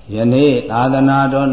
ယနေ့သာသနာတော်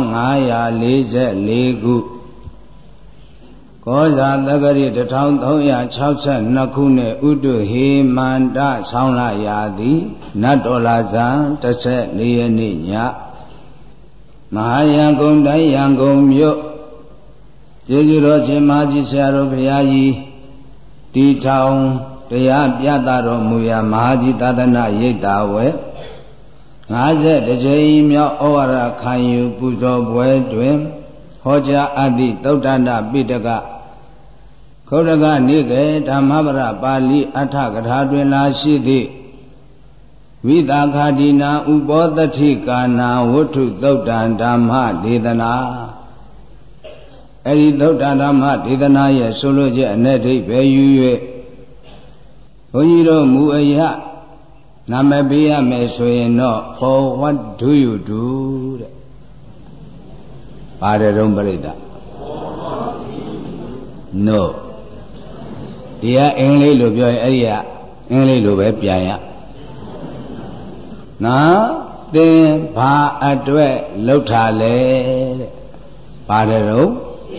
2544ခုကောဇာတက္ကရာ1362ခုနှစ်ဥတုဟေမန္တဆောင်းလရာသီနတ်တော်လာဇန်14ရက်နေ့ညမဟာရန်ကုန်တိုင်းရန်ကုန်မြို့ကျေးဇူးတော်ရှင်မကြီးဆရာတော်ဘုရားကြီးတီထောင်တရားပြသတော်မူရာမဟာကြီးသာသနာရိပ်သာဝဲ50ကြိမ်မြောက်ဩဝါဒခံယူပူဇော်ပွဲတွင်ဟောကြားအပ်သည့်သုတ္တန္တပိဋကခုရကနိကေဓမ္မပရပါဠိအဋ္ဌကထာတွင်လာရှိသည့်ဝိသခာတိနာဥပောတ္ထိကာနာဝတ္ထုသုတ္တံဓမ္မဒေသနာအဲဒီသုတ္တဓမ္မဒေသနာရဲ့ဆိုလိုချက်အ내ဒိဋ္ဌိယူ၍ဘုန်းကြီးတို့မူအယနာမပေးရမယ်ဆိုရင်တော့ for what do you do တဲ့ပါတယ်တော့ပြိတ္တာ no ဒီကအင်္ဂလိပ်လိုပြောရင်အဲ့ဒီကအင်္ဂလိပ်လိုပဲပြန်ရနော်သင်ဘာအတွက်လှုပ်ထားလဲတဲ့ပါတယ်တော့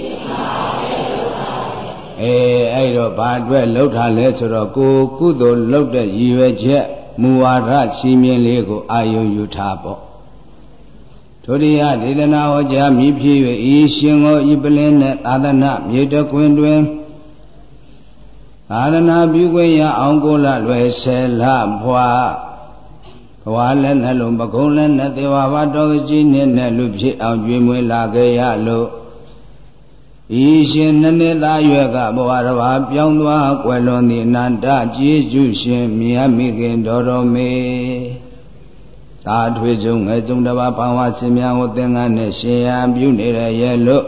အဲ့တော့ဘာအတွက်လှုပ်ထားလဲဆိုတော့ကိုကုသိုလ်လှုပ်တဲ့ရည်ရွယ်ချက်မူဝါဒစီမင်းလေးကိုအာယုံယူထားပေါ့ထိုတိယဒေသနာဟောကြားမြည်ဖြစ်၍ဤရှင်ကိုဤပလင်းနဲ့သာသနာမြေတခွင်တွင်သာသနာပြုခွင့်ရအောင်ကိုလလွယ်ဆယ်လဖွာဘဝလည်းနှလုံးပကုံးလည်းနဲ့သေဝဘတော်ကြီးနဲ့လူဖြစ်အောင်ကြွေးမွေးလာခဲ့ရလို့ဤရှင်နှစ်သားရွယ်ကဘဝတစ်ပါးပြောင်းသွားကွယ်လွန်သည့်အနန္တကျေးဇူးရှင်မြတ်မိခင်တော်မေသာထွေကျုံငယ်ကျုံတစ်ပါးဘာဝရှင်များကိုသင်္ကန်းနဲ့ရှင်ရန်ပြုနေရရဲ့လို့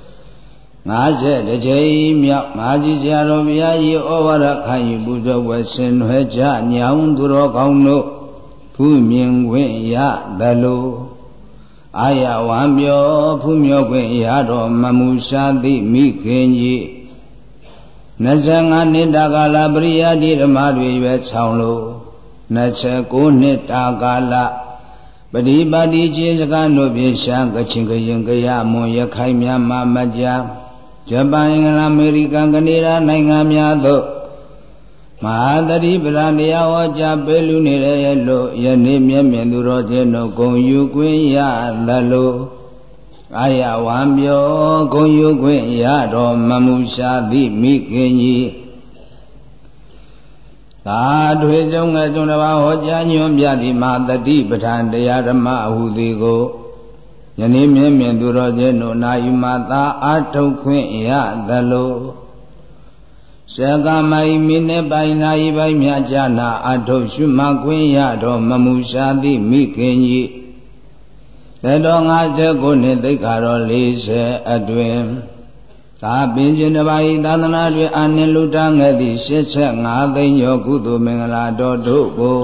50ကြိမ်မြောက်မဟာကြီးဆရာတော်ဘုရားကြီးဩဝါဒခံယူပူဇော်ဝယ်ဆင်နွှဲကြညောင်းသူတော်ကောင်းတို့ဖူးမြင်ခွင့်ရသလိုအာရဝံပြောဖူးမြော်ခွင့်ရတော်မမူရှာသည်မိခင်ကြီး25နှစ်တာကာလပရိယာတိဓမ္မတွေရွယ်ဆောင်လို့29နှစ်တာကာလပฏิပါတိကျေစကားတို့ဖြင့်ရှာကချင်းကရင်ကရမွန်ရခိုင်မြန်မာမကြာဂျပန်အင်္ဂလန်အမေရိကန်ကနေဒါနိုင်ငံများသို့မဟာသတိပရတရားဟောကြားပေးလူနေတယ်လို့ယနေ့မျက်မြင်သူတော်ချင်းတို့ဂုံယူခွင့်ရသလိုအာရဝံပြောဂုံယူခွင့်ရတော်မမူရှာသည်မိခင်ကြီးသာထွေကျုံငယ်ကျုံတစ်ပါးဟောကြားညွှန်ပြသည်မဟာသတိပဋ္ဌာန်တရားဓမ္မအဟုသည်ကိုယနေ့မျက်မြင်သူတော်ချင်းတို့နာယူမှသာအာထုတ်ခွင့်ရသလိုစကမိုင်မိနစ်ပိုင်းနာရီပိုင်းမြတ်ကြနာအထုတ်ရှုမှခွင့်ရတော်မမူရှာသည်မိခင်ကြီးသတ္တော59နှစ်သိက္ခာတော်40အတွင်သာပင်ရှင်တစ်ပါးဤသာသနာတွင်အာနိလူတငယ်သည့်85သိန်းကျော်ကုသိုလ်မင်္ဂလာတော်တို့ကို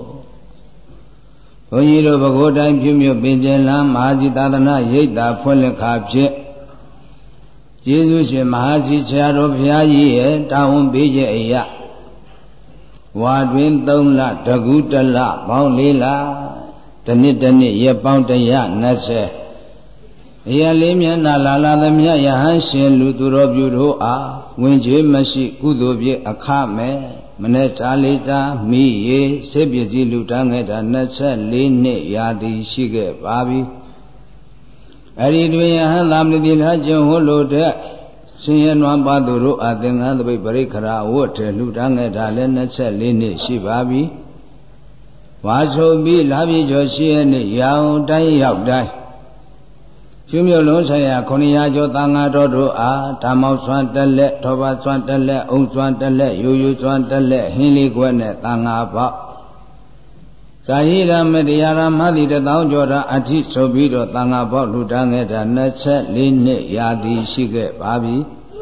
ဘုန်းကြီးတို့ပဲခူးတိုင်းပြုမြို့ပင်ကျင်လမ်းမဟာကြီးသာသနာရိပ်သာဖွင့်လှစ်ခါဖြင့်ကျေးဇူးရှင်မဟာကြီးဆရာတော်ဘုရားကြီးရဲ့တာဝန်ပေးချက်အရာဝါတွင်3လတကူတလပေါင်း4လတစ်နှစ်ရက်ပေါင်း120အရာလေးမျက်နှာလာသမျှယဟန်ရှင်လူသူတော်ပြုတို့အားဝင်ကြွေးမရှိကုသိုလ်ပြည့်အခမဲ့မနေ့စာလေးစာမိရေစိတ်ပစ္စည်းလူတန်းခဲ့တာ24နှစ်ရာသီရှိခဲ့ပါပြီအဲ့ဒီတွင်ယဟန်သာမဏေတိထားကျုံဟိုလိုတဲ့ရှင်ရနွားပါသူတို့အသင်္ကန်းတပိတ်ပရိခရာဝတ်တယ်လူတန်းခဲ့တာလည်း24နှစ်ရှိပါပြီဝါဆိုပြီးလာပြီကျော်ရှိရနှစ်ရောင်တိုင်းရောက်တိုင်းကျွမြို့လုံးဆိုင်ရာ900ကျော်သံဃာတော်တို့အားဓမ္မောဆွမ်းတက်လက်ထောပါဆွမ်းတက်လက်အုံဆွမ်းတက်လက်ရိုးဆွမ်းတက်လက်ဟင်းလေးခွက်နဲ့သံဃာပေါက်ဇာဟိရမတရားရမတိ1000ကျော်တာအထိဆိုပြီးတော့သံဃာပေါက်လူတန်းခဲ့တာ24နှစ်ရာသီရှိခဲ့ပါပြီ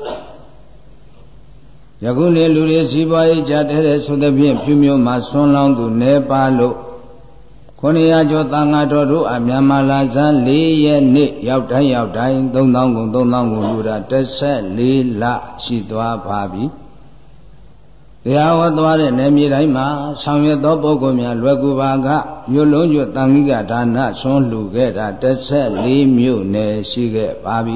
ယခုနေ့လူတွေစီးပွားရေးကြတဲ့ဆိုသဖြင့်ပြုမြို့မှာဆွမ်းလောင်းသူနေပါလို့900ကျော်သံဃာတော်တို့အမြန်မာလာဇန်4ရက်နေ့ရောက်တိုင်း3000ကုန်လူတာ14လရှိသွားပါပြီတရားဟောသွားတဲ့နယ်မြေတိုင်းမှာဆောင်ရွက်သောပုဂ္ဂိုလ်များလွယ်ကူပါကမြို့လုံးကျွတ်တန်ခိကဒါနဆွမ်းလှူခဲ့တာ14မြို့နယ်ရှိခဲ့ပါပြီ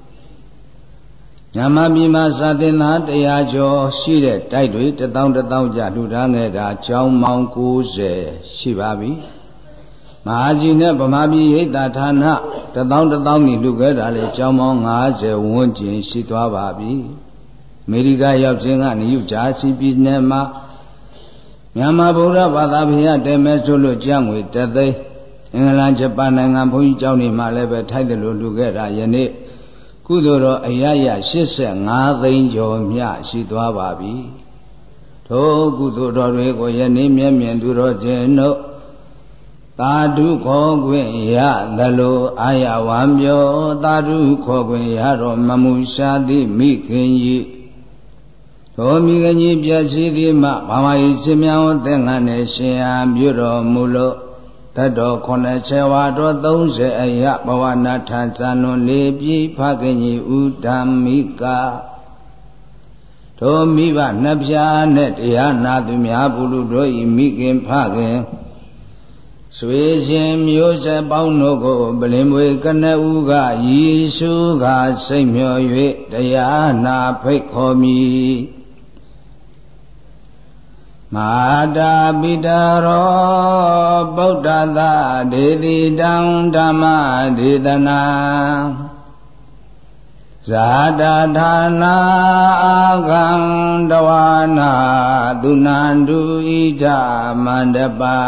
ညမပြည်မှာစာသင်သားတရားကျော်ရှိတဲ့တိုက်တွေ1000ကျလှူဒါန်းခဲ့တာကျောင်းပေါင်း90ရှိပါပြီမဟာကြီးနဲ့ဗမာပြည်ရိပ်သာဌာန1000ညီလှူခဲ့တာလေကျောင်းပေါင်း50ဝန်းကျင်ရှိသွားပါပြီအမေရိကရောက်ခြင်းကနယူးဂျာစီပြည်နယ်မှာမြန်မာဗုဒ္ဓဘာသာဘုရားတဲမဲဆိုလို့ကြံ့ငွေ3သိန်းအင်္ဂလန်ဂျပန်နိုင်ငံဘုန်းကြီးကျောင်းတွေမှာလည်းပဲထိုက်တယ်လို့လှူခဲ့တာယနေ့ကုသိုလ်တော်အရရ85သိန်းကျော်မြရှိသွားပါပြီထိုကုသိုလ်တော်တွေကိုယနေ့မျက်မြင်သူတော်ချင်းတို့သာဓုခေါ်ခွင့်ရသလိုအာရဝံပြောသာဓုခေါ်ခွင့်ရတော်မမူရှာသည်မိခင်ကြီးသောမိခင်ကြီးပြည့်စည်သည်မှဘာဝဤရှင်မြောင်းသင်္ကန်းနဲ့ရှင်အားပြုတော်မူလို့တတ်တော်80ဝါတော်30အယဘဝနာထဇာနွန်လေးပြည်ဖခင်ကြီးဥဒ္ဓမိကထိုမိဘနှစ်ဖြာနဲ့တရားနာသူများဘုလူတို့ဤမိခင်ဖခင်ဆွေရှင်မျိုးဆက်ပေါင်းတို့ကိုပလင်မွေကနဦးကယေရှုကစိတ်မျှော်၍တရားနာဖိတ်ခေါ်မည်မာတာပိတရောဗုဒ္ဓသာဒေတိတံဓမ္မဒေသနာဇာတာဌာနာအာကံတဝနာသူနန္တုဣဒမန္တပါ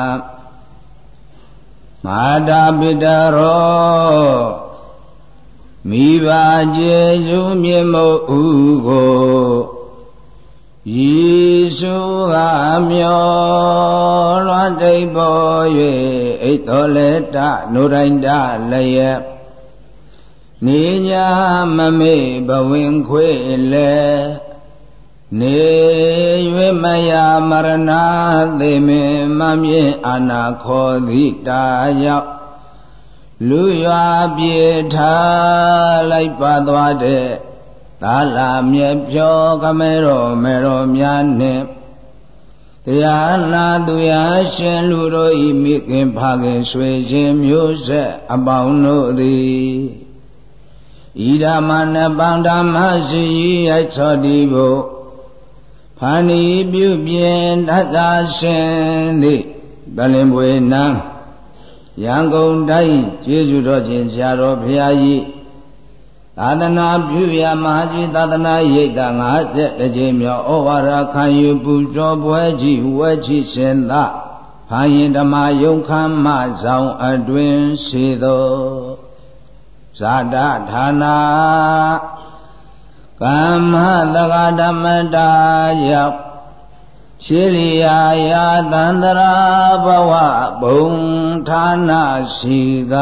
မာတာပိတရောမိဘကျေစုမြေမုဥကိုယေရှုကမျောလွန်တိတ်ပေါ်၍ဣတော်လက်တနုတိုင်းတလည်းနေညာမမေ့ဘဝင်ခွေလေနေ၍မယမရဏသေမင်မမြင်အာနာခောတိတာရောက်လူရွာပြေထားလိုက်ပါသွားတဲ့သာလာမြဲဖြောကမဲတော်မဲတော်များနဲ့တရားနာသူရရှင်လူတို့ဤမိခင်ဖခင်ဆွေချင်းမျိုးဆက်အပေါင်းတို့သည်ဤဓမ္မနဲ့ပန္ဓမ္မရှိရိုက်ချောတိဖို့ဖာဏီပြုပြင်တတ်သာရှင်သည်ဗလင်ပွေနံရန်ကုန်တိုင်းကျေးဇူးတော်ရှင်ဆရာတော်ဘုရားကြီးသာသနာပြုရာမဟာကြီးသာသနာရိပ်သာ50ကြိမ်မြောက်ဩဝါဒခံယူပူဇော်ပွဲကြီးဝဲချီရှင်သာဖာရင်ဓမ္မယုံခမ်းမဆောင်အတွင်ရှိသောဇာတဌာနာကမ္မတက္ကဓမ္မတာရောက်ရှိရိယာယာသန္တရာဘဝဘုံဌာနရှိက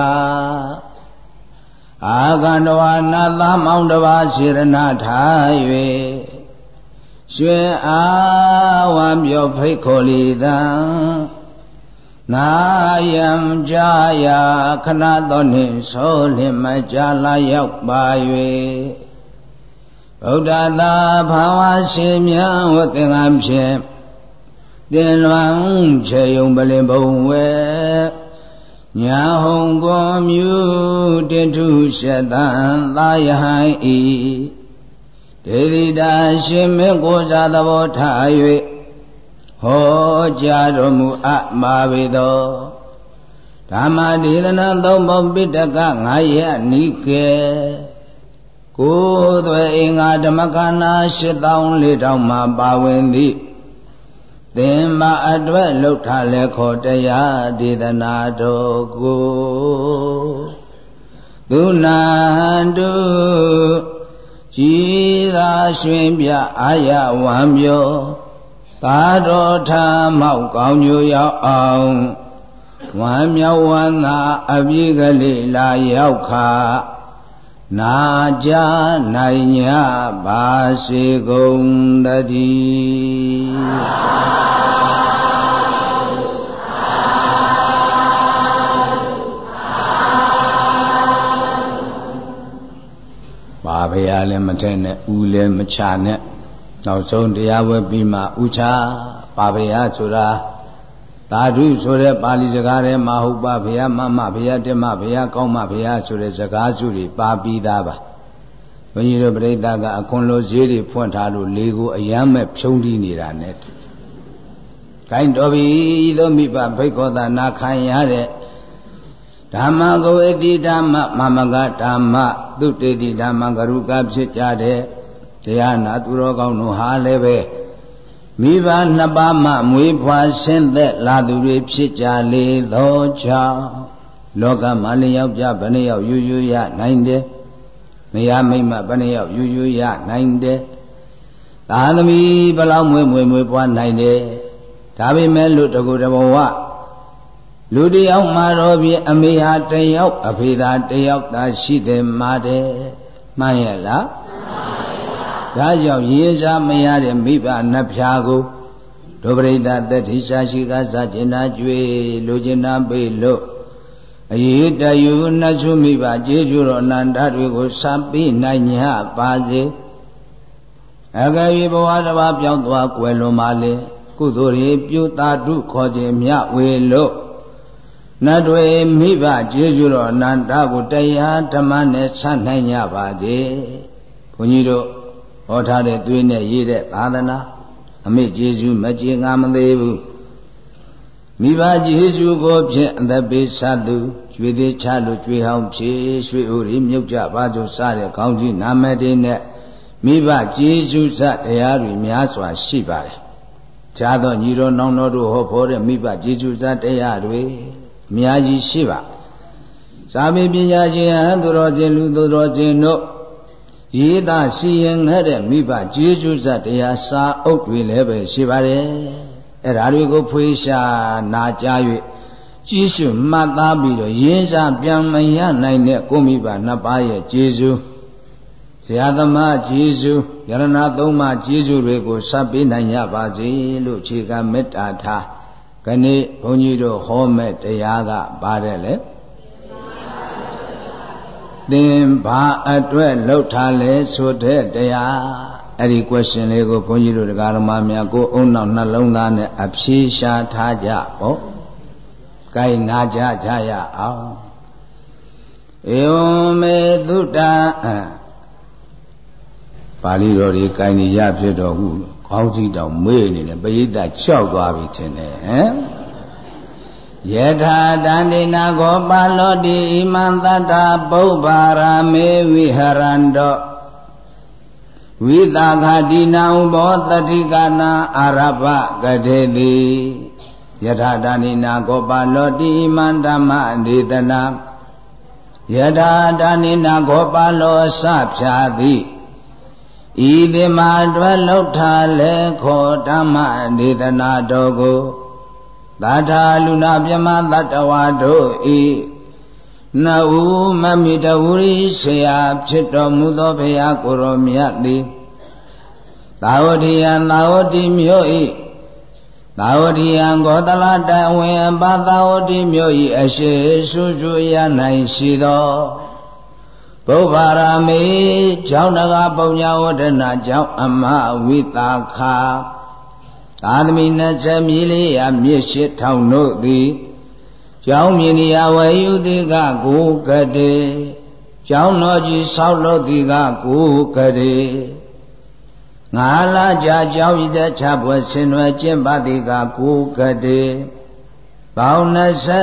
အာကန္တဝနာသမောင်တပါစေရဏထား၍ရွှင်အားဝံပြောဖိတ်ခေါ်လီတံနာယံကြာယာခဏတော်နှင့်ဆိုလင်မကြာလာရောက်ပါ၍ဗုဒ္ဓသာဘာဝရှင်မြတ်ဝသင်္ကန်းဖြင့်တင်လွန်ချေယုံပလင်ဘုံဝဲညာဟုံကောမြူတင်ထုရှတံသာယဟံဤဒေတိတာရှင်မင်းကိုစားသဘောထား၍ဟောကြားတော်မူအပ်ပါပေသောဓမ္မဒေသနာသုံးပုံပိဋက9ရက်နိကေကိုယ်သွေအင်္ဂါဓမ္မကနာ8400မှာပါဝင်သည့်သင်္မာအတွက်လှုပ်ထားလဲခေါ်တရားဒေသနာတော်ကိုသူနာတုကြည်သာရွှင်ပြအာရဝံပြောသာတော်ထာမောက်ကောင်းညိုရောက်အောင်ဝမ်းမြောက်ဝမ်းသာအပြည့်ကလေးလာရောက်ခါနာကြနိုင်ညပါစေကုန်တည်းဘာဘုရားလည်းမထဲနဲ့ဦးလည်းမချနဲ့နောက်ဆုံးတရားဝဲပြီးမှဥချပါဘုရားဆိုတာသာဓုဆိုတဲ့ပါဠိစကားထဲမှာဟုတ်ပါဘုရားမမဘုရားတက်မဘုရားကောင်းမဘုရားဆိုတဲ့စကားစုတွေပါပြီးသားပါဘုန်းကြီးတို့ပြိဿကအခွန်လိုဈေးတွေဖွင့်ထားလို့လေကိုအယမ်းမဲ့ဖြုံးတီးနေတာနဲ့ခိုင်းတော်ပြီသောမိဘဘိက္ခောသနာခံရတဲ့ဓမ္မကိုအတိဓမ္မမမကဓမ္မသုတေတိဓမ္မကရုကဖြစ်ကြတဲ့တရားနာသူတော်ကောင်းတို့ဟာလည်းပဲမိဘနှစ်ပါးမှမွေးဖွားဆင်းသက်လာသူတွေဖြစ်ကြလေသောကြောင့်လောကမှာလျောက်ကြဘယ်နှယောက်ယူယူရနိုင်တယ်မယားမိမဘယ်နှယောက်ယူယူရနိုင်တယ်သာသမီဘယ်လောက်မွေးပွားနိုင်တယ်ဒါပေမဲ့လူတကူတဘဝလူတယောက်မှာတော့ပြအမေဟာတယောက်အဖေသာတယောက်သာရှိတယ်မှာတယ်မှန်ရဲ့လားဒါကြောင့်ရေးစားမရတဲ့မိဘနှစ်ဖြာကိုဒုပရိသသက်တိရှာရှိကစားကျင်နာကြွေလူကျင်နာပေလို့အရေးတယူနှစ်ချုမိဘကျေးဇူးတော်အနန္တတွေကိုစပ်ပြီးနိုင်ညပါစေအကယ်၍ဘဝတစ်ပါးပြောင်းသွားကွယ်လွန်ပါလေကုသိုလ်ရေပြုတာတုခေါ်ခြင်းမြဝေလို့နတ်တွေမိဘကျေးဇူးတော်အနန္တကိုတရားဓမ္မနဲ့ဆက်နိုင်ကြပါစေဘုန်းကြီးတို့ဟောထားတဲ့သွေးနဲ့ရေးတဲ့သာသနာအမိကျေးဇူးမကျေငါမသေးဘူးမိဘကျေးဇူးကိုဖြင့်အသက်ပေးဆသူကျွေးသေးချလို့ကျွေးဟောင်းဖြေရွှေဥရီမြုပ်ကြပါကြစတဲ့ခေါင်းကြီးနာမည်တွေနဲ့မိဘကျေးဇူးစတရားတွေများစွာရှိပါတယ်။ဈာတော်ညီတော်နောင်တော်တို့ဟောဖို့တဲ့မိဘကျေးဇူးစတရားတွေအများကြီးရှိပါ။စာပေပညာရှင်ဟန်သူတော်ချင်းလူသူတော်ချင်းတို့ရေးသားစီရင်ခဲ့တဲ့မိဘကျေးဇူးစတရားစာအုပ်တွေလည်းပဲရှိပါတယ်။အဲ့ဒါတွေကိုဖွေးရှာနာကြား၍ကြည်ရှုမှတ်သားပြီးတော့ရင်းစားပြန်မရနိုင်တဲ့ကိုမိဘနှစ်ပါးရဲ့ကျေးဇူးဆရာသမားကျေးဇူးယရဏသုံးပါးကျေးဇူးတွေကိုစပ်ပေးနိုင်ကြပါစေလို့ခြေကမေတ္တာထားခဏိဘုန်းကြီးတို့ဟောမဲ့တရားကပါတယ်လေသင်ဘာအတွက်လှုပ်ထားလဲဆိုတဲ့တရားအဲ့ဒီ question လေးကိုဘုန်းကြီးတို့တရားဓမ္မများကိုအုံနောက်နှလုံးသားနဲ့အဖြေရှာထားကြပေါ့။ကိုင်နာကြကြရအောင်။ဧဝံမေသုတံပါဠိတော်ဒီကိုင်နေရဖြစ်တော်ဟုခေါင်းကြီးတောင်မေးနေတယ်ပရိသတ်လျှောက်သွားပြီထင်တယ်ဟမ်။ယထာတန္တိနာကောပါလောတိဣမံတတ္တပုဗ္ဗာရာမေဝိဟရန္တောဝိသခာတိနံဘောတတိကနာအာရဗကတေတိယထာတန္တိနာကောပါလောတိဣမံဓမ္မဒေသနာယထာတန္တိနာကောပါလောစဖြာတိဤတိမအတွက်လှုပ်ထားလဲခောဓမ္မဒေသနာတော်ကိုသာထာလူနာပြမသတ္တဝါတို့ဤနဝမမိတဝရိဆရာဖြစ်တော်မူသောဘုရားကိုယ်တော်မြတ်သည်သာဝတိယံသာဝတိမြို့ဤသာဝတိယံဂောတလတဝေဘာသာဝတိမြို့ဤအရှိစုစုရနိုင်ရှိသောပုဗ္ဗာရာမေကျောင်းတကားပုံညာဝဒနာကျောင်းအမဝိတာခာသာသမီ20မြည်လေးရမြစ်ရှိထောင်တို့သည်ကျောင်းမြင်နေရဝေယုတိကကိုကတိကျောင်းတော်ကြီးဆောက်လို့သည်ကကိုကတိငါလာကြကျောင်းဤတဲ့ချပွဲဆင်နွယ်ကျင့်ပါသည်ကကိုကတိပေါင်း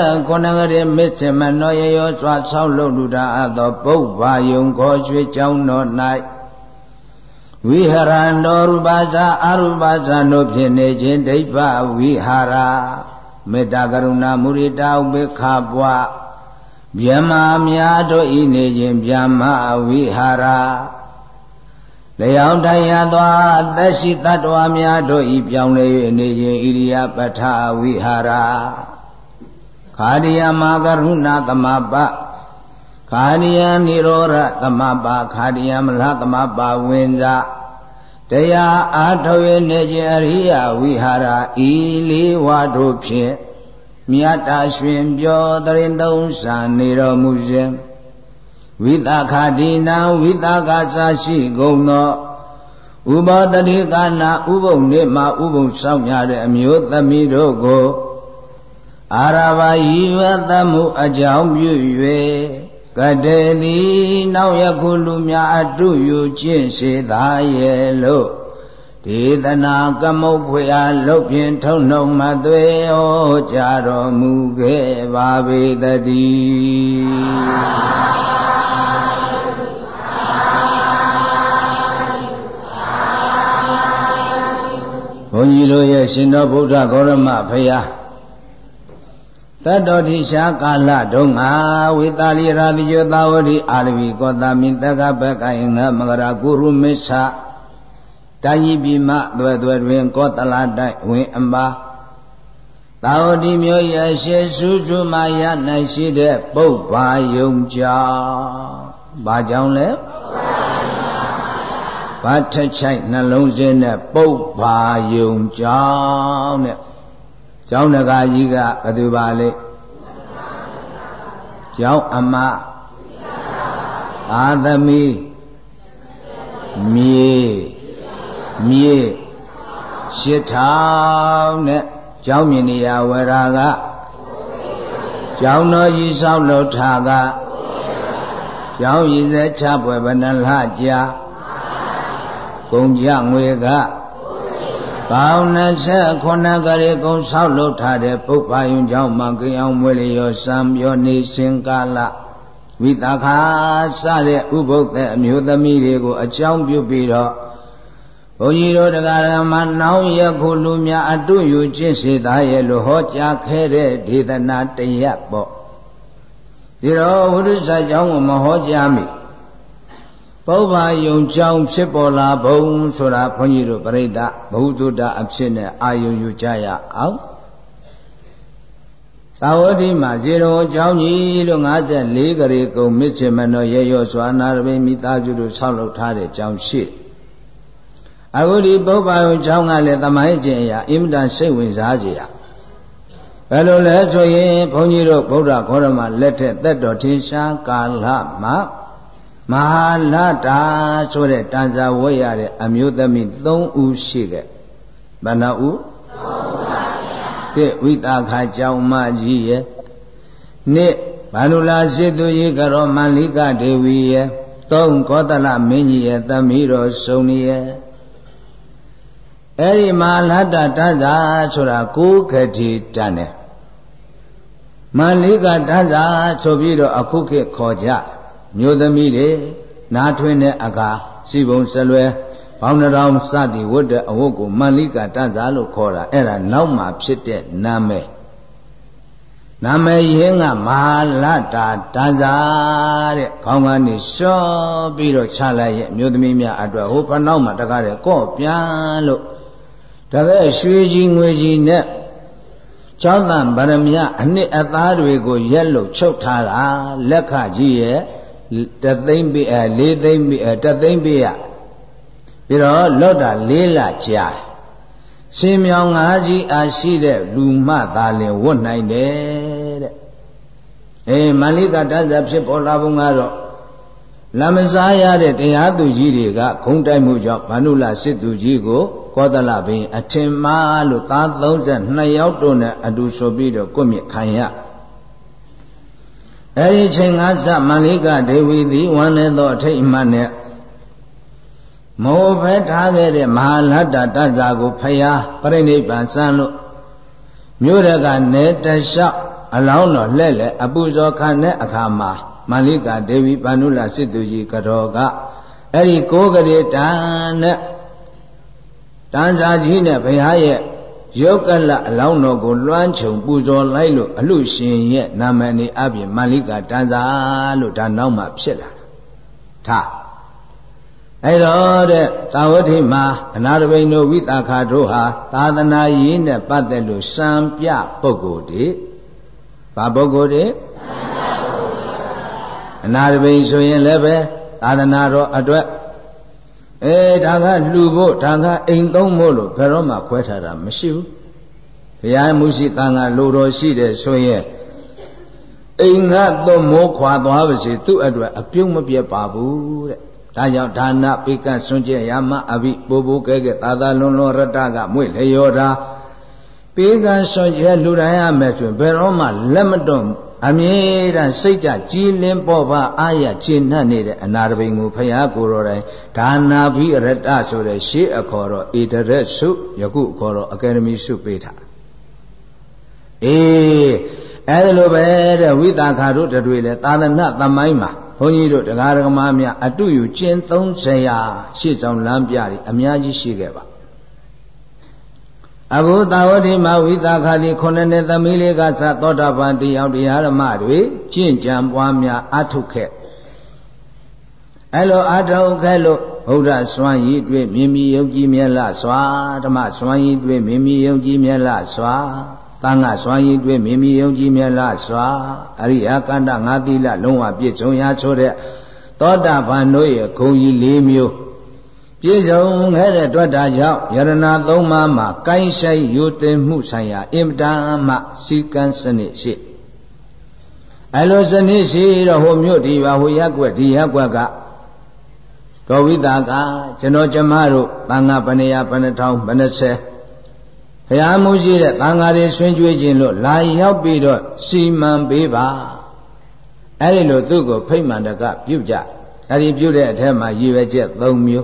29ရက်မစ်စမနောရရောစွာဆောက်လုပ်လူတာအသောပုဗ္ဗာယုံခေါ်ရွှေကျောင်းတော်၌ဝိဟရန္တောရူပဇာအရူပဇာတို့ဖြင့်နေခြင်းဒိဗ္ဗဝိဟာရမေတ္တာကရုဏာမုရိတာဥပေက္ခပွားဗျမများတို့ဤနေခြင်းဗျမဝိဟာရလျောင်းတိုင်ရသောသက်ရှိတ attva များတို့ဤပြောင်းလဲ၍နေခြင်းဣရိယပဋ္ဌဝိဟာရခာရိယမကရုဏာသမပခာရိယនិရောဓသမပခာရိယမလသမပဝင်္ဇတရားအားထုတ်၍နေခြင်းအရိယဝိဟာရဤလေးဝါတို့ဖြင့်မြတ်တာရွှင်ပြောတရင်သုံးဆံနေတော်မူခြင်းဝိသခာတိနံဝိသကစာရှိကုန်သောဥပောတတိကနာဥပုံနေမှာဥပုံဆောင်ရတဲ့အမျိုးသမီးတို့ကိုအာရဘာရည်ရွယ်သမှုအကြောင်းပြု၍ကတေတိနောက်ယခုလူများအတုယူကျင့်စေသာရဲ့လို့ဒေသနာကမုတ်ဖွေအားလုတ်ဖြင့်ထုံနှုံမသွေဟောကြားတော်မူခဲ့ပါပေတည်းဘုန်းကြီးတို့ရဲ့ရှင်တော်ဗုဒ္ဓဂေါရမဘုရားတတ္တောတိရှားကာလတုန်းကဝေသာလိရာတိယောသာဝတိအာလဝီကောတာမိတကပကယငမကရာကုရုမစ္ဆတိုင်းကြီးပြည်မှသွဲသွဲတွင်ကောသလတိုက်ဝင်အမသာဝတိမျိုးရဲ့ရှေစုစုမှရနိုင်ရှိတဲ့ပုပ္ပါယုံကြောင့်ဘာကြောင့်လဲဘာထက်ချိုက်နှလုံးစင်းနဲ့ပုပ္ပါယုံကြောင့်တဲ့ကျောင်းတကာကြီးကဘယ်သူပါလဲကျောင်းအမအာသမီမြေ8000နဲ့ကျောင်းမြင်နေရဝရာကကျောင်းတော်ကြီးဆောက်လုပ်ထားကကျောင်းရည်စဲချပွဲဘယ်နှလကြာကုန်ကြငွေကပေါင်း29ကလေးကုံဆောက်လုပ်ထားတဲ့ပုပ္ပါယုံကျောင်းမှာကြင်အောင်မွေလျောစံပြောနေစဉ်ကာလဝိသခာစတဲ့ဥပုသ်တဲ့အမျိုးသမီးတွေကိုအကြောင်းပြုပြီးတော့ဘုန်းကြီးတို့တရားဓမ္မနောင်ရခုလူများအတုယူကျင့်စေသားရဲ့လို့ဟောကြားခဲ့တဲ့ဒေသနာတရက်ပေါ့ဒီတော့ဝိသုစာကျောင်းကိုမဟောကြားမိပုပ္ပါယုံကြောင့်ဖြစ်ပေါ်လာဘုံဆိုတာဘုန်းကြီးတို့ပြိဿဘုဒ္ဓအဖြစ်နဲ့အာယုံယူကြရအောင်သာဝတိမှာဇေရုံအကြောင်းကြီးလို့54ကလေးကုံမြစ်ချင်မနောရေရောစွာနာရပိမိသားစုတို့ဆောက်လုပ်ထားတဲ့ကျောင်းရှိအခုဒီပုပ္ပါယုံကျောင်းကလည်းသမိုင်းကျင်အရာအင်မတန်စိတ်ဝင်စားကြရဘယ်လိုလဲဆိုရင်ဘုန်းကြီးတို့ဗုဒ္ဓဂေါရမလက်ထက်သက်တော်ထင်ရှားကာလမှာမဟာလတာဆိုတဲ့တန်ဇာဝဲရတဲ့အမျိုးသမီး3ဦးရှိခဲ့ဘယ်နှဦးတဲ့ဝိသခာကျောင်းမကြီးရဲ့နှစ်ဘာနုလာစေသူကြီးကရောမန္လိကဒေဝီရဲ့3ကောသလမင်းကြီးရဲ့သမီးတော်စုံရဲ့အဲ့ဒီမဟာလတာတန်ဇာဆိုတာ9ခတိတန်တယ်မန္လိကတန်ဇာဆိုပြီးတော့အခုခေတ်ခေါ်ကြမျိုးသမီးတွေနားထွင်းတဲ့အခါစီပုံစလွဲဘောင်းတော်စသည်ဝတ်တဲ့အဝတ်ကိုမန္လိကတန်ဇာလို့ခေါ်တာအဲ့ဒါနောက်မှဖြစ်တဲ့နာမည်ရင်းကမဟာလတာတန်ဇာတဲ့ခေါင်းကနေရှော့ပြီးတော့ချလိုက်ရဲ့မျိုးသမီးများအတွက်ဟိုဖနောက်မှာတကားတဲ့ကော့ပြန်လို့တကယ်ရွှေကြီးငွေကြီးနဲ့ကျောင်းသားဗရမယအနှစ်အသားတွေကိုရက်လို့ချုပ်ထားတာလက်ခကြီးရဲ့3သိန်းပေး4သိန်းပေး3သိန်းပေးရပြီးတော့လော့တာ4လကြာရှင်မြောင်5ကြီးအားရှိတဲ့လူမှသာလင်ဝတ်နိုင်တယ်တဲ့မန္လိကတဇာဖြစ်ပေါ်လာပုံကတော့လမ်းမစားရတဲ့တရားသူကြီးတွေကဂုံတိုက်မှုကြောင့်ဗန္ဓုလစစ်သူကြီးကိုကောသလဘိင်အထင်မှားလို့သား32ယောက်တို့နဲ့အတူဆိုပြီးတော့ကွတ်မြစ်ခံရအဲဒီချိန်ကစမန္လိကဒေဝီသည်ဝမ်းလည်းသောအထိတ်အမှတ်နဲ့မောဖဲထားခဲ့တဲ့မဟာလတ္တတဇာကိုဖျားပြိဋိဘံစံလို့မြို့ရကနေတလျှောက်အလောင်းတော်လှဲ့လေအပူဇော်ခံတဲ့အခါမှာမန္လိကဒေဝီဗန္ဓုလစစ်သူကြီးကတော်ကအဲ့ဒီ9ကလေးတန်နဲ့တန်စာကြီးနဲ့ဘုရားရဲ့ရုပ်ကလအလောင်းတော်ကိုလွှမ်းခြုံပူဇော်လိုက်လို့အလှရှင်ရဲ့နာမည်အပြင်မန္လိကတန်စာလို့ဒါနောက်မှဖြစ်လာတာအဲ့တော့တဲ့သာဝတိမှာအနာတပိန်တို့ဝိသခာတို့ဟာသာသနာရေးနဲ့ပတ်သက်လို့စံပြပုဂ္ဂိုလ်တွေဘာပုဂ္ဂိုလ်တွေအနာတပိန်ဆိုရင်လည်းပဲသာသနာတော်အတွက်ဒါကလှူဖို့ဒါကအိမ်သုံးဖို့လို့ဘယ်တော့မှခွဲထားတာမရှိဘူးဘုရားမူရှိတန်ခါလိုတော်ရှိတယ်ဆိုရင်အိမ်ကသွမိုးခွာသွားပါစေသူ့အတွက်အပြုံးမပြတ်ပါဘူးတဲ့ဒါကြောင့်ဒါနပိကစွန့်ကြရမအဘိပူပူကဲကဲသာသာလွန်လွန်ရတ္တကမွေ့လျောတာပိကစွန့်ကြလူတိုင်းရမယ်ဆိုရင်ဘယ်တော့မှလက်မတွန့်အမြဲတမ်းစိတ်ကြကြည်လင်းပေါ်ပါအာရခြေနှက်နေတဲ့အနာတပိန်ကိုဖရာကိုယ်တော်တိုင်ဒါနာဘိရတ္တဆိုတဲ့ရှေးအခေါ်တော့ဣတရက်စုယခုအခေါ်တော့အကယ်ဒမီစုပေးထားအဲ့ဒါလိုပဲတဲ့ဝိသခာတို့တွေလည်းသာသနာသမိုင်းမှာဘုန်းကြီးတို့တရားဓမ္မများအတုယူကျင့်30ရာရှေ့ဆောင်လမ်းပြတွေအများကြီးရှိခဲ့ပါအခုသာဝတိမှာဝိသခာတိ9နှစ်သမီးလေးကသသောတာပန်တရားတရားဓမ္မတွေကျင့်ကြံပွားများအထုခဲ့အဲ့လိုအထုခဲ့လို့ဘုရားစွမ်းရည်တွေ့မြင်မြင်ယုံကြည်မြတ်လားစွာဓမ္မစွမ်းရည်တွေ့မြင်မြင်ယုံကြည်မြတ်လားစွာသံဃာစွမ်းရည်တွေ့မြင်မြင်ယုံကြည်မြတ်လားစွာအရိယကန္တငါးသီလလုံးဝပြည့်စုံရာဆိုတဲ့သောတာပန်တို့ရဲ့ဂုဏ်ကြီး၄မျိုးပြည့်စုံခဲ့တဲ့တွက်တာကြောင့်ယရဏသုံးပါးမှာကိုင်းဆိုင်ယူတင်မှုဆိုင်ရာအင်မတန်မှစီကံစနစ်ရှိအဲလိုစနစ်ရှိတော့ဟိုမြို့ဒီပါဟိုရက်ွက်ဒီရက်ွက်ကတော်ဝိတာကကျွန်တော်ကျမတို့သံဃာပဏိယပဏထောင်ပဏဆယ်ဘုရားမှုရှိတဲ့သံဃာတွေဆွင်ကြွေးခြင်းလို့လာရောက်ပြီးတော့စီမံပေးပါအဲ့ဒီလိုသူ့ကိုဖိတ်မှန်တကပြုကြအဲ့ဒီပြုတဲ့အထက်မှာရည်ရွယ်ချက်၃မျိုး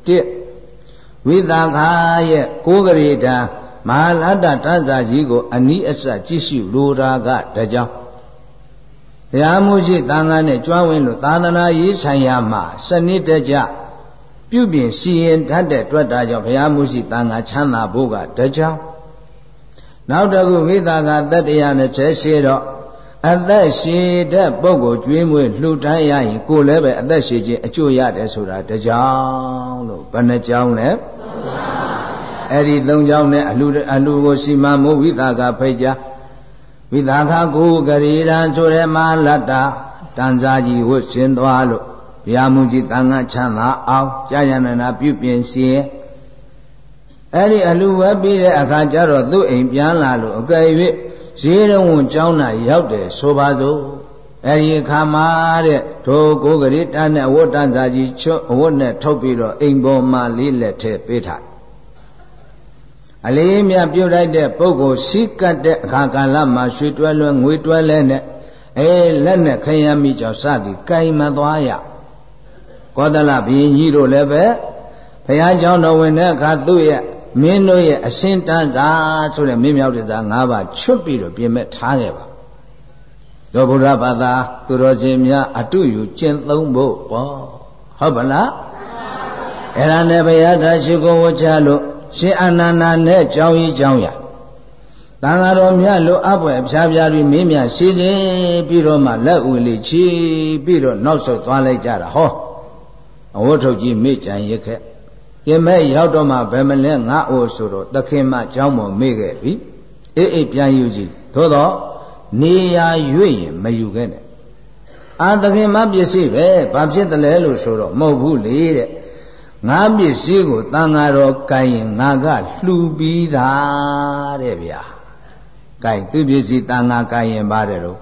1ဝိသခာရဲ့ကိုးကရေတာမဟာလတ္တတသကြီးကိုအနီးအစပ်ကြည့်ရှုလိုတာကတကြောင်ဘုရားမှုရှိသံဃာနဲ့ကျွမ်းဝင်လို့သာသနာရေးဆိုင်ရာမှာစနစ်တကျပြုပြင်စီရင်တတ်တဲ့တွက်တာကြောင့်ဘုရားမှုရှိသံဃာချမ်းသာဖို့ကတကြောင်နောက်တစ်ခုဝိသခာသက်120ရှိတော့အသက်ရှည်တဲ့ပုဂ္ဂိုလ်ကျွေးမွေးလှူဒန်းရရင်ကိုယ်လည်းပဲအသက်ရှည်ခြင်းအကျိုးရတယ်ဆိုတာတကြောင်လို့ဘယ်နှကြောင်လဲအဲ့ဒီ၃ကြောင်နဲ့အလှကိုစီမံမှုဝိသခာဖိတ်ကြဝိသခာကိုကရေရန်ဆိုတဲ့မဟာလတ္တတန်စာကြီးဝတ်ဆင်းသွားလို့ဘုရားမူကြီးသံဃာချမ်းသာအောင်ကြာရဏနာပြုပြင်စီရင်အဲ့ဒီအလှဝဲပြီးတဲ့အခါကျတော့သူ့အိမ်ပြန်လာလို့အကယ်၍ဈေးတော်ဝန်ကျောင်းသာရောက်တယ်ဆိုပါစို့အဲ့ဒီအခါမှာတဲ့ဒိုကိုကလေးတန်းနဲ့အဝတ်တန်းစာကြီးချွတ်အဝတ်နဲ့ထုတ်ပြီးတော့အိမ်ပေါ်မှာလေးလက်ထဲပေးထားအလေးမြပြုတ်လိုက်တဲ့ပုဂ္ဂိုလ်စီးကတ်တဲ့အခါကာလမှာရွှေတွဲလွဲငွေတွဲလဲနဲ့လက်နဲ့ခရမ်းမိကြောင့်စသည်ကင်မသွားရကောသလဘုရင်ကြီးတို့လည်းပဲဘုရားကျောင်းတော်ဝင်တဲ့အခါသူ့ရဲ့မင်းတို့ရဲ့အရှင်တန်းသာဆိုတဲ့မင်းမြောက်တဲ့သား၅ပါးချွတ်ပြီးတော့ပြင်မဲ့ထားခဲ့ပါသောဗုဒ္ဓဘာသာသူတော်စင်များအတုယူကျင့်သုံးဖို့ပေါ့ဟုတ်ပါလားအဲ့ဒါနဲ့ဘုရားတရားရှိခိုးဝတ်ချလို့ရှင်အာနန္ဒာနဲ့ကြောင်းကြီးကြောင်းရသံဃာတော်များလိုအပ်ပွဲဖြားဖြားပြီးမင်းများရှိစေပြီးတော့မှလက်ဦးလေးချီပြီးတော့နောက်ဆုတ်သွားလိုက်ကြတာဟောအဝတ်ထုတ်ကြီးမိကြံရခဲ့ပြင်မဲ့ရောက်တော့မှဘယ်မလဲငါအိုဆိုတော့သခင်မเจ้าမော်မေ့ခဲ့ပြီအေးပြန်ယူကြည့်သို့တော့နေရာရွေ့ရင်မယူခဲ့နဲ့အာသခင်မပစ္စည်းပဲဘာဖြစ်တယ်လဲလို့ဆိုတော့မဟုတ်ဘူးလေတဲ့ငါပစ္စည်းကိုတန်ဃာတော်ကိုင်ရင်ငါကလှူပြီးသားတဲ့ဗျာကိုင်သူပစ္စည်းတန်ဃာကိုင်ရင်ပါတယ်လို့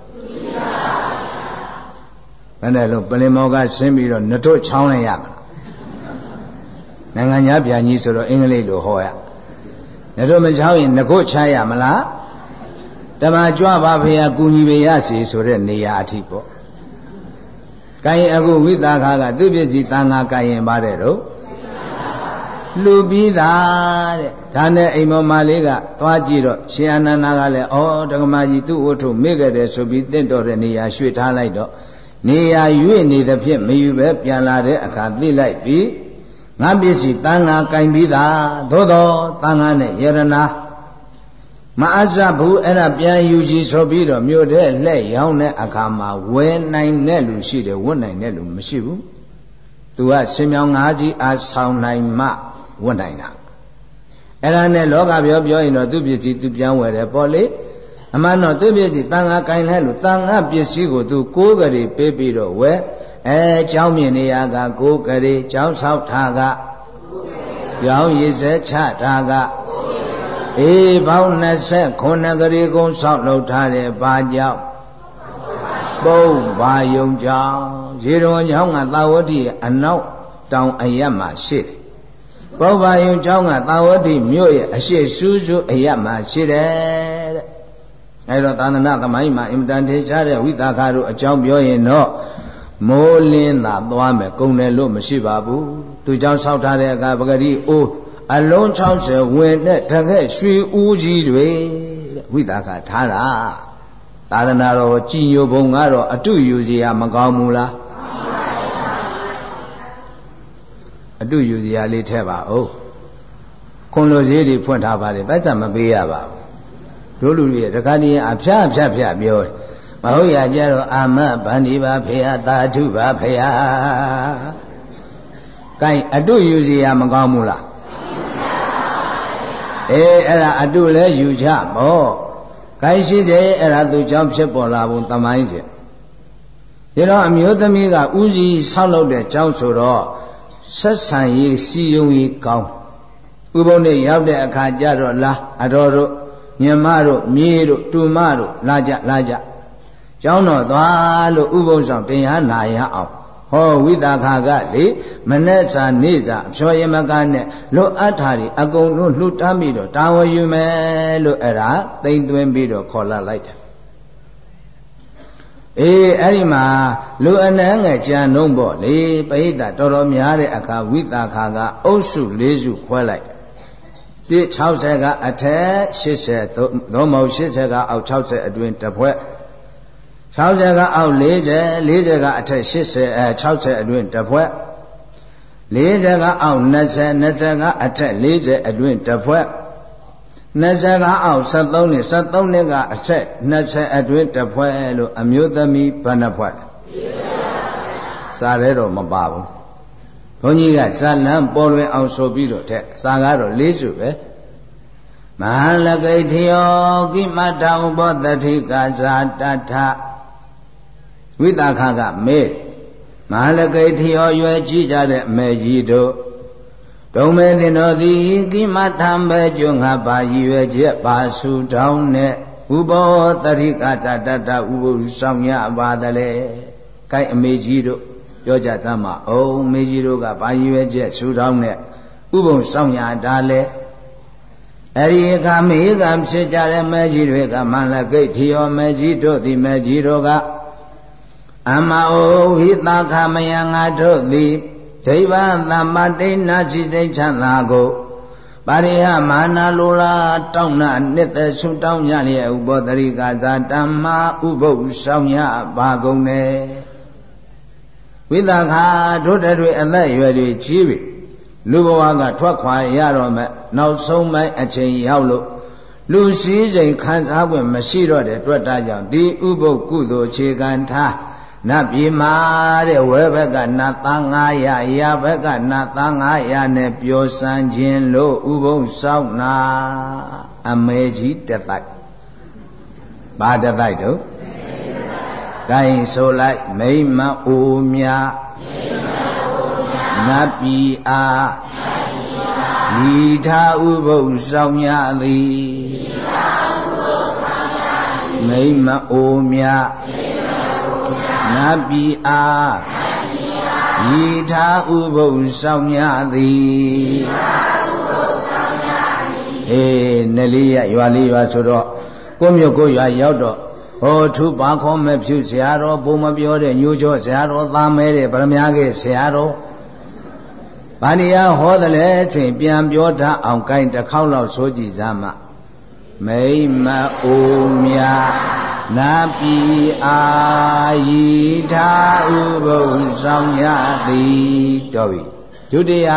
ဘယ်နဲ့လို့ပလင်မောကဆင်းပြီးတော့နှထုတ်ချောင်းလိုက်ရမလားနိုင်ငံသားပြန်ကြီးဆိုတော့အင်္ဂလိပ်လိုဟောရနှထုတ်မချောင်းရင်ငကုတ်ချရမလားတမကြွပါဖေရကူညီပေရစီဆိုတဲ့နေရာအထိပေါ့ကိုင်အခုဝိသခာကသူပစ္စည်းတန်ဃာကိုင်ရင်ပါတယ်တော့လှူပြီးသားတဲ့ဒါနဲ့အိမ်မော်မလေးကသွားကြည့်တော့ရှင်အာနန္ဒာကလည်းဩဒကမာကြီးသူ့ဝတ္ထုမေ့ခဲ့တယ်ဆိုပြီးတင့်တော်တဲ့နေရာရွှေ့ထားလိုက်တော့နေရာရွေ့နေသဖြင့်မယူပဲပြန်လာတဲ့အခါသိလိုက်ပြီးငါပစ္စည်းတန်ဃာကင်ပြီးသားသို့တော်တန်ဃာနဲ့ယရနာမအပ်စဘူးအဲ့ဒါပြန်ယူကြည့်ဆိုပြီးတော့မြို့တဲ့လက်ရောင်းတဲ့အခါမှာဝယ်နိုင်တဲ့လူရှိတယ်ဝတ်နိုင်တဲ့လူမရှိဘူးသူကရှင်မြောင်ငါးကြီးအားဆောင်နိုင်မှဝတ်နိုင်တာအဲ့ဒါနဲ့လောကပြောရင်တော့သူပစ္စည်းသူပြန်ဝယ်တယ်ပေါ့လေအမှန်တော့သူပစ္စည်းတန်ဃာကင်လဲလို့တန်ဃာပစ္စည်းကိုသူကိုးကလေးပေးပြီးတော့ဝယ်ကျောင်းမြင်နေရကကိုးကလေးကျောင်းဆောက်ထားကကျောင်းရည်စဲချထားကပေါင်း29ကလေးကုန်းဆောက်လုပ်ထားတယ်ဘာကြောင့်ပုဗ္ဗာယုံကြောင့်ရေတော်ကျောင်းကသာဝတိအနောက်တောင်အရပ်မှာရှိတယ်ပုဗ္ဗာယုံကျောင်းကသာဝတိမြို့ရဲ့အရှိစူးစူးအရပ်မှာရှိတယ်တဲ့အဲဒါသာသနာသမိုင်းမှာအင်တန်ထေချတဲ့ဝိသခါတို့အကြောင်းပြောရင်တော့မိုးလင်းသာသွားမယ်ကုန်တယ်လို့မရှိပါဘူးသူကြောင့်ဆောက်ထားတဲ့အခါပဂတိအိုးအလုံး60ဝင်တဲ့တကယ်ရွှေဦးကြီးတွေဝိသခါထားတာသာသနာတော်ကြည်ညိုပုံကတော့အတုယူစရာမကောင်းဘူးလားအတုယူစရာလေးထည့်ပါဦးခွန်လိုစည်းတွေဖွင့်ထားပါတယ်ပတ်သက်မပေးရပါဘူးတို့လူတွေတခါတည်းအဖျားပြောတယ်မဟုတ်ရကြတော့အာမဗန္ဒီပါဖေယသာဓုပါဖေယကိုင်အတုယူစရာမကောင်းဘူးလားအဲ့ဒါအတုလဲယူချပေါ့ကိုင်ရှိစေအဲ့ဒါသူကြောင့်ဖြစ်ပေါ်လာပုံသမိုင်းစေဒီတော့အမျိုးသမီးကဥကြီးဆောက်လုပ်တဲ့ကြောင့်ဆိုတော့ဆက်ဆံရေးစီယုံရေးကောင်းဥပုံနဲ့ရောက်တဲ့အခါကျတော့လာအတော်တို့မြမတို့မြေတို့တူမတို့လာကြကျောင်းတော်သွားလို့ဥပုံဆောင်တရားနာရအောင်ဟောဝိသခါကလေမနဲ့စာနေ့စာအဖြောရမကနဲ့လွတ်အပ်တာတွေအကုန်လုံးလှူတမ်းပြီးတော့တာဝန်ယူမယ်လို့အဲ့ဒါသိမ့်သွင်းပြီးတော့ခေါ်လာလိုက်တယ်အဲ့ဒီမှာလူအနှံငယ်ကြံနှုံးပေါ့လေပရိသတ်တော်တော်များတဲ့အခါဝိသခါကအုပ်စု၄စုခွဲလိုက်60ကအထက်80သို့မဟုတ်80ကအောက်60အတွင်းတစ်ဖွဲ့60ကအောက်40ကအထက်80 60အတွင်းတစ်ဖွဲ့40ကအောက်20ကအထက်40အတွင်းတစ်ဖွဲ့20ကအောက်73နှစ်ကအထက်20အတွင်းတစ်ဖွဲ့လို့အမျိုးသမီးဘယ်နှဖွဲ့လဲစားရဲတော့မပါဘူးဘုန်းကြီးကဇာလံပေါ်လွင်အောင်ဆိုပြီးတော့တဲ့စာကတော့၄စုပဲမဟာလကိထယောကိမတ္တဥပောတတိကာဇာတထဝိသခါကမေမဟာလကိထယောရွယ်ကြည့်ကြတဲ့အမေကြီးတို့ဒုံမေသင်တော်သည်ကိမထံပဲကျွငါပါရည်ရွယ်ချက်ပါစုတောင်းနဲ့ဥပောတတိကာဇာတထဥပုဆောင်ရပါသလဲကိုက်အမေကြီးတို့ပြောကြသမှာအောင်မေကြီးတို့ကပါရည်ရွယ်ချက်စုတောင်းနဲ့ဥပုံဆောင်ရတာလဲအဲ့ဒီအခါမေကဖြစ်ကြတဲ့မဲကြီးတွေကမန္လကိတ်ထီယောမဲကြီးတို့သည်မဲကြီးတို့ကအမအိုဟိသခမယံငါတို့သည်ဒိဗ္ဗသမ္ပတိနာချိစိတ်ချမ်းသာကိုပါရိဟမာနာလိုလားတောင်းနာနှစ်သက်ဆုတောင်းကြလျက်ဥပောတရိကသာတမ္မာဥပုပ်ဆောင်ရပါကုန်တယ်ဝိသခာတို့တွေအသက်ရွယ်တွေကြီးပြီလူဘဝကထွက်ခွာရတော့မယ်နောက်ဆုံးပိုင်းအချိန်ရောက်လို့လူစည်းစိမ်ခံစား권မရှိတော့တဲ့အတွက်ဒါကြောင့်ဒီဥပုပ်ကုသိုလ်ခြေခံထားနတ်ပြည်မှာတဲ့ဝဲဘက်ကနတ်သား900ရာဘက်ကနတ်သား900နဲ့ပျော်စမ်းခြင်းလို့ဥပုပ်ဆောက်နာအမေကြီးတတိုက်ဘာတတိုက်တို့ဂိုင်းဆိုလိုက်မိမ္မအိုမြနတ်ပြည်အားဤထာဥပုပ်ဆောင်ရသည်မိမ္မအိုမြနတ်ပြည်အားဤထာဥပုပ်ဆောင်ရသည်နယ်လေးရရွာလေးရွာဆိုတော့ကိုမြို့ကိုရွာရောက်တော့ဟောထုပါခေါ်မဲ့ဖြူဆရာတော်ဘုံမပြောတဲ့ညိုးကျော်ဆရာတော်သားမဲတဲ့ဗရမ ्या ကဆရာတော်ဘာနေရဟောတယ်လဲတွင်ပြန်ပြောတတ်အောင်ကိုင်းတစ်ခေါက်လောက်ဆိုကြည့်စမ်းမမိမ္မအိုမြနတ်ပြည်အာယီထာဥပုပ်ဆောင်ရသည်တော်ပြီဒုတိယ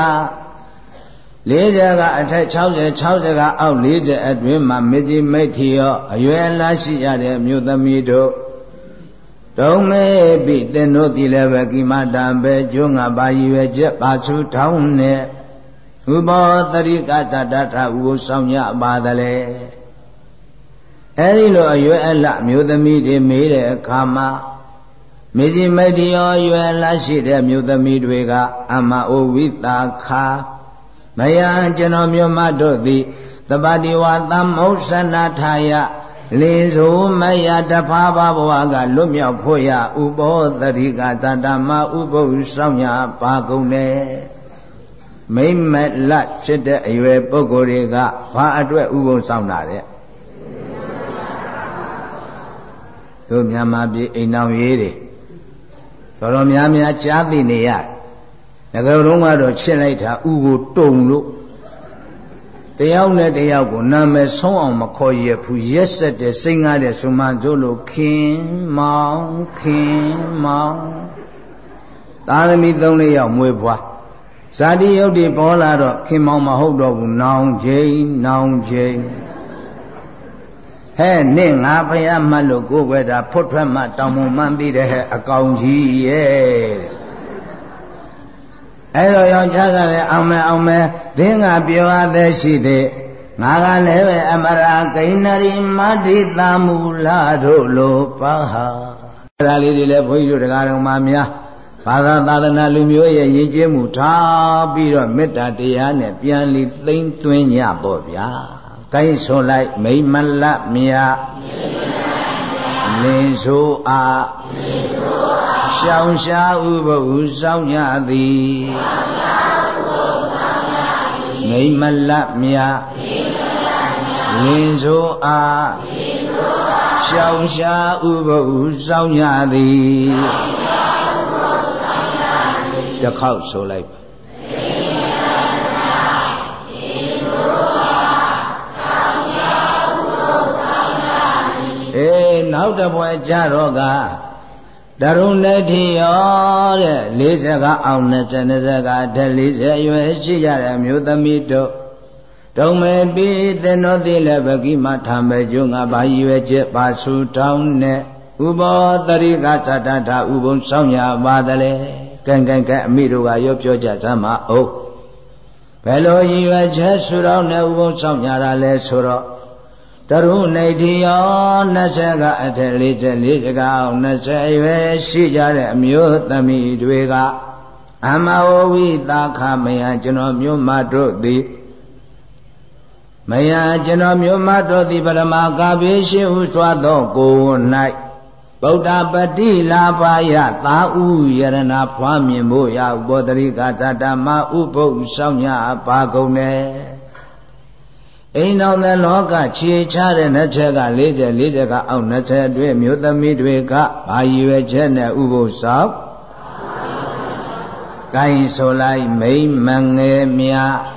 40ကအထက်60ကအောက်40အတွင်းမှာမေတိမိတ်ထီရောအရွယ်လားရှိရတဲ့မြို့သမီးတို့ဒုံမေပိသင်တို့သည်လည်းပဲကိမတံပဲကျွငါပါရည်ရွယ်ချက်ပါစုထောင်းနဲ့ဥပောတရိကတတထဥပုပ်ဆောင်ရပါသလဲအဲဒီလိုအရွယ်အလမြို့သမီးတွေမေးတဲ့အခါမှာမေတိမိတ်ထီရောအရွယ်လားရှိတဲ့မြို့သမီးတွေကအမအိုဝိတာခာမယံကျွန်တော်မြို့မတို့သည်တပတိဝသမ္မௌစနာထာယလင်းဆိုမယတဖာဘဘဝကလွတ်မြောက်ဖို့ရဥပောတရိကသတ္တမဥပုပ်ဆောင်ညာပါကုန်တယ်မိမ့်မလတ်ဖြစ်တဲ့အရွယ်ပုဂ္ဂိုလ်တွေကဘာအတွက်ဥပုပ်ဆောင်တာတဲ့တို့မြန်မာပြည်အိမ်တော်ရေးတွေတော်များများကြားသိနေရငါတို့ကတော့ချစ်လိုက်တာဥကိုတုံလို့တယောက်နဲ့တယောက်ကိုနာမည်ဆုံးအောင်မခေါ်ရဘူးရက်ဆက်တဲ့စိတ်ငါတဲ့ဆိုမှတို့လို့ခင်မောင်သာသမီ3-4ယောက်မွေးဖွားဇာတိယုတ်တွေပေါ်လာတော့ခင်မောင်မဟုတ်တော့ဘူးနောင်ချိန်ဟဲ့နင့်ငါဖယားမှတ်လို့ကိုယ်ွယ်တာဖွတ်ထွက်မှတောင်မမှန်းပြီးတဲ့ဟဲ့အကောင်ကြီးရဲ့အဲ့တော့ယောက်ျားကလည်းအောင်မဲဒင်းကပြောရသည်ရှိသည်ငါကလည်းပဲအမရာကိဏရီမတ္တိသာမူလာတို့လိုပါဟာအဲ့ဒါလေးတွေလည်းဘုန်းကြီးတို့တရားတော်မှာများဘာသာသာသနာလူမျိုးရဲ့ရည်ကြည်မှုထားပြီးတော့မေတ္တာတရားနဲ့ပြန်လီသိမ့်သွင်းကြပေါ့ဗျာကိုင်းဆိုလိုက်မိမလမြလင်းဆိုအားရှောင်ရှားဥပုပ်ဆောင်ရသည်မိမလမြလင်းဆိုအားရှောင်ရှားဥပုပ်ဆောင်ရသည်တစ်ခေါက်ဆိုလိုက်နောက်တစ်ပွဲကြတော့ကတရုဏတိယောတဲ့40ကအောင်20ကအထက်40ရွယ်ရှိကြတဲ့အမျိုးသမီးတို့ဒုံမေပိသင်တို့သည်လည်းဗကိမထာမေကျုံငါဘာရွယ်ချက်ပါဆူတောင်းနဲ့ဥပောတရိကသတ္တထဥပုံဆောင်ရပါသလဲကဲအမိတို့ကရောပြောကြစမ်းမအောင်ဘယ်လိုရွယ်ချက်ဆူတောင်းနဲ့ဥပုံဆောင်ရတာလဲဆိုတော့တရုဏိတိယော20ကအထက်40ကအောင်20ရွယ်ရှိကြတဲ့အမျိုးသမီးတွေကအမဝဝိသာခမယကျွန်တော်မျိုးမတို့သည်ပရမကာဘေရှိဟုစွာသောကိုယ်၌ဗုဒ္ဓပတိလာပါယသာဥယရဏဖွားမြင်ဖို့ရဥပောတရိကသတ္တမဥပုပ်ဆောင်ညပါကုန်တယ်အိမ်တော်တဲ့လောကခြေချတဲ့နှစ်ချက်က40ကအောက်20အတွင်းမြို့သမီးတွေကဘာရည်ရွယ်ချက်နဲ့ဥပုပ်ဆောင်ကိုင်းဆိုလိုက်မိမ့်မငယ်မြ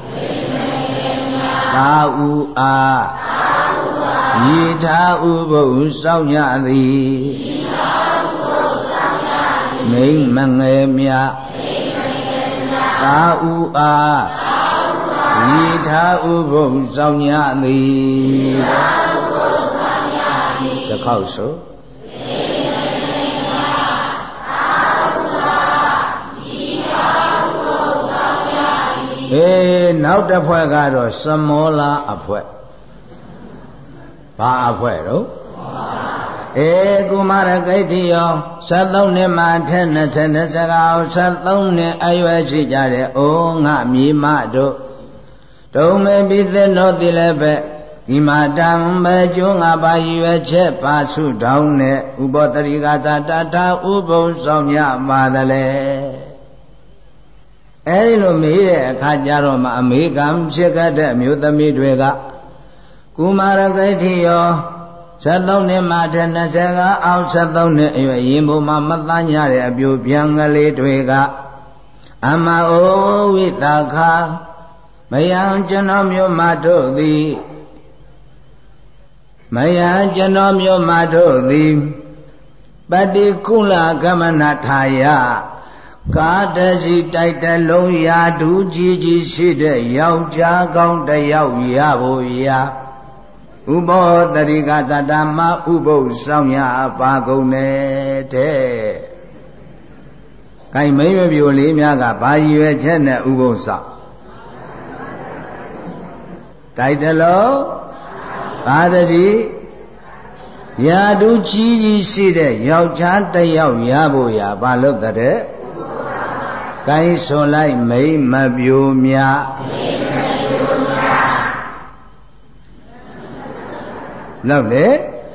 သာဥအားဤထာဥပုပ်ဆောင်ရသည်မိမ့်မငယ်မြသာဥအားဤထာဥပုပ်ဆောင်ရသည်တစ်ခေါက်ဆိုနောက်တစ်ဖွဲ့ကတော့စမောလာအဖွဲ့ဘာအဖွဲ့တော့ကုမာရဂိဋ္ဌိယော73နှစ်မှထက်20ကောင်73နှစ်အရွယ်ရှိကြတဲ့အိုငါမြေမတို့ဒုံမေပိသင်တို့သည်လည်းပဲဒီမာတံပဲကျိုးငါပါရွယ်ချက်ပါစုတောင်းနဲ့ဥပောတရိကသတ္တထာဥပုံဆောင်ညပါသလဲအဲဒီလိုမေးတဲ့အခါကျတော့မှအမေကံဖြစ်ခဲ့တဲ့အမျိုးသမီးတွေကကုမာရဂိဋ္ဌိယော73နှစ်မှထက်20ကအောက်73နှစ်အရွယ်ရင်ပေါ်မှာမတန်းရတဲ့အပြိုပြန်ကလေးတွေကအမအိုဝိသခာမယံကျွန်တော်မျိုးမတို့သည်ပတိကုလကမနထာယကာတစီတိုက်တလုံးရာဒူးကြီးရှိတဲ့ယောက်ျားကောင်းတစ်ယောက်ရဖို့ရာဥပောတရိကသတ္တမဥပုပ်ဆောင်ရပါကုန်တဲ့။ခိုင်မိမပြိုလေးများကဘာရည်ရွယ်ချက်နဲ့ဥပုပ်ဆောင်တိုက်တလုံးကာတစီရာဒူးကြီးရှိတဲ့ယောက်ျားတစ်ယောက်ရဖို့ရာဘာလို့တဲ့ကိုင်းဆိုလိုက်မိမပြိုများလောက်လေ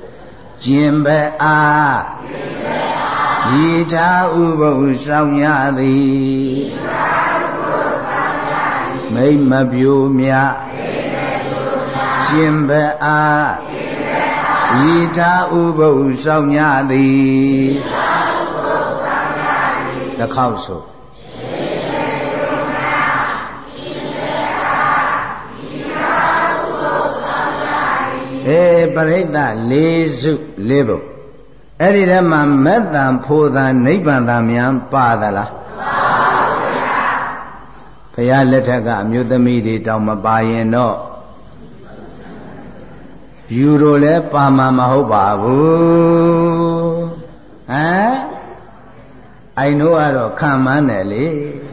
ကျင်ပဲအားဤထာဥပုပ်ဆောင်ရသည်မိမ့်မပြိုမြကျင်ပဲအားဤထာဥပုပ်ဆောင်ရသည်တစ်ခေါက်ဆိုပရိသတ်၄စု၄ဘုတ်အဲ့ဒီထဲမှာမက်တံဖိုးတံနိဗ္ဗာန်တံမြန်ပါသလားမပါဘူးဗျာဘုရားလက်ထက်ကအမျိုးသမီးတွေတောင်မပါရင်တော့ယူတို့လည်းပါမှာမဟုတ်ပါဘူးဟမ်အိုင်တို့ကတော့ခံမှန်းတယ်လေ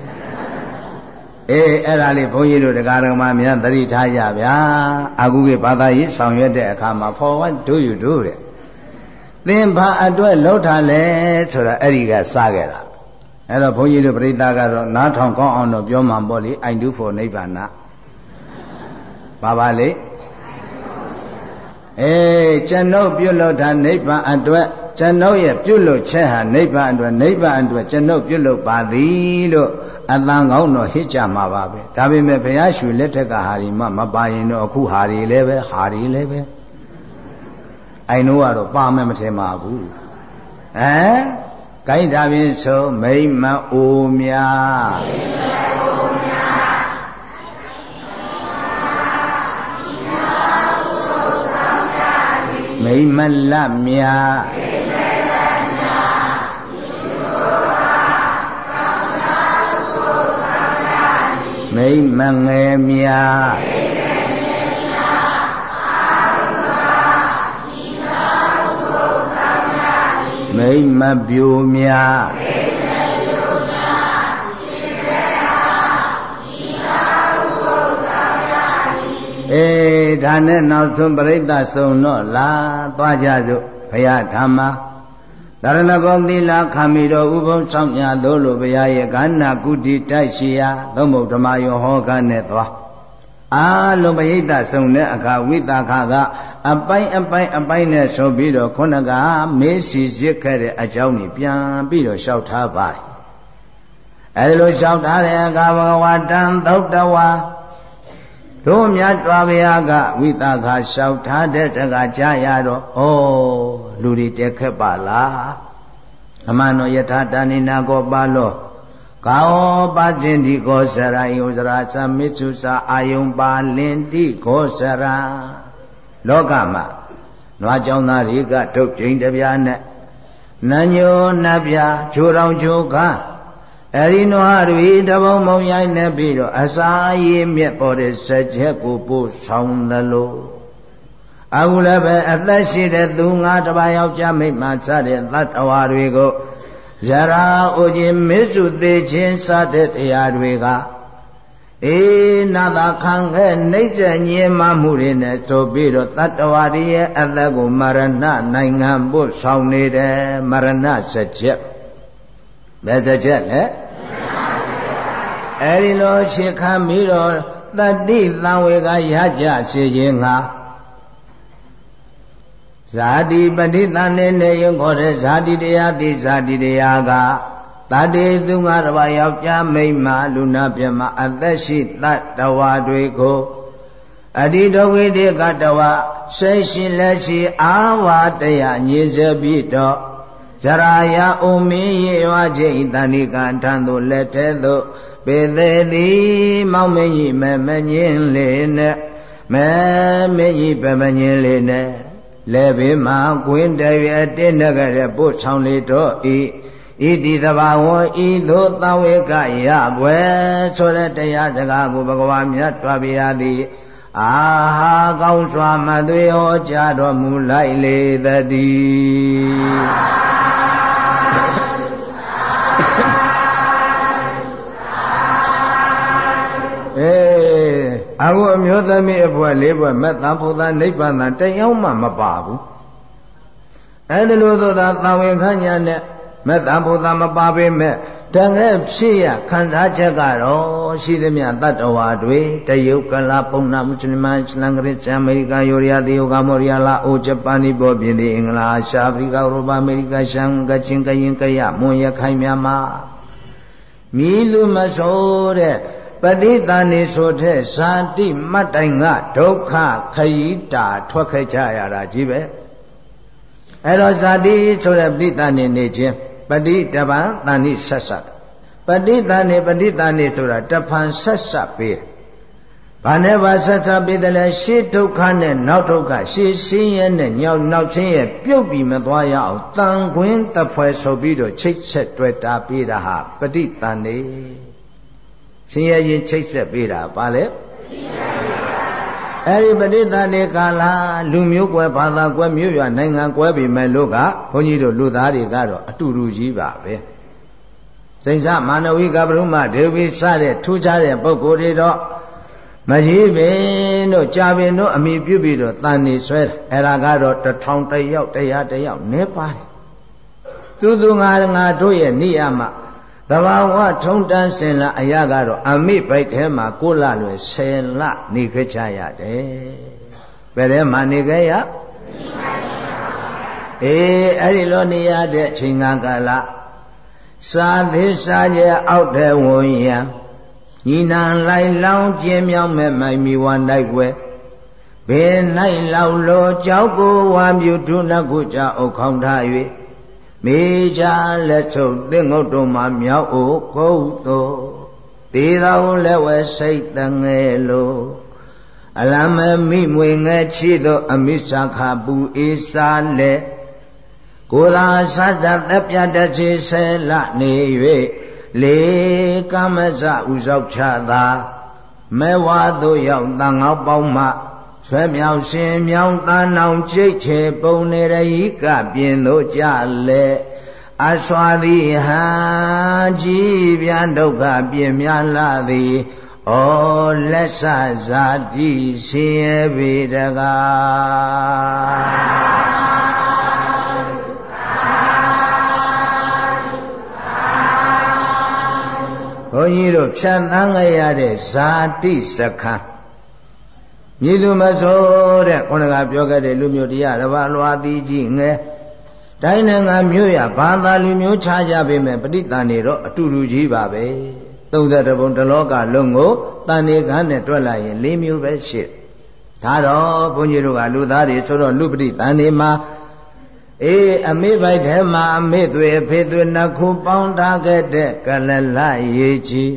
အဲ့ဒါလေးဘုန်းကြီးတို့တရားတော်မှာများသတိထားကြဗျာအခုကဘာသာရေးဆောင်ရွက်တဲ့အခါမှာ for what do you do တဲ့သင်ဘာအတွက်လှုပ်ထားလဲဆိုတာအဲ့ဒီကစခဲ့တာအဲ့တော့ဘုန်းကြီးတို့ပြိဿကတော့နားထောင်ကောင်းအောင်တော့ပြောမှပေါ့လေ I do for နိဗ္ဗာန်ပါလေကျွန်ုပ်ပြုလုပ်တာနိဗ္ဗာန်အတွက်ကျွန်ုပ်ရဲ့ပြုလုပ်ချက်ဟာနိဗ္ဗာန်အတွက်ကျွန်ုပ်ပြုလုပ်ပါသည်လို့အတန်ကောင်းတော့ဟစ်ကြမှာပါပဲဒါပေမဲ့ဘုရားရွှေလက်ထက်ကဟာဒီမှမပါရင်တော့အခုဟာဒီလည်းပဲအိုင်တို့ကတော့ပါမယ်မထင်ပါဘူးကိုင်းဒါဖြင့်ဆိုမိမ့်မအိုများမိမ့်မလတ်များမိမ့်မငယ်များမိမ့်မပြိုများဒါနဲ့နောက်ဆုံးပြိဿဆုံးတော့လာသွားကြစို့ဘုရားဓမ္မသရဏဂုံသီလခံပြီးတော့ဥပုံဆောင်ညာသို့လို့ဘုရားရဲ့ကဏ္ဍကုတိတိုက်ရှိရာသုံးဘုဒ္ဓမယောဟောကနဲ့သွားအားလုံးပရိသတ်ဆုံးတဲ့အခါဝိသခကအပိုင်းနဲ့ဆိုပြီးတော့ခုနကမေးစီစစ်ခဲ့တဲ့အကြောင်းကြီးပြန်ပြီးတော့လျှောက်ထားပါတယ်အဲဒီလိုလျှောက်ထားတဲ့အခါဘဂဝတံသုတ်တဝါတို့မြတ်စွာဘုရားကဝိသခလျှောက်ထားတဲ့စကားကြားရတော့လူတွေတက်ခက်ပါလားအမှန်တော့ယထာတဏိနာကောပါလောကာဝပါခြင်းတိကောစရာယုစရာသမစ္ဆုစာအာယုံပါလင်တိကောစရာလောကမှာနွားကြောင်းသားတွေကထုတ်ချိန်တပြားနဲ့နံညိုနတ်ပြချိုးတော်ချိုးကားအရိနွားတွေတဘုံမုံရိုက်နေပြီးတော့အစာရည်မြက်ပေါ်တဲ့စက်ချက်ကိုပို့ဆောင်သလိုအခုလည်းပဲအသက်ရှိတဲ့သူငါတစ်ပါးယောက်ျားမိန်းမစတဲ့သတ္တဝါတွေကိုဇရာဥခြင်းမစ္စုသေးခြင်းစတဲ့တရားတွေကနာသာခံခဲ့နှိမ့်ဆက်ညင်မှမှုတွေနဲ့ဆိုပြီးတော့တတ္တဝါတွေရဲ့အသက်ကိုမရဏနိုင်ငံပို့ဆောင်နေတယ်မရဏစက်ချက်ဘယ်စက်ချက်လဲအဲဒီလိုရှေခံပြီးတော့တတိသံဝေကရကြစေခြင်းငါဇာတိပဋိသန္ဓေနဲ့ယုံခေါ်တဲ့ဇာတိတရားတိဇာတိတရားကတတေသူငါတစ်ပါးယောက်ျားမိန်းမလူနာပြမအသက်ရှိတတ္တဝါတွေကိုအတိတဝိတေကတဝဆိတ်ရှိလက်ရှိအာဝါတရားညင်စေပြီးတော့ဇရာယဥမင်းရေဝခြင်းတဏိကထံသို့လက်ထဲသို့ပေသေးသည်မောင်မင်းကြီးမမငင်းလေးနဲ့မမင်းကြီးပမငင်းလေးနဲ့လဲဘေးမှာကွင်းတရွယ်တင်းနဂရပို့ဆောင်လေတော့ဤတိသဘာဝဤသို့သဝေကရဘွယ်ဆိုတဲ့တရားစကားကိုဘဂဝါမြတ်စွာဘုရားသည်အာဟာကောင်းစွာမသွေဟောကြားတော်မူလိုက်လေသတည်းအခုအမျိုးသမီးအဖွဲ၄ဖွဲမက်သံဖုသနိဗ္ဗာန်တယောက်မှမပါဘူးအဲဒီလိုသောသာသံဝေခညာနဲ့မက်သံဖုသမပါပေမဲ့တကယ်ဖြစ်ရခံစားချက်ကတော့ရှိသမျှတတ္တဝါတွေတရုတ်ကလာပုံနာမွတ်စလင်မအစ္စလမ်ခရစ်ယာန်အမေရိကန်ယူရီးယားတရုတ်ကမော်ရီးယားလာအိုဂျပန်နီပေါ်ပြည်သည်အင်္ဂလာအာရှအာဖရိကဥရောပအမေရိကရှမ်းကချင်ကရင်ကရမွန်ရခိုင်မြန်မာမြည်လူမဆိုတဲ့ပဋိသန္ဓေဆိုတဲ့ဇာတိမတ်တိုင်ကဒုက္ခခရီးတာထွက်ခဲ့ကြရတာကြီးပဲအဲ့တော့ဇာတိဆိုတဲ့ပဋိသန္ဓေနေခြင်းပဋိတပံတဏိဆက်ဆက်ပဋိသန္ဓေဆိုတာတဖန်ဆက်ဆက်ပေးတယ်။ဘာနဲ့ပါဆက်ဆက်ပေးတယ်လဲရှေးဒုက္ခနဲ့နောက်ဒုက္ခရှေးဆင်းရဲနဲ့နောက်ဆင်းရဲပြုတ်ပြီးမသွားရအောင်တန်ခွင်းတဖွဲဆိုပြီးတော့ချိတ်ဆက်တွေ့တာပေးတာဟာပဋိသန္ဓေဆင်းရဲရင်ချိတ်ဆက်ပေးတာပါလေအဲ့ဒီပဋိသန္ဓေကာလလူမျိုးကွဲဘာသာကွဲမြို့ရွာနိုင်ငံကွဲပြီမဲ့လို့ကဘုန်းကြီးတို့လူသားတွေကတော့အတူတူကြီးပါပဲစိဉ္စမာနဝိကပရုမဒေဝိစတဲ့ထူးခြားတဲ့ပုဂ္ဂိုလ်တွေတော့မကြီးပင်တို့ကြာပင်တို့အမိပြုပြီးတော့တန်နေဆွဲတယ်အဲ့ဒါကတော့1000တယောက်100တယောက်နဲပါတယ်သူငါတို့ရဲ့နိယမသဘာဝထုံတန်းစင်လာအရာကတော့အမိဘိုက်ထဲမှာ9လလွယ်10လနေခဲ့ကြရတယ်ဘယ်ထဲမှာနေခဲ့ရအဲ့ဒီလိုနေရတဲ့အချိန်ကာလစာသေးစာကျအောက်ထဲဝင်ရညီနံလိုက်လောင်းကျင်းမြောင်းမဲ့မိုင်မီဝါနိုင်ွယ်ဘယ်နိုင်လောက်လောကြောက်ကိုဝါမြူထုနှကုကြအုပ်ခေါင်းထား၍မေချာလက်ဆုပ်သင်္ဂုတ်တို့မှာမြောက်အိုကုတ်သောတေသောလက်ဝဲစိတ်တငယ်လိုအလမမိမွေငယ်ချီသောအမိစာခပူအေးစားလက်ကိုယ်သာစသသက်ပြတချေဆဲလနေ၍လေကမဇဥဇောက်ချသာမဲဝါတို့ရောက်တန်ငေါပေါင်းမှဆွဲမြောင်ရှင်မြောင်တန်အောင်ကြိတ်ချေပုံနေရဤကပြင်တို့ကြလေအစွာသည်ဟံကြီးပြန်ဒုက္ခပြင်များလာသည်ဩလက်ဆဇာတိဆင်းရဲပေတကားဘုန်းကြီးတို့ဖြတ်သန်းကြရတဲ့ဇာတိစခန်းမြည်သူမဆိုတဲ့ခုနကပြောခဲ့တဲ့လူမျိုးတရားတစ်ပါးလွာသည်ကြီးငယ်တိုင်းနိုင်ငံမြို့ရဘာသာလူမျိုးခြားကြပေမဲ့ပဋိသန္ဓေတော့အတူတူကြီးပါပဲ32ဘုံတလောကလုံးကိုတန်နေကန်းနဲ့တွက်လိုက်ရင်4မျိုးပဲရှိဒါတော့ဘုန်းကြီးတို့ကလူသားတွေဆိုတော့လူပဋိသန္ဓေမှာအမေဘိုက်ထဲမှာအမေသွေအဖေသွေနှစ်ခုပေါင်းထားခဲ့တဲ့ကလလရေကြီး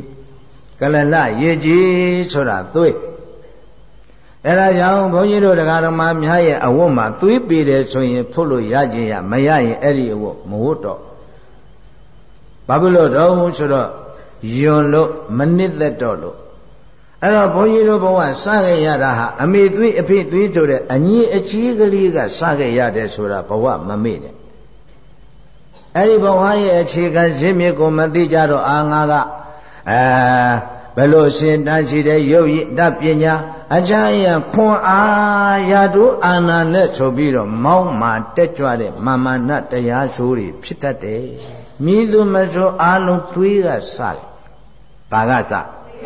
ဆိုတာသွေးအဲ့ဒါကြောင့်ဘုန်းကြီးတို့တရားတော်မှာများရဲ့အဝတ်မှာသွေးပေတယ်ဆိုရင်ဖုတ်လို့ရခြင်းရမရရင်အဲ့ဒီအဝတ်မဟုတ်တော့ဘာဖြစ်လို့တော့ဆိုတော့ယွန်လို့မနစ်သက်တော့လို့အဲ့တော့ဘုန်းကြီးတို့ဘဝစခဲ့ရတာဟာအမေသွေးအဖေသွေးဆိုတဲ့အညီအကြီးကလေးကစခဲ့ရတယ်ဆိုတာဘဝမမေ့နဲ့အဲ့ဒီဘဝရဲ့အခြေခံဇင်းမြစ်ကိုမသိကြတော့ငါကဘယ်လိုရှင်တန်းရှိတဲ့ရုပ်ရည်တပညာအကြရခွန်အားရာတို့အာနာနဲ့ဆိုပြီးတော့မောင်းမာတက်ကြွတဲ့မာမနတရားဆိုးတွေဖြစ်တတ်တယ်မြည်သူမဆိုအားလုံးသွေးကစတယ်ဘာကစ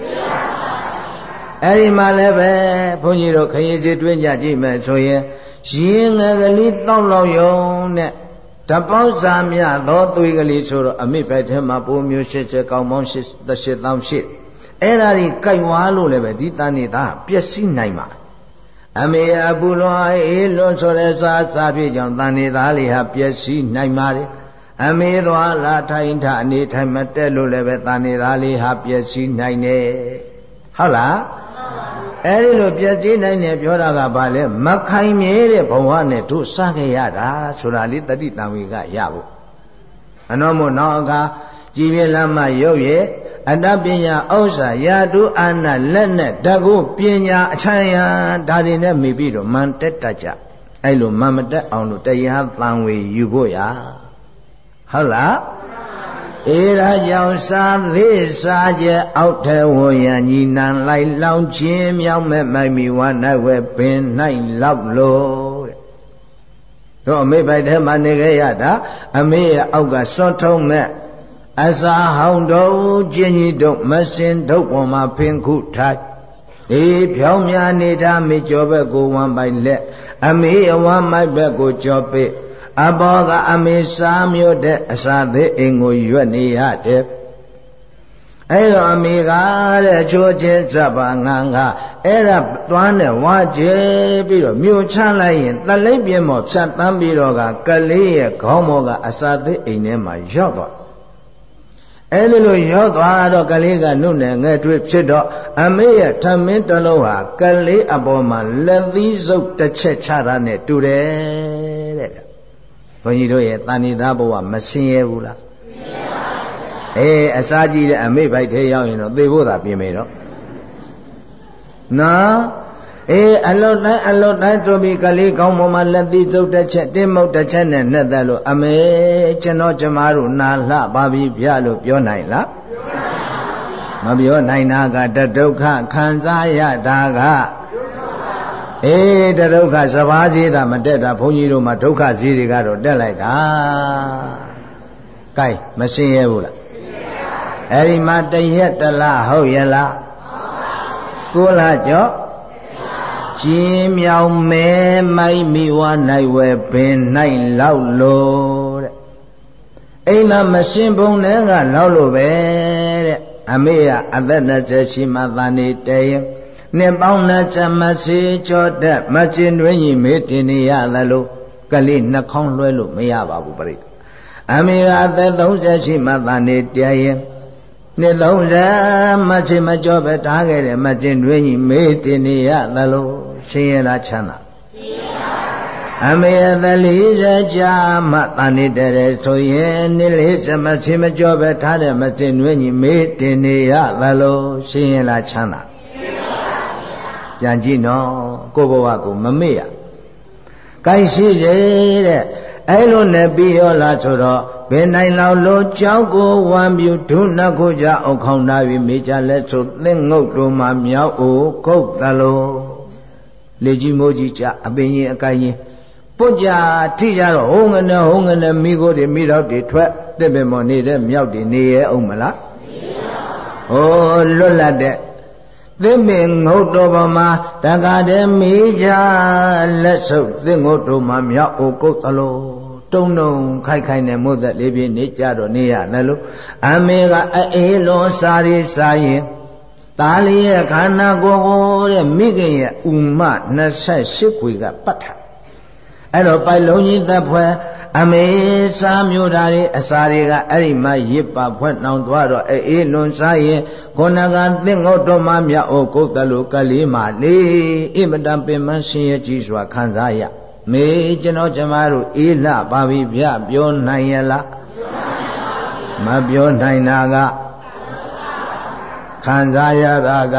အဲ့ဒီမှာလည်းပဲဘုန်းကြီးတို့ခရီးစီတွင်းကြကြည့်မယ်ဆိုရင်ရင်ငယ်ကလေးတောက်လောက်ယုံနဲ့တပေါင်းစာမြသောသွေးကလေးဆိုတော့အမိဘက်ထဲမှာပိုးမျိုး80ကောင်းပေါင်း88,000ရှိအဲ့ဒါကြီးကြိုက်ဝါလို့လည်းပဲဒီတန်နေသားပျက်စီးနိုင်ပါအမေအပူလွန်အေးလွန်ဆိုတဲ့စားဖြစ်ကြောင့်တန်နေသားလေးဟာပျက်စီးနိုင်ပါတယ်အမေသွားလာထိုင်ထအနေထိုင်မတက်လို့လည်းပဲတန်နေသားလေးဟာပျက်စီးနိုင်တယ်ဟုတ်လားအဲ့ဒီလိုပြည့်စည်နိုင်တယ်ပြောတာကဘာလဲမခိုင်မြဲတဲ့ဘဝနဲ့တို့စခဲ့ရတာဆိုတာလေးတတိတံဝေကရဖို့အနောမို့နောက်အခါကြည်ပြလမ်းမရုပ်ရဲ့အတ္တပညာဥစ္စာယာတုအာနလက်နဲ့ဓကုပညာအချမ်းရံဒါတွေနဲ့မိပြီးတော့မန်တက်တတ်ကြအဲ့လိုမန်မတက်အောင်လို့တရားသံဝေယူဖို့ရဟုတ်လားဒါကြောင့်စာသေးစာကျအောက်ထဲဝရညီနံလိုက်လောင်းခြင်းမြောက်မဲ့မိုက်မီဝါ၌ဝဲပင်၌လောက်လို့တဲ့တို့အမေဘိုက်ထဲမှာနေခဲ့ရတာအမေရဲ့အောက်ကစွန့်ထုံးမဲ့အစာဟောင်းတို့ကျင်းကြီးတို့မစင်ထုတ်ပေါ်မှာဖင်ခုထိုက်အေးဖြောင်းများနေတာမေကျော်ဘက်ကိုဝမ်းပိုက်လက်အမေအဝမ်းမိုက်ဘက်ကိုကြော်ပိအဘောကအမေစားမျိုးတဲ့အစာသေးအိမ်ကိုရွက်နေရတဲ့အဲ့တော့အမေကတဲ့ချိုးချင်းစပ်ပါငန်းကအဲ့ဒါသွားနဲ့ဝါကျဲပြီးတော့မြို့ချလိုက်ရင်တလိပ်ပြင်းမော်ဖြတ်တန်းပြီးတော့ကလေးရဲ့ခေါင်းမော်ကအစာသေးအိမ်ထဲမှာရောက်သွားအဲ့လိုရောက်သွားတော့ကလေးကနုနဲ့ငဲ့တွေ့ဖြစ်တော့အမေရဲ့ထမင်းတစ်လုံးဟာကလေးအပေါ်မှာလက်သီးစုပ်တစ်ချက်ချတာနဲ့တူတယ်တဲ့ဘုန်းကြီးတို့ရဲ့တဏှိသားဘဝမဆင်းရဲဘူးလားအစာကြည့်တဲ့အမေဘိုက်ထဲရောက်ရင်တော့သေဖို့သာပြင်မယ်တော့နော်အလုတ်တိုင်းတို့ပြီးကလေးကောင်းပေါ်မှာလက်သီးသုတ်တစ်ချက်တင်းမုတ်တစ်ချက်နဲ့နဲ့သက်လို့အမေကျွန်တော်ကျမတို့နာလှပါပြီဗျလို့ပြောနိုင်လားမပြောနိုင်တာကတဒုက္ခခံစားရတာကတဒုက္ခစဘာကြီးတာမတက်တာဘုန်းကြီးတို့မှာဒုက္ခဈေးတွေကတော့တက်လိုက်တာကဲမရှင်းရဘူးလားအဲ့ဒီမှာတရက်တလားဟုတ်ရဲ့လားကိုလားကြော့ကျင်းမြောင်မဲမိုက်မိဝနိုင်ဝဲပင်နိုင်လောက်လို့တဲ့အိမ်သာမရှင်းပုံနဲ့ကလောက်လို့ပဲတဲ့အမေကအသက်20ရှိမှသာနေတည်ရင်နှစ်ပေါင်း20မစီကြောတဲ့မကျင်တွင်ကြီးမေးတင်နေရသလိုကလေးနှာခေါင်းလွှဲလို့မရပါဘူးပြိတ္တအမေကအသက်30ရှိမှသာနေတည်ရင်နှစ်30မချင်မကြောပဲတားခဲ့တယ်မကျင်တွင်ကြီးမေးတင်နေရသလိုရှင်းရလားချမ်းသာရှင်းရပါဘူးအမေအသက်40ကြာမှသာနေတဲ့ဆိုရင်နှစ်40မချင်မကြောပဲထားတယ်မကျင်တွင်ကြီးမေးတင်နေရသလိုရှင်းရလားချမ်းသာရှင်းရပါဘူးပြန်ကြည့်နော်ကိုဘဝကိုမမေ့ရကိုင်းရှိတဲ့အဲ့လိုနဲ့ပြီးရောလားဆိုတော့ဘယ်နိုင်လောက်လို့ကြောက်ကိုဝမ်းပြူဒုနှခုကြအောင်ခေါင်းသားပြီးမိကြလဲဆိုသင်ငုတ်တို့မှာမြောက်အိုကုတ်တလို့လေကြီးမိုးကြီးကြအပင်ကြီးအကိုင်းကြီးပုတ်ကြထိကြတော့ဟုံးငနဲ့မိကိုတွေမိတော့တွေထွက်တစ်ပင်မော်နေတဲ့မြောက်တွေနေရဲ့အောင်မလားဟိုလွတ်လပ်တဲ့သင်္ပင်ငုတ်တော်ပေါ်မှာတက္ကတဲ့မိကြလက်ဆုပ်သင်ငုတ်တော်မှာမြောက်အိုကုတ်တလို့တုံခိုက်နဲ့မို့သက်လေးပြင်းနေကြတော့နေရတယ်လို့အမေကအေးလွန်စားရီစားရင်သားလေးရဲ့ခန္ဓာကိုယ်ကိုတဲ့မိခင်ရဲ့ဥမ28ခွေကပတ်ထားအဲ့တော့ပိုက်လုံးကြီးသက်ဖွဲအမေစားမျိုးဓာတွေအစာတွေကအဲ့ဒီမှာရစ်ပါဖွက်နှောင်သွားတော့အေးလွန်စားရင်ခုနကသင်္ဂုတ်တော်မှာမြောက်အိုကုတ်တလို့ကလေးမှလေးအမတန်ပင်မရှင်ရကြီးစွာခံစားရမေကျွန်တော်ကျမတို့အေးလှပါပြီဗျပြောနိုင်ရလားမပြောနိုင်တာကခံစားရတာက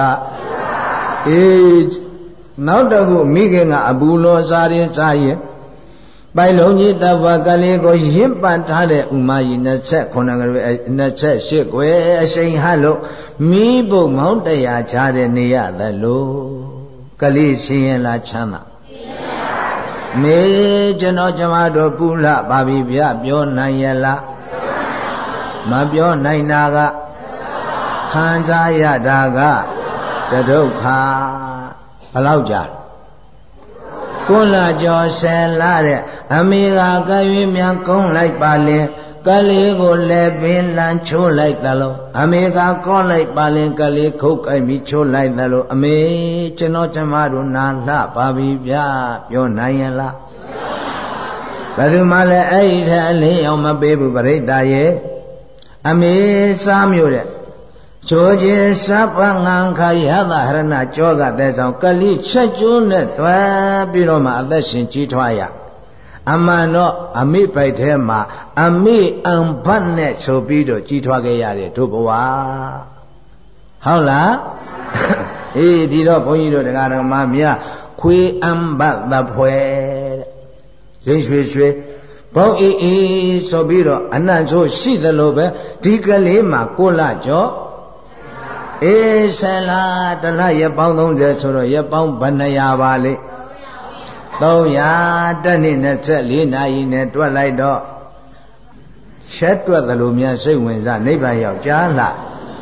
နောက်တခုမိခင်ကအဘူလောစားရင်စားရင်ပိုင်လုံးကြီးတဘကလေးကိုရင့်ပန်ထားတဲ့ဥမာကြီး2928ကွယ်အရှိန်ဟလို့မိဖို့မောင်းတရားချတဲ့နေရသလိုကလေးရှင်းရင်လားချမ်းသာမေကျွန်တော်ကျမတို့ကုလပါပြီဗျပြောနိုင်ရလားမပြောနိုင်တာကခံစားရတာကတဒုက္ခဘလောက်ကြာကုလကျော်10လတဲ့အမေကကရွေးမြန်ကုန်းလိုက်ပါလင်ကလေးကိုလည်းပင်လန်းချိုးလိုက်သလိုအမေကကောလိုက်ပါလင်ကလေးခုတ်ကိုက်ပြီးချိုးလိုက်သလိုအမေကျွန်တော်ကျမတို့နာလှပါပြီဗျပြောနိုင်ရလားဘယ်သူမှလည်းအဲ့ဒီထဲအလင်းအောင်မပေးဘူးပြိတ္တာရဲ့အမေစားမျိုးတဲ့ချိုးခြင်းစပ်ပငန်ခရသဟရဏကြောကတဲ့ဆောင်ကလေးချက်ကျိုးနဲ့သွားပြီးတော့မှအသက်ရှင်ကြီးထွားရအမှန်တော့အမိပိုက်ထဲမှာအမိအံဘတ်နဲ့ဆိုပြီးတော့ကြီးထွားခဲ့ရတယ်တို့ဘဝဟုတ်လားဒီတော့ဘုန်းကြီးတို့တရားတော်မှာမြတ်ခွေအံဘတ်သဖွယ်တဲ့ရိတ်ရွှေဘုံအေးဆိုပြီးတော့အနံ့ဆိုရှိသလိုပဲဒီကလေးမှာကိုလကျော်ဆလာတလရပေါင်း30ဆိုတော့ရပေါင်းဘယ်နှရာပါလိ300တနေ့24နာရီနဲ့တွက်လိုက်တော့ချက်တွက်သလိုများစိတ်ဝင်စားနိဗ္ဗာန်ရောက်ကြားလား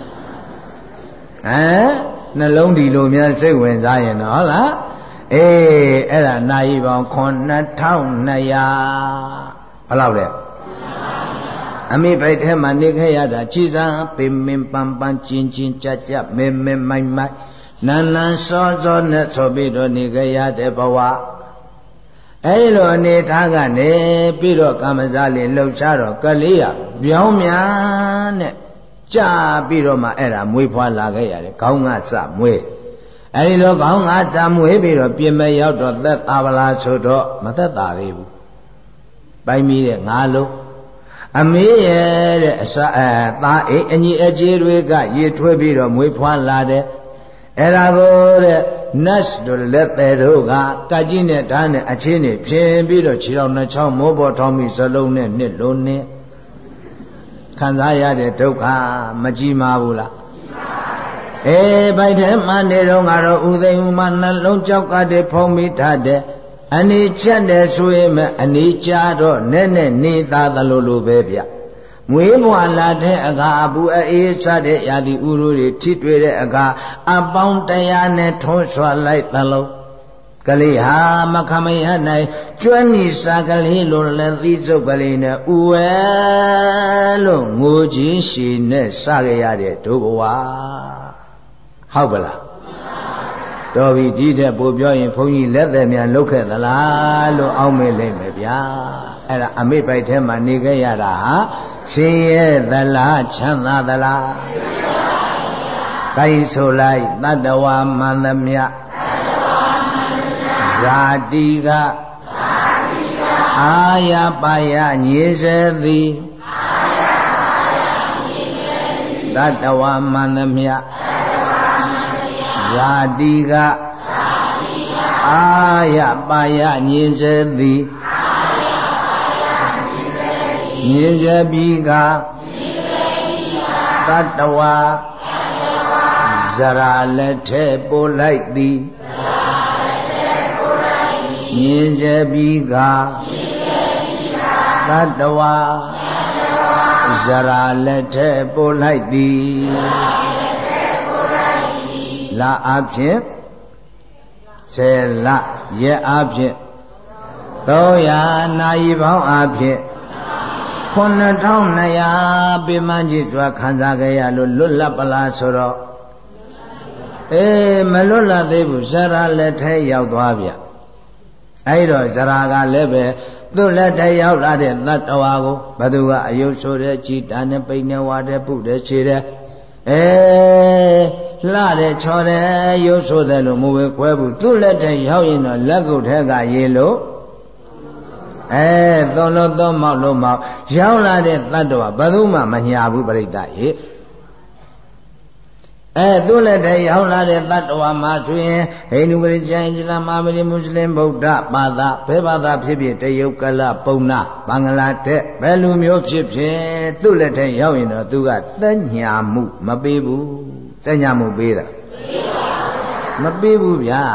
နှလုံးဒီလိုများစိတ်ဝင်စားရင်တော့ဟုတ်လားအဲ့ဒါနာရီပေါင်း9200ဘယ်လောက်လဲအမိဘိုက်ထဲမှာနေခဲ့ရတာကြည်စားပင်ပင်ပန်းပန်းကျင်ကျင်ကြကြမဲမဲမိုက်မိုက်နန်းနန်းစောစောနဲ့ဆိုပြီးတော့နေခဲ့ရတဲ့ဘဝအဲ့လိုအနေထားကနေပြီးတော့ကာမဇာလေးလှုပ်ရှားတော့ကလေးရပြောင်းများနဲ့ကြာပြီးတော့မှအဲ့ဒါမွေးဖွားလာခဲ့ရတယ်ခေါင်းကစမွေးအဲ့ဒီလိုခေါင်းကစမွေးပြီးတော့ပြင်မဲ့ရောက်တော့သက်သာပလားဆိုတော့မသက်သာသေးဘူးပိုင်ပြီးတဲ့ငါလုံးအမေရဲ့တဲ့အစာသားအိအညီအကျေးတွေကရေထွေးပြီးတော့မွေးဖွားလာတဲ့အဲ့ဒါကိုတဲ့နတ်တို့လက်သေးတို့ကကကြီးနဲ့ဓာတ်နဲ့အချင်းနဲ့ဖြင်းပြီးတော့ခြေတော်နှချောင်းမိုးပေါ်ထောင်းပြီးစလုံးနဲ့နှစ်လုံးနဲ့ခံစားရတဲ့ဒုက္ခမကြီးမားဘူးလားဘိုက်ထဲမှာနေတော့ကတော့ဥသိမ်းဥမနှလုံးကြောက်ကတည်းဖုံးပြီးထားတဲ့အနိချက်တဲ့ဆိုရင်မဲ့အနိကြတော့နဲ့နေသားသလိုလိုပဲဗျမွေးဘွာလာတဲ့အခါအပူအေးစတဲ့ရာသီဥတုတွေထိတွေ့တဲ့အခါအပေါင်းတရားနဲ့ထုံးဆွလိုက်သလုံးကလေးဟာမခမရနိုင်ကျွမ်းနီစာကလေးလိုလည်းသီးစုပ်ကလေးနဲ့ဥဝဲလို့ငိုချင်းရှည်နဲ့စခဲ့ရတဲ့ဒုဘဝဟုတ်ပလားတော်ပြီဒီတဲ့ပို့ပြောရင်ဘုန်းကြီးလက်သက်များလုတ်ခဲ့သလားလို့အောက်မေ့လိုက်မယ်ဗျာအဲ့ဒါအမိပိုက်ထဲမှာနေခဲ့ရတာဟာရှင်ရဲ့သလားချမ်းသာသလားကိုင်းဆိုလိုက်တတ္တဝါမန္တမြဇာတိကအာယပါယညေစေသည်တတ္တဝါမန္တမြဇာတိကအာယပါယညေစေသည်ညေစေပြီကတတ္တဝါဇရာလက်ထဲပို့လိုက်သည်ညေစေပြီကတတ္တဝါဇရာလက်ထဲပို့လိုက်သည်လာအဖြစ်10လရက်အဖြစ်300နာရီပေါင်းအဖြစ်9200ပြမကြီးစွာခံစားကြရလို့လွတ်လပ်ပလားဆိုတော့မလွတ်လပ်သေးဘူးဇရာလက်ထဲရောက်သွားဗျအဲ့တော့ဇရာကလည်းပဲသူ့လက်ထဲရောက်လာတဲ့တတ္တဝါကိုဘသူကအယုတ်ဆိုတဲ့ကြည်တာနဲ့ပိန်နဲ့ဝါတဲ့ပုတဲ့ခြေတဲ့လှတဲ့ချော်တဲ့ရုပ်ဆိုတဲ့လို့မဝေခွဲဘူးသူ့လက်ထဲရောက်ရင်တော့လက်ကုတ်ထဲကရေလို့သုံးလို့သုံးမောက်လို့မောက်ရောက်လာတဲ့တတ္တဝါဘယ်သူမှမညာဘူးပြိတ္တရေသူ့လက်ထဲရောက်လာတဲ့တတ္တဝါမှာဆိုရင်ဟိန္ဒူပရိစ္ဆေအစ္စလာမ်အာမေရီမွတ်စလင်ဗုဒ္ဓဘာသာဘယ်ဘာသာဖြစ်ဖြစ်တရုတ်ကလပုံနာဘင်္ဂလားဒေ့ဘယ်လူမျိုးဖြစ်ဖြစ်သူ့လက်ထဲရောက်ရင်တော့သူကသက်ညာမှုမပေးဘူးသက်ညာမှုပေးတာမပေးဘူးဗျာ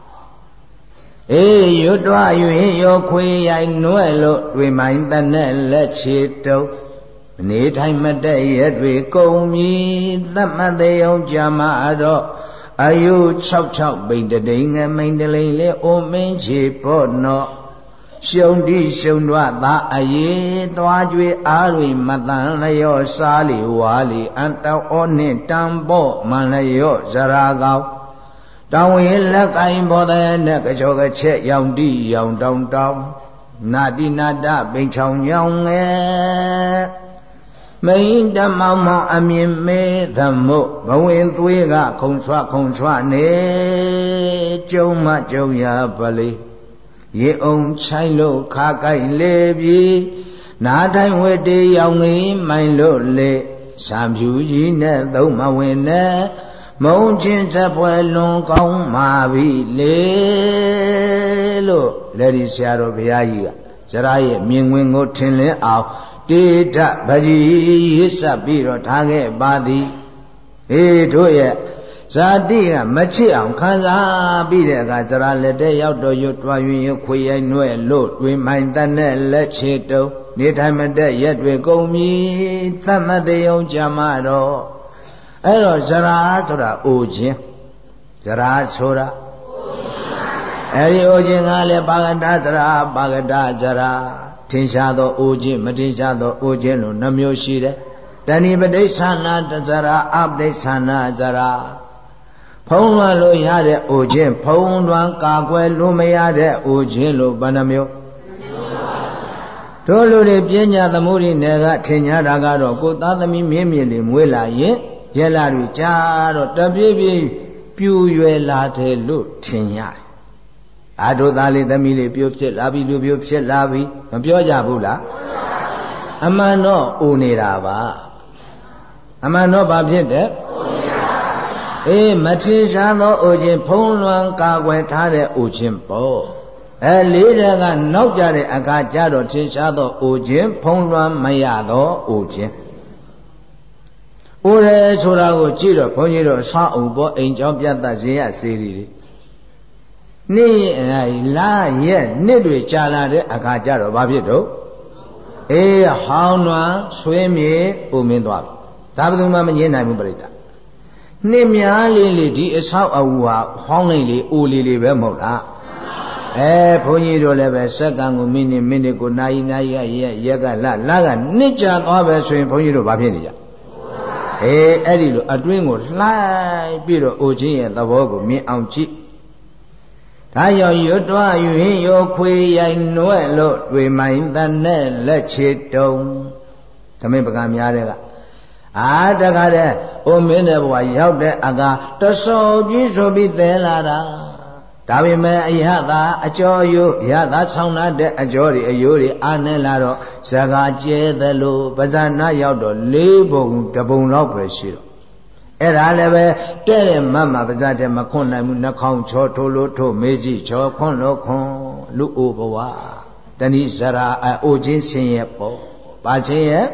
ရွတ်တော်ရွင်ရောခွေရိုင်နွဲ့လို့တွေ့မိုင်းတဲ့နဲ့လက်ချေတုပ်နေထိုင်မတဲ့ရဲ့တွေကုန်မြည်သတ်မှတ်တဲ့အောင်ကြမှာတော့အယု66ပိန်တိန်ငမိန်တလိန်လေအိုမင်းချေပေါ့နော်ရှုံတိရှုံတော့သာအရေးသွားကြွေအားတွေမတန်လျော့စားလီဝါလီအန်တောနှင့်တံပေါ့မန်လျော့ဇရာကောင်းတောင်းဝေလက်ကိုင်းဘောတဲ့နဲ့ကြောကချက်ရောင်တိရောင်တောင်းတောင်းနာတိနာတပိန်ချောင်ညောင်းငယ်မိန်တမောင်မောင်အမြင်မဲသမုတ်ဘဝင်သွေးကခုံဆွနေကျုံမကျုံရပါလေရေအောင်ချိုင်းလို့ခါကိုက်လေပြီနာတိုင်းဝတေးရောင်ငင်းမိုင်လို့လေစံဖြူကြီးနဲ့သုံးမဝင်နဲ့မုံချင်းသပွဲလွန်ကောင်းမာပြီလေလို့လက်ဒီဆရာတော်ဘုရားကြီးကဇရာရဲ့မြင်ဝင်ကိုထင်လင်းအောင်တေထပကြီးရေးဆက်ပြီးတော့ထားခဲ့ပါသည်တို့ရဲ့ဇာတိကမချစ်အောင်ခံစားပြီးတဲ့အခါဇရာလက်တဲ့ရောက်တော့ရွတ်တွားရင်ခွေရိုက်နှွဲ့လို့တွင်မိုင်တတ်နဲ့လက်ချေတုံနေထိုင်မတဲ့ရက်တွေကုန်ပြီသတ်မှတ်သေးအောင်ကြမှာတော့အဲ့တော့ဇရာဆိုတာအိုခြင်းဇရာဆိုတာအဲ့ဒီအိုခြင်းကလည်းပါကတဇရာပါကတဇရာထင်ရှားသောအိုခြင်းမထင်ရှားသောအိုခြင်းလို့နှမျိုးရှိတယ်တဏိပဋိသနာဇရာအပဋိသနာဇရာဖုံးလွှမ်းလို့ရတဲ့အိုခြင်းဖုံးလွှမ်းကာကွယ်လို့မရတဲ့အိုခြင်းလို့ဘယ်နှမျိုးတို့လူတွေပညာသမှုတွေနဲ့ကထင်ရှားတာကတော့ကိုယ်သားသမီးမြင့်မြင့်လေးမွေးလာရင်ရဲလာတွေကြားတော့တပြေးပြေးပြူရွယ်လာတယ်လို့ထင်ရတယ်။အာတို့သားလေးသမီးလေးပြိုဖြစ်လာပြီလူပြိုဖြစ်လာပြီမပြောကြဘူးလား။အမှန်တော့အိုနေတာပါ။အမှန်တော့ဘာဖြစ်တယ်။အိုနေတာပါ။အေးမထင်ရှားသောအိုခြင်းဖုံးလွှမ်းကာကွယ်ထားတဲ့အိုခြင်းပေါ့။လေးတဲ့ကနောက်ကြတဲ့အခါကျတော့ထင်ရှားသောအိုခြင်းဖုံးလွှမ်းမရသောအိုခြင်း။အိုရဲဆိုတာကိုကြည့်တော့ဘုန်းကြီးတို့ဆောင်းအောင်ပေါ်အိမ်ကျောင်းပြတ်သက်စေရစေရီတွေနေ့လာရက်နှစ်တွေကြာလာတဲ့အခါကျတော့ဘာဖြစ်တော့အေးဟောင်းနွမ်းဆွေးမြေအိုမင်းသွားပြီဒါဘယ်သူမှမငြင်းနိုင်ဘူးပြိတ္တာနှစ်များလေးဒီအဆောက်အဦဟာဟောင်းလေးလေးအိုလေးလေးပဲမဟုတ်လားဘုန်းကြီးတို့လည်းပဲစက္ကန့်ကိုမိနစ်ကိုနာရီရက်ကလကနှစ်ကြာသွားပဲဆိုရင်ဘုန်းကြီးတို့ဘာဖြစ်နေကြအဲ့ဒီလိုအတွင်းကိုလှိုက်ပြီးတော့အိုခြင်းရဲ့သဘောကိုမြင်အောင်ကြည့်ဒါကြောင့်ရွတ်တွားယူရင်ရောခွေရိုင်နွဲ့လို့တွေမိုင်းတန်နဲ့လက်ချေတုံသမင်းပကံများတဲ့ကတခါတဲ့အိုမင်းတဲ့ဘဝရောက်တဲ့အကာတဆောကြီးဆိုပြီးသဲလာတာဒါပေမဲ့အရသာအကျော်ယိုရသာဆောင်လာတဲ့အကျော်တွေအယိုးတွေအာနေလာတော့ဇကာကျဲသလိုပဇာနာရောက်တော့၄ဘုံတဘုံလောက်ပဲရှိတော့အဲ့ဒါလည်းပဲတဲ့တဲ့မမပဇာတဲ့မခွန်းနိုင်ဘူးနှာခေါင်းချောထိုးလို့ထိုးမေးကြည့်ချောခွန်းလို့ခွန်းလူအိုဘဝတဏိဇရာအိုခြင်းဆင်းရဲပေါ့ပါခြင်းရဲ့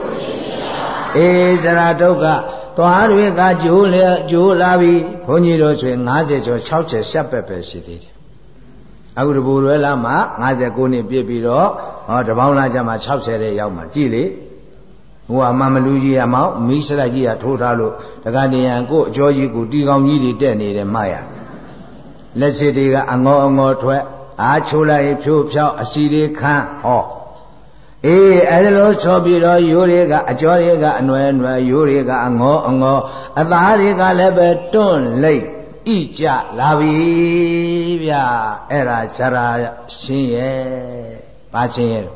ဇရာဒုက္ခသွားတွေကကျိုးလာပြီဘုန်းကြီးတို့ဆိုရင်50ကျော်60ရှက်ပဲရှိသေးတယ်အခုတဘူရွယ်လာမှ59နှစ်ပြည့်ပြီးတော့တပေါင်းလာကြမှာ60တဲ့ရောက်မှာကြည့်လေဟိုကမမလူကြီးရမောင်မိစလိုက်ကြီးကထိုးထားလို့တက္ကသိယံကိုအကျော်ကြီးကိုတီကောင်ကြီးတွေတက်နေတယ်မှရလက်စစ်တွေကအငေါထွက်အားချိုးလိုက်ဖြိုးဖြောက်အစီတွေခန်းဟောအဲ့ဒါလို့ဆိုပြီးတော့ရိုးတွေကအကျော်တွေကအနွယ်ရိုးတွေကအငေါအသားတွေကလည်းပဲတွန့်လိမ့်ဣကြလာပြီဗျာအဲ့ဒါဇရာချင်းရဲ့ဘာချင်းရဲ့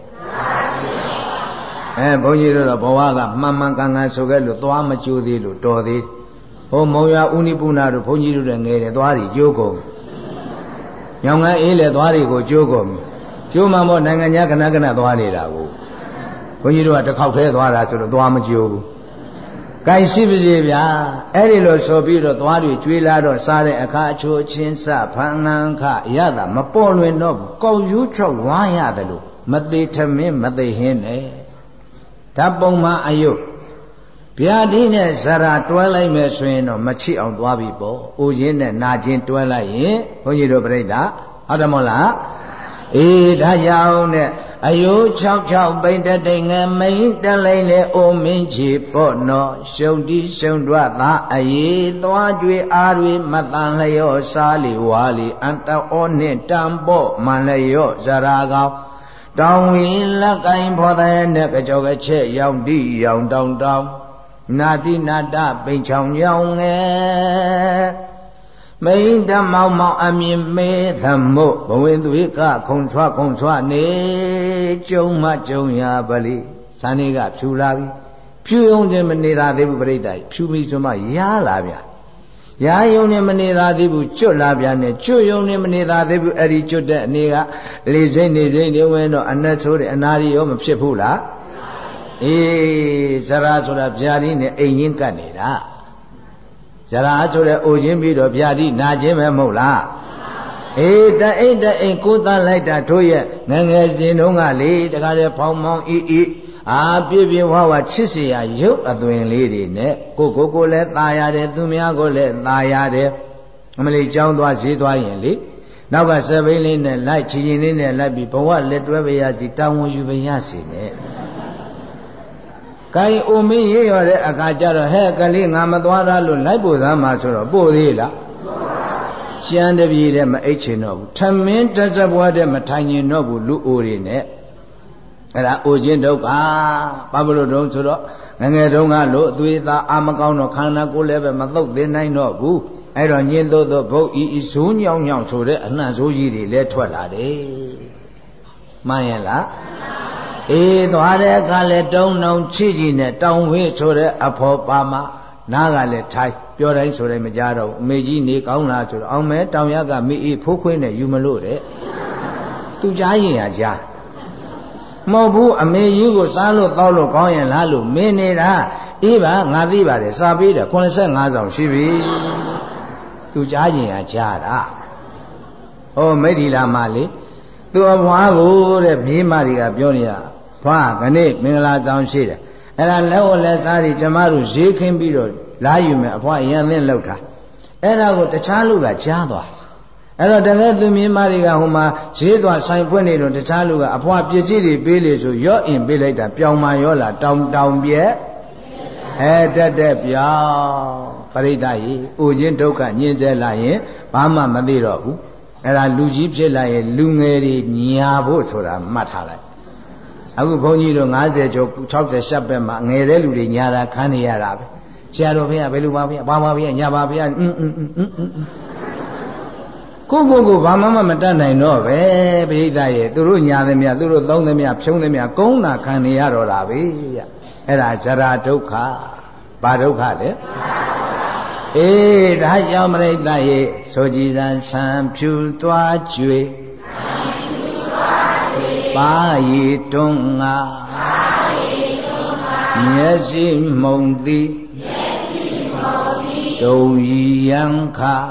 ဘုန်းကြီးတို့တော့ဘဝကမှန်မှန်ကန်ကန်ဆိုခဲ့လို့သွားမကြိုးသေးလို့တော်သေးဟိုမုံရဥနိပုဏ္ဏတို့ဘုန်းကြီးတို့လည်းငယ်တယ်သွားတွေကြိုးကုန်ညောင်ငန်းအေးလေသွားတွေကိုကြိုးကုန်ကျိုးမှမို့နိုင်ငံခြားခဏသွားနေတာကိုဘုန်းကြီးတို့ကတစ်ခေါက်တည်းသွားတာဆိုတော့သွားမကြိုးဘူး။ကိုင်ရှိပါစေဗျာအဲ့ဒီလိုဆိုပြီးတော့သွားတွေကျွေးလာတော့စားတဲ့အခါအချိုးချင်းစဖန်ငန်းခရတာမပေါ်လွင်တော့ဘူးကောက်ယူးချောက်ဝါရတယ်လို့မသေးထမင်းမသေးဟင်းနဲ့ဓာတ်ပုံမှအယုတ်ဗျာဒီနဲ့ဇရာတွဲလိုက်မယ်ဆိုရင်တော့မချိအောင်သွားပြီပေါ့။အိုခြင်းနဲ့နာခြင်းတွဲလိုက်ရင်ဘုန်းကြီးတို့ပြိဿဟုတ်တယ်မဟုတ်လားဒါကြောင့်နဲ့အယိုး66ပိန်တတိငမိန်တလိမ့်လေအိုမင်းချီပေါ့နော်ရှုံတိရှုံတွသာအေးသွားကြွေအားတွေမတန်လျော့စားလီဝါလီအန်တောနှင့်တံပေါ့မန်လျော့ဇရာကောင်တောင်ဝီလက်ကင်ဖော်တဲ့နဲ့ကြောကချက်ရောင်တိရောင်တောင်နာတိနာတပိန်ချောင်ညောင်းငယ်မိန်ဓမ္မောင်မောင်အမြင်မဲသမို့ဘဝင်သွေးကခုံချွာနေကျုံမကျုံရပါလိဇာနေကဖြူလာပြီဖြူယုံခြင်းမနေသာသေးဘူးပြိတ္တာဖြူပြီးဆိုမှရာလာဗျာရာယုံနဲ့မနေသာသေးဘူးကျွတ်လာဗျာနဲ့ကျွတ်ယုံနဲ့မနေသာသေးဘူးအဲ့ဒီကျွတ်တဲ့အနေကလေစိမ့်နေဝင်တော့အနက်ဆိုးတဲ့အနာရီရောမဖြစ်ဘူးလားဇရာဆိုတာဗျာဒီနဲ့အိမ်ချင်းကတ်နေတာဇရာဆိုတဲ့အိုခြင်းပြီးတော့ဗျာတိနာခြင်းပဲမဟုတ်လားတအိမ်ကိုသတ်လိုက်တာတို့ရဲ့ငငယ်စဉ်တုန်းကလေတခါတည်းဖောင်းမောင်းပြည့်ဝဝချစ်เสียရုပ်အသွင်လေးတွေနဲ့ကိုလည်းตายရတယ်သူများကိုလည်းตายရတယ်အမလေးကြောင်းသွားဈေးသွားရင်လေနောက်ကစပိန်လေးနဲ့လိုက်ချီချီလေးနဲ့လိုက်ပြီးဘဝလက်တွဲပါရစီတောင်းဝန်ယူပါရစီနဲ့ကိုင်အိုမင်းရေးရတဲ့အခါကျတော့ဟဲ့ကလေးငါမသွားရလို့လိုက်ပို့သားမှာဆိုတော့ပို့သေးလားရှမ်းတပြေတဲ့မအိတ်ချင်တော့ဘူးထမင်းတစ်စပွားတဲ့မထိုင်ရင်တော့ဘူးလူအိုတွေနဲ့အဲ့ဒါအိုခြင်းဒုက္ခဘာလို့တုံးဆိုတော့ငငယ်တုန်းကလို့အသွေးသားအာမကောင်းတော့ခန္ဓာကိုယ်လည်းပဲမသုတ်သင်နိုင်တော့ဘူးအဲ့တော့ညင်သို့သောဘုတ်ဤဇိုးညောင်းညောင်းဆိုတဲ့အနှံ့ဇိုးကြီးတွေလည်းထွက်လာတယ်မှန်ရဲ့လားအေးသွားတဲ့အခါလဲတုံးနှုံချီကြီးနဲ့တောင်ဝေးဆိုတဲ့အဖော်ပါမနားကလည်းထိုင်ပြောတိုင်းဆိုတိုင်းမကြတော့အမေကြီးနေကောင်းလားဆိုတော့အောင်မဲတောင်ရကမိအေးဖိုးခွင်းနဲ့ယူမလို့တဲ့သူကြားရင်ရကြားမဟုတ်ဘူးအမေကြီးကိုစားလို့တောက်လို့ကောင်းရင်လားလို့မင်းနေတာအေးပါငါသိပါတယ်စာပေးတယ်85ဆောင်ရှိပြီသူကြားရင်ရကြားတာဟောမိထီလာမလေးသူအဖွားကိုတဲ့မြေးမတွေကပြောနေရဖွားခဏမင်္ဂလာဆောင်ရှိတယ်အဲ့ဒါလက်ဝလက်စားတွေကျမတို့ဈေးခင်းပြီးတော့လာယူမယ်အဖွားရန်သင်းလောက်တာအဲ့ဒါကိုတခြားလူကကြားသွားအဲ့တော့တကယ်သူမြေးမတွေကဟိုမှာဈေးသွားဆိုင်ဖွင့်နေတော့တခြားလူကအဖွားပစ္စည်းတွေပေးလေဆိုရော့အင်ပေးလိုက်တာပြောင်မာရောလာတောင်ပြဲတက်ပြောင်းပရိသတ်ကြီးအိုခြင်းဒုက္ခညှင်းဆဲလာရင်ဘာမှမသိတော့ဘူးအဲ့ဒါလူကြီးဖြစ်လာရင်လူငယ်တွေညာဖို့ဆိုတာမှတ်ထားလိုက်အခုဘုန်းကြီးတို့90ကျော်60ရှပ်ပဲမှာငယ်တဲ့လူတွေညာတာခံနေရတာပဲဆရာတော်ဘုရားဘယ်လိုပါဘုရားဘာပါဘုရားညာပါဘုရားကိုဘာမှမတတ်နိုင်တော့ပဲပရိသတ်ရဲ့သူတို့ညာသမျှသူတို့သုံးသမျှဖြုံးသမျှကုန်းတာခံနေရတော့တာပဲဗျအဲ့ဒါဇရာဒုက္ခဘာဒုက္ခလဲအေးဒါကြောင့်ပရိသတ်ရဲ့ဆိုကြည်စံဆံဖြူသွားကျွေပါရီတွန်းငါမျက်စိမှုံသည်ဒုံရီယံခါ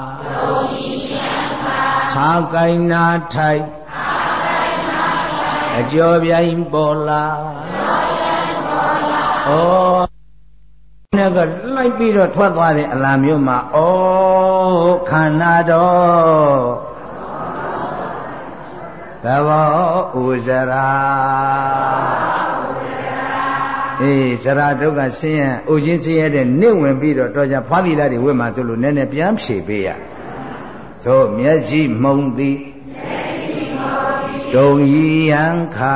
ခါကိုင်းနာထိုက်အကျော်ပြိုင်ပေါ်လာဩနဲ့ကလိုက်ပြီးတော့ထွက်သွားတဲ့အလားမျိုးမှာဩခန္ဓာတော်သဘောဥဇရာအေးဇရာဒုက္ခဆင်းရဲဥချင်းဆင်းရဲတဲ့နေဝင်ပြီးတော့တော်ကြဖွားသီလာတွေဝိမှာဆိုလို့နည်းနည်းပြန်ဖြေပေးရသို့မျက်စိမှုံသည်ဒုံရီယံခါ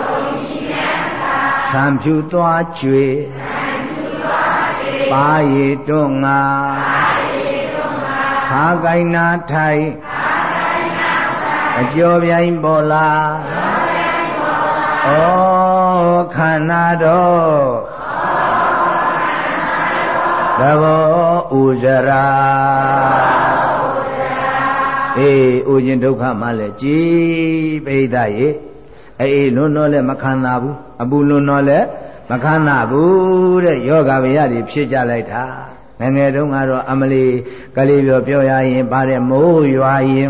ဆံဖြူသွားကျွေပါရီတွန်းငါခါကိုင်းနာထိုင်အကျော်ပြိုင်ပေါ်လာဩခန္ဓာတော်သဘောဥဇရာအေးဥခြင်းဒုက္ခမှလည်းကြည်ပိဋကရေအေးလွန်းတော့လည်းမခံသာဘူးအပူလွန်းတော့လည်းမခံသာဘူးတဲ့ယောဂဗျာတွေဖြစ်ကြလိုက်တာငငယ်တုန်းကတော့အမလီကလေးပြောရရင်ဗါတဲ့မိုးရွာရင်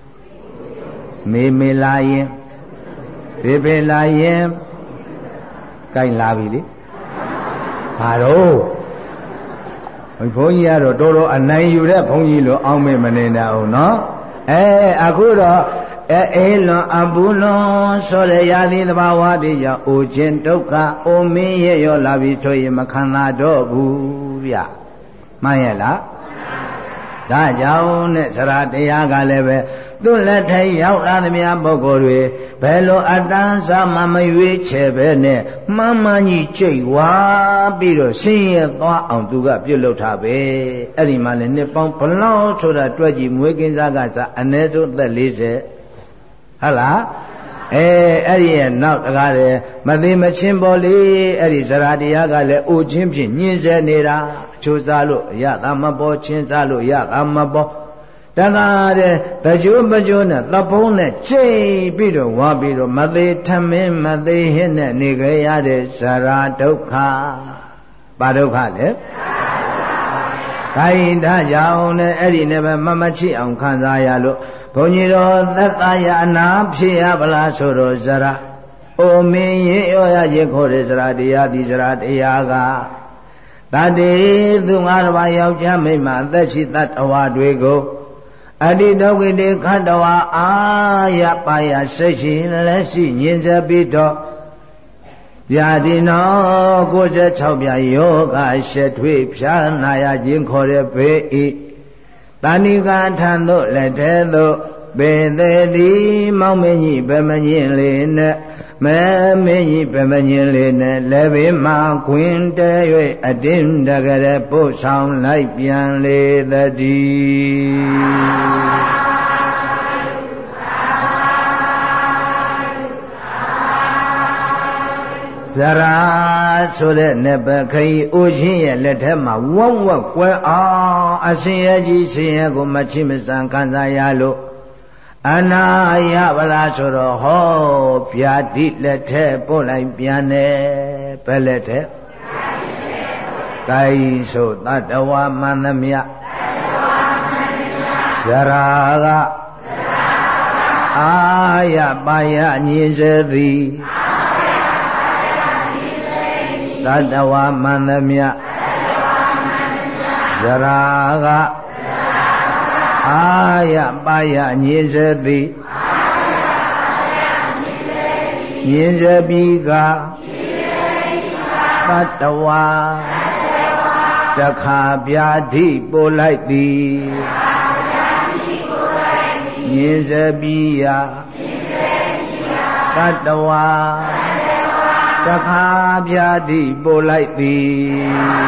မေလာရင်ဖေလာရင်ကိုင်လာပြီလေဘာတော့ဘုန်းကြီးကတော့တော်တော်အနိုင်ယူတဲ့ဘုန်းကြီးလို့အောင်းမေမနေတာအောင်နော်အခုတော့အေးလွန်အပူလွန်ဆိုရရသည်သဘာဝတည်းကြောင့်အိုခြင်းဒုက္ခအိုမင်းရဲ့ရောလာပြီဆိုရင်မခံသာတော့ဘူးဗျမှန်ရဲ့လားဒါကြောင့်နဲ့ဇရာတရားကလည်းပဲသူ့လက်ထဲရောက်လာသမျှပုဂ္ဂိုလ်တွေဘယ်လိုအတန်းစားမှမရွေးချယ်ပဲနဲ့မှန်မှန်ကြီးကြိတ်ဝါပြီးတော့ဆင်းရဲသွားအောင်သူကပြုတ်လုပ်ထားပဲအဲ့ဒီမှာလည်းနှစ်ပေါင်းဘလောက်ဆိုတာတွက်ကြည့်မွေးကင်းစားကစားအနည်းဆုံးသက်40ဟုတ်လားအဲ့ဒီရဲ့နောက်တကားတယ်မသိမချင်းပေါ်လေအဲ့ဒီဇရာတရားကလည်းအိုချင်းဖြင့်ညှင်းဆဲနေတာအချိုးစားလို့ရတာမပေါ်ချင်းစားလို့ရတာမပေါ်တကားတဲ့တကြိုးပကြိုးနဲ့သဖုံးနဲ့ကျိတ်ပြီးတော့ဝါပြီးတော့မသေးထမင်းမသေးဟင်းနဲ့နေကြရတဲ့ဇရာဒုက္ခဘာဒုက္ခလဲခိုင်ဒါကြောင့်နဲ့အဲ့ဒီနဲ့ပဲမချစ်အောင်ခံစားရလို့ဘုန်းကြီးတော်သက်သာရအနာဖြစ်ရပလားဆိုတော့ဇရာအိုမင်းရေရောရခြင်းခေါ်တဲ့ဇရာတရားဒီဇရာတရားကတတေသူငါးပါးယောက်ျားမိန်းမအသက်ရှိတတ်တော်တွေကိုအတိဒုက္ခိတေခန္ဓဝါအာယပါယစိတ်ရှိလက်ရှိညင်စေပြီးတော့ဗျာဒီနော96ပြယောဂရှက်ထွေးဖြာနာရခြင်းခေါ်တဲ့ဘေးဤတာဏိကထံသို့လက်ထဲသို့ပေသေးသည်မောင်မင်းကြီးဗမညင်းလေးနဲ့မဲမင်းကြီးဗမညင်းလေးနဲ့လည်းဘေးမှာခွင်တဲ၍အတင်းတကယ်ပို့ဆောင်လိုက်ပြန်လေသတည်းဇရာဆိုတဲ့နဘခရီအိုချင်းရဲ့လက်ထက်မှာဝဝကွဲအောင်အရှင်ရဲ့ကြီးရှင်ရဲ့ကိုမချိမဆန်ခံစားရလို့အနာရဗလားဆိုတော့ဟောဗျာတိလက်ထက်ပို့လိုက်ပြန်တယ်ဘယ်လက်ထက်ကိုင်းဆိုတတဝမန္တမြဇရာကအာယပါယညင်စေသည်သတ္တဝါမန္တမြဇရာကအာယပါယညင်စေသည်ညင်စေပြီးကသတ္တဝါတခါဗျာတိပို့လိုက်သည်ညင်စေပြီးယသတ္တဝါတခါဗျာတိပို့လိုက်သည်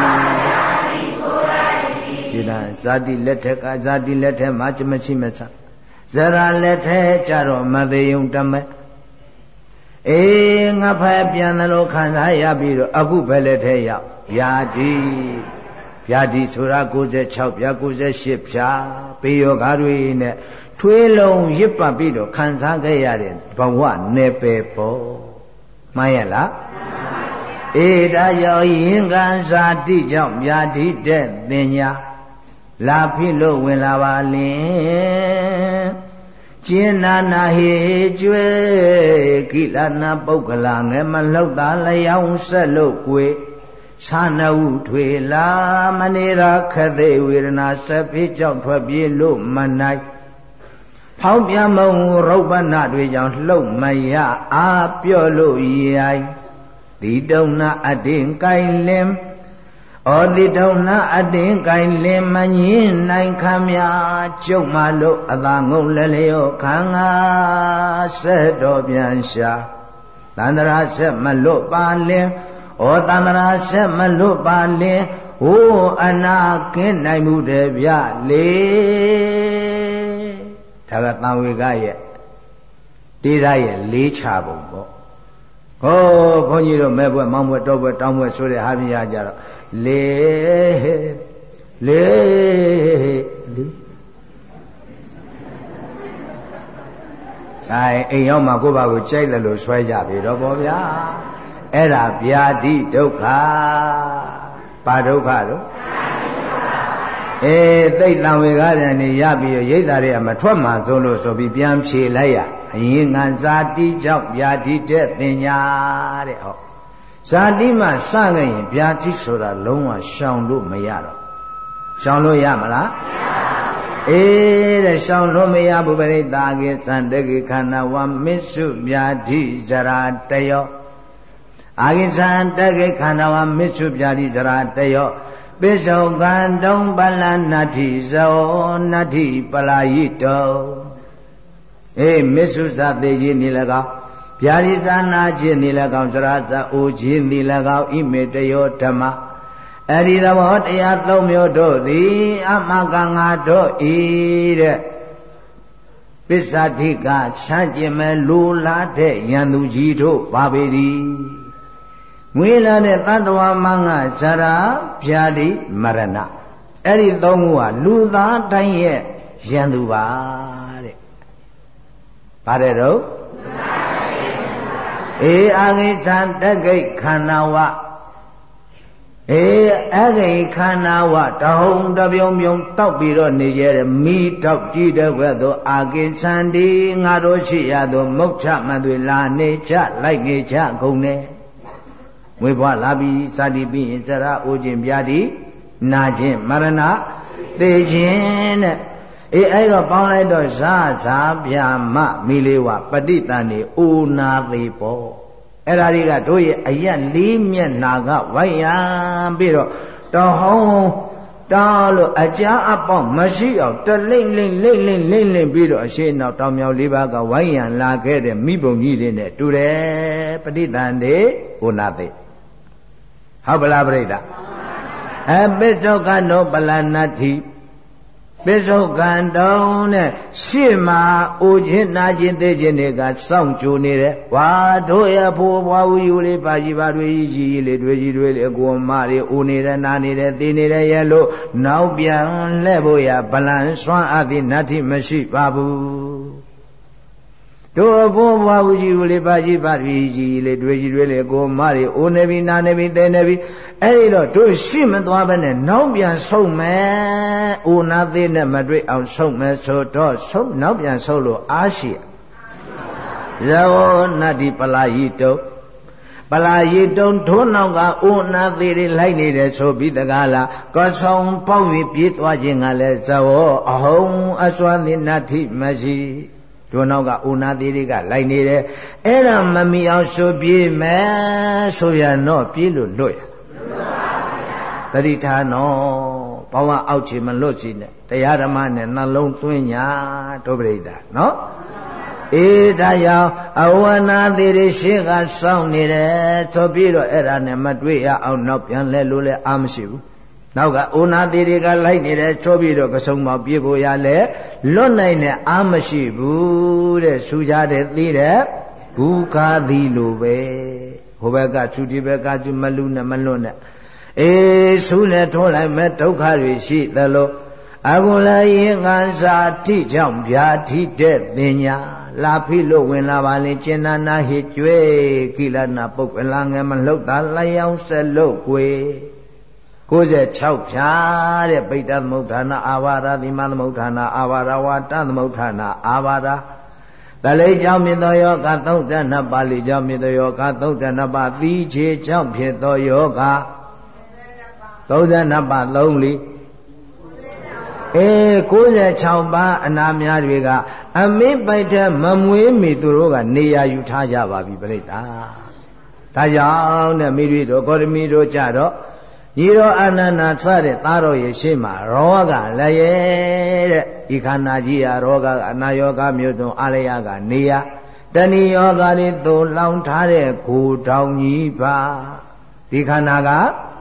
ဒီလားဇာတိလက်ထက်ကဇာတိလက်ထက်မှာမရှိမဆဇရာလက်ထက်ကြတော့မသေးုံတမဲအေးငါဖက်ပြန်တယ်လို့ခံစားရပြီးတော့အခုပဲလက်ထက်ရောက်ဗျာတိဆိုတာ96ဗျာ98ဖြာပေယောဂါတွေနဲ့ထွေးလုံးရစ်ပတ်ပြီးတော့ခံစားခဲ့ရတဲ့ဘဝနယ်ပယ်ပေါ်မှန်ရလားအေဒါရောက်ရင်ကံစာတိကြောင့်ဗျာတိတဲ့ပညာလာဖြစ်လို့ဝင်လာပါလင်ကျင်းနာနာဟေကျွဲကိလနာပုဂ္ဂလာငယ်မလှုပ်သားလျောင်းဆက်လို့ကိုယ်သာနဝုထွေလာမနေရာခသေးဝေဒနာဆက်ဖြစ်ကြောင့်ထွက်ပြေးလို့မနိုင်ဖောက်ပြန်မုံရုပ်ပနာတွေကြောင့်လှုပ်မရအားပြော့လို့ရိုင်တိတုံနာအတင်းကိုင်လင်ဩတိတုံနာအတင်းကိုင်လင်မငင်းနိုင်ခမ်းများကျုပ်မှလို့အသာငုံလဲလျောခံငါဆက်တော်ပြန်ရှာသန္တရာဆက်မလွတ်ပါလင်ဩသန္တရာဆက်မလွတ်ပါလင်ဟိုအနာကင်းနိုင်မှုတည်းဗျလေဒါကသံဝေကရဲ့တေရရဲ့လေးချပုံပေါ့ဟောဘုန်းကြီးတို့မဲဘွဲ့မောင်းဘွဲ့တောဘွဲ့တောင်းဘွဲ့ဆိုတဲ့ဟာပြရကြတော့လေအိမ်ရောက်မှကိုယ့်ဘာကိုကြိုက်တယ်လို့ဆွဲကြပြီတော့ဗောဗျာအဲ့ဒါဗျာတိဒုက္ခဘာဒုက္ခတော့သိတ်တံဝေကားတယ်နေရပြီးရိတ်တာတွေကမထွက်မှဆုံးလို့ဆိုပြီးပြန်ဖြေလိုက်ရအရင်ငံဇာတိကြောင့်ဗျာတိတဲ့ပညာတဲ့ဟောဇာတိမှစခဲ့ရင်ဗျာတိဆိုတာလုံးဝရှောင်လို့မရတော့ရှောင်လို့ရမလားတဲ့ရှောင်လို့မရဘူးပရိသကေသံတကေခန္ဓာဝမစ္စုဗျာတိဇရာတယောအာကိသံတကေခန္ဓာဝမစ္စုဗျာတိဇရာတယောပိစ္ဆောကံတုံပလနတ္ထိဇောနတ္ထိပလာယိတောမစ္စုသသေးခြင်းနေ၎င်းဗျာတိဇာနာခြင်းနေ၎င်းဇရာဇအိုခြင်းနေ၎င်းဣမေတယောဓမ္မအဲ့ဒီသဘောတရားသုံးမျိုးတို့သည်အမကငါတို့ဤတဲ့ပစ္ဆာတိကချမ်းကျင်မဲ့လူလာတဲ့ယံသူကြီးတို့ပါပေသည်ငွေလာတဲ့တတ္တဝါမငါဇရာဗျာတိမရဏအဲ့ဒီသုံးခုဟာလူသားတိုင်းရဲ့ယံသူပါတဲ့ပါတယ်တော့အာဂိသံတကိခန္ဓာဝအဂိခန္ဓာဝတဟုံတပြုံပြုံတောက်ပြီးတော့နေရတဲ့မိတောက်ကြည့်တဲ့ဘက်သို့အာဂိသံဒီငါတို့ရှိရသောမုတ်ချမသွေလာနေချလိုက်နေချကုန်နေဝိဘွားလာပြီးဇာတိပြီးရင်ဇရာအိုခြင်းဗျာတိနာခြင်းမရဏသေခြင်းတဲ့အဲ့တော့ပေါင်းလိုက်တော့ဇာဇာဗျာမမိလေးဝပဋိသန္ဓေဥနာသေးပေါ့အဲ့ဒါတွေကတို့ရဲ့အရက်လေးမျက်နာကဝိုက်ရန်ပြီးတော့တော်ဟောင်းတားလို့အကြအပေါက်မရှိအောင်တလိမ့်လိမ့်လိမ့်လိမ့်လိမ့်လိမ့်ပြီးတော့အရှိနောက်တောင်မြောက်လေးပါးကဝိုင်းရန်လာခဲ့တဲ့မိဘုံကြီးတွေနဲ့တူတယ်ပဋိသန္ဓေဥနာသေးဟုတ်ပလားပြိဿပိစ္ဆုကံတို့ပလနတ္ထိပိစ္ဆုကံတုံးနဲ့ရှေ့မှာအိုခြင်းနာခြင်းသိခြင်းတွေကစောင့်ကြိုနေတယ်ဝါတို့ရဖို့ဘွားဦးယူလေးပါကြီးပါတွေကြီးလေးတွေကြီးတွေလေးအကိုမတွေအိုနေတယ်နာနေတယ်သိနေတယ်ရဲ့လို့နောက်ပြန်လှဲ့ဖို့ရဗလံစွမ်းအပ်သည်နတ္ထိမရှိပါဘူးတို့အကိုဘွားဦးကြီးဦးလေးပါကြီးပါတွေကြီးလေးတွေကြီးတွေလေးအကိုမတွေအိုနေပြီနာနေပြီသိနေပြီအဲ့ဒီတော့တို့ရှိမသွားဘဲနဲ့နောက်ပြန်ဆုံးမယ်။အိုနာသေးနဲ့မတွေ့အောင်ဆုံးမယ်ဆိုတော့ဆုံးနောက်ပြန်ဆုံးလို့အားရှိ။ဇဝနတ္တိပလာယိတုပလာယိတုထိုးနောက်ကအိုနာသေးတွေလိုက်နေတယ်ဆိုပြီးတကားလားကောဆောင်ပေါက်၍ပြေးသွားခြင်းကလည်းဇဝအဟုံအစွမ်းသည်နတ္တိမရှိ။တို့နောက်ကအိုနာသေးတွေကလိုက်နေတယ်အဲ့ဒါမမီအောင်ဆိုပြေးမယ်ဆိုရတော့ပြေးလို့လွတ်ရတတိထာနောဘောင်းကအောက်ချေမလွတ်စီနဲ့တရားဓမ္မနဲ့နှလုံးသွင်းညာဒုပရိဒနော်အေးဒါကြောင့်အဝနာသေးတွေရှေ့ကစောင့်နေတယ်ဆိုပြီးတော့အဲ့ဒါနဲ့မတွေ့ရအောင်နောက်ပြန်လဲလို့လဲအာမရှိဘူးနောက်ကအိုနာသေးတွေကလိုက်နေတယ်ချိုးပြီးတော့ကစုံမောက်ပြေးဖို့ရလဲလွတ်နိုင်တဲ့အာမရှိဘူးတဲ့ဆူကြတဲ့သေးတဲ့ဘူခါသည်လိုပဲဟိုဘက်ကသူဒီဘက်ကသူမလူနဲ့မလွတ်နဲ့အေးဆူနဲ့ထိုးလိုက်မဲ့ဒုက္ခတွေရှိသလိုအကုလရင်ငန်းစာထိကြောင့်ဗျာထိတဲ့တင်ညာလာဖိလို့ဝင်လာပါလေကျင်နာနာဟိကျွဲကိလနာပုဂ္ဂလာငယ်မလှုပ်တာလျောင်းဆက်လို့ကွေ96ဖြာတဲ့ပိဋ္ဌသမုဋ္ဌာနာအာဘာရသီမသမုဋ္ဌာနာအာဘာရဝါတသမုဋ္ဌာနာအာဘာရတလိကြောင့်မြင်သောယောဂ32ပါဠိကြောင့်မြင်သောယောဂ32ပါးသီးခြေကြောင့်ဖြစ်သောယောဂ32ပါး3လီ96ပါးအနာများတွေကအမိပိုက်တဲ့မမွေးမီသူတို့ကနေရာယူထားကြပါပြီပြိတ္တာဒါကြောင့်နဲ့မိတွေတို့ဂေါတမီတို့ကြတော့ညီတော်အာနန္ဒာစတဲ့သားတော်ရဲ့ရှေ့မှာရောဂလည်းရဲ့တဲ့ဒီခန္ဓာကြီးဟာရောဂအနာယောဂမျိုးစုံအာလယကနေရာတဏီယောဂတွေသို့လောင်ထားတဲ့ကိုယ်တောင်ကြီးပါဒီခန္ဓာက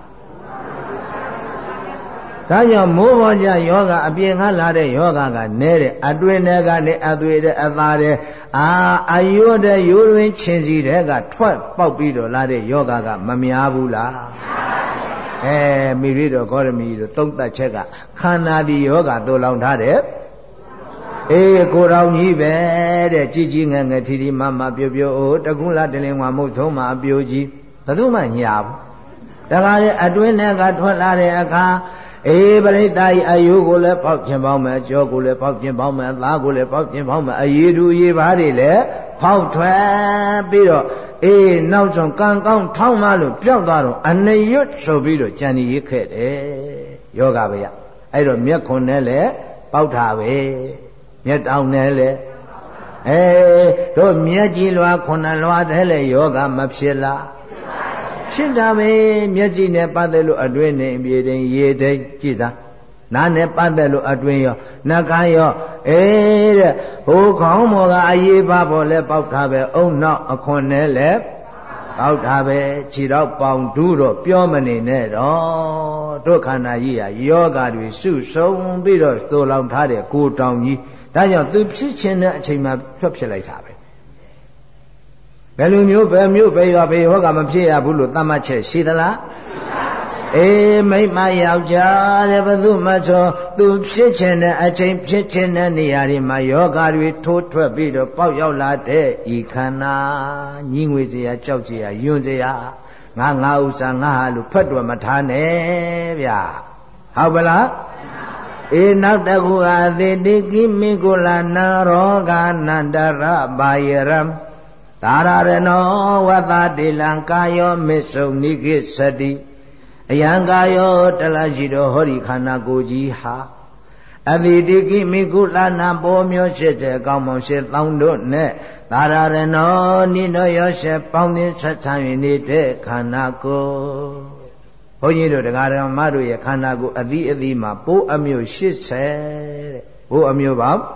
ဒါကြောင့်မိုးပေါ်ကြယောဂအပြင်ကလာတဲ့ယောဂကနဲတဲ့အတွင်းထဲကနေအသွေးတဲ့အသားတဲ့အယုတ်တဲ့ရိုးရင်းချင်းစီတဲ့ကထွက်ပေါက်ပြီးတော့လာတဲ့ယောဂကမများဘူးလားမိရိတော်ဂေါရမီတို့သုံးသက်ချက်ကခန္ဓာဒီယောဂသို့လောင်ထားတဲ့ကိုယ်တော်ကြီးပဲတဲ့ကြီးကြီးငယ်ငယ်ထီထီမမပြိုပြိုတကုလားတလင်ဝါမုတ်ဆုံးမှာအပြိုကြီးဘယ်သူမှညာဘူးဒါကလည်းအတွင်းထဲကထွက်လာတဲ့အခါပရိသတ်အယုကိုလည်းပေါက်ခြင်းပေါင်းမယ်ကြောကိုလည်းပေါက်ခြင်းပေါင်းမယ်သားကိုလည်းပေါက်ခြင်းပေါင်းမယ်အရည်သူအရည်ပါးတွေလည်းဖောက်ထွက်ပြီးတော့နောက်ဆုံးကံကောင်းထောင်းမလို့ပြောက်သွားတော့အနရွတ်ဆိုပြီးတော့ကြံရည်ခဲ့တယ်ယောဂဗျာအဲ့တော့မျက်ခွန်နဲ့လည်းပေါက်တာပဲမျက်တောင်နဲ့လည်းတို့မျက်ကြည်လွာခုနလွာတဲ့လည်းယောဂမဖြစ်လားဖြစ်တာပဲမျက်ကြည်နဲ့ပတ်သက်လို့အတွင်းနဲ့ပြေတိုင်းရေတိုင်းကြည်စားနားနဲ့ပတ်သက်လို့အတွင်းရောနှာခေါင်းရောတဲ့ဟိုခေါင်းမော်ကအရေးပါပေါ်လဲပေါက်တာပဲအုံနောက်အခွန်နဲ့လဲပေါက်တာပဲခြေတော့ပေါင်ဒူးတော့ပြောမနေနဲ့တော့တို့ခန္ဓာကြီးဟာယောဂတွေစုဆုံပြီးတော့သို့လောင်ထားတဲ့ကိုတောင်ကြီးဒါကြောင့်သူဖြစ်ခြင်းတဲ့အချိန်မှာထွက်ဖြစ်လိုက်တာပဲဘယ်လိုမျိုးဘယ်မျိုးပဲရောဘယ်ယောဂမဖြစ်ရဘူးလို့သတ်မှတ်ချက်ရှိသလားမိမယောက်ျားတဲ့ဘုသူမချောသူဖြစ်ခြင်းတဲ့အချိန်ဖြစ်ခြင်းတဲ့နေရာတွေမှာယောဂတွေထိုးထွက်ပြီးတော့ပေါက်ရောက်လာတဲ့ဤခန္ဓာညှိငွေစရာကြောက်စရာယွန်းစရာငါဥစ္စာငါဟာလို့ဖတ်တော်မထားနဲ့ဗျာဟုတ်ပလားနောက်တကူအသေတိကိမိကုလနာရောဂနန္တရဘာယရံသာရရနောဝသတိလံကာယောမစ္ဆုနိကိသတိအယံကာယောတလရှိတော်ဟောဒီခန္ဓာကိုယ်ကြီးဟာအတိတိကိမိကုလနာပေါ်မျိုးရှိတဲ့ကောင်းမောင်ရှိသောင်းတို့နဲ့သာရရနောနိနောရောရှေပေါင်းသင်းဆက်ဆံ၍နေတဲ့ခန္ဓာကိုယ်ဘုန်းကြီးတို့တရားဓမ္မတို့ရဲ့ခန္ဓာကိုယ်အသီးအသီးမှာပိုးအမျိုး80တဲ့ဘိုးအမျိုးပေါင်း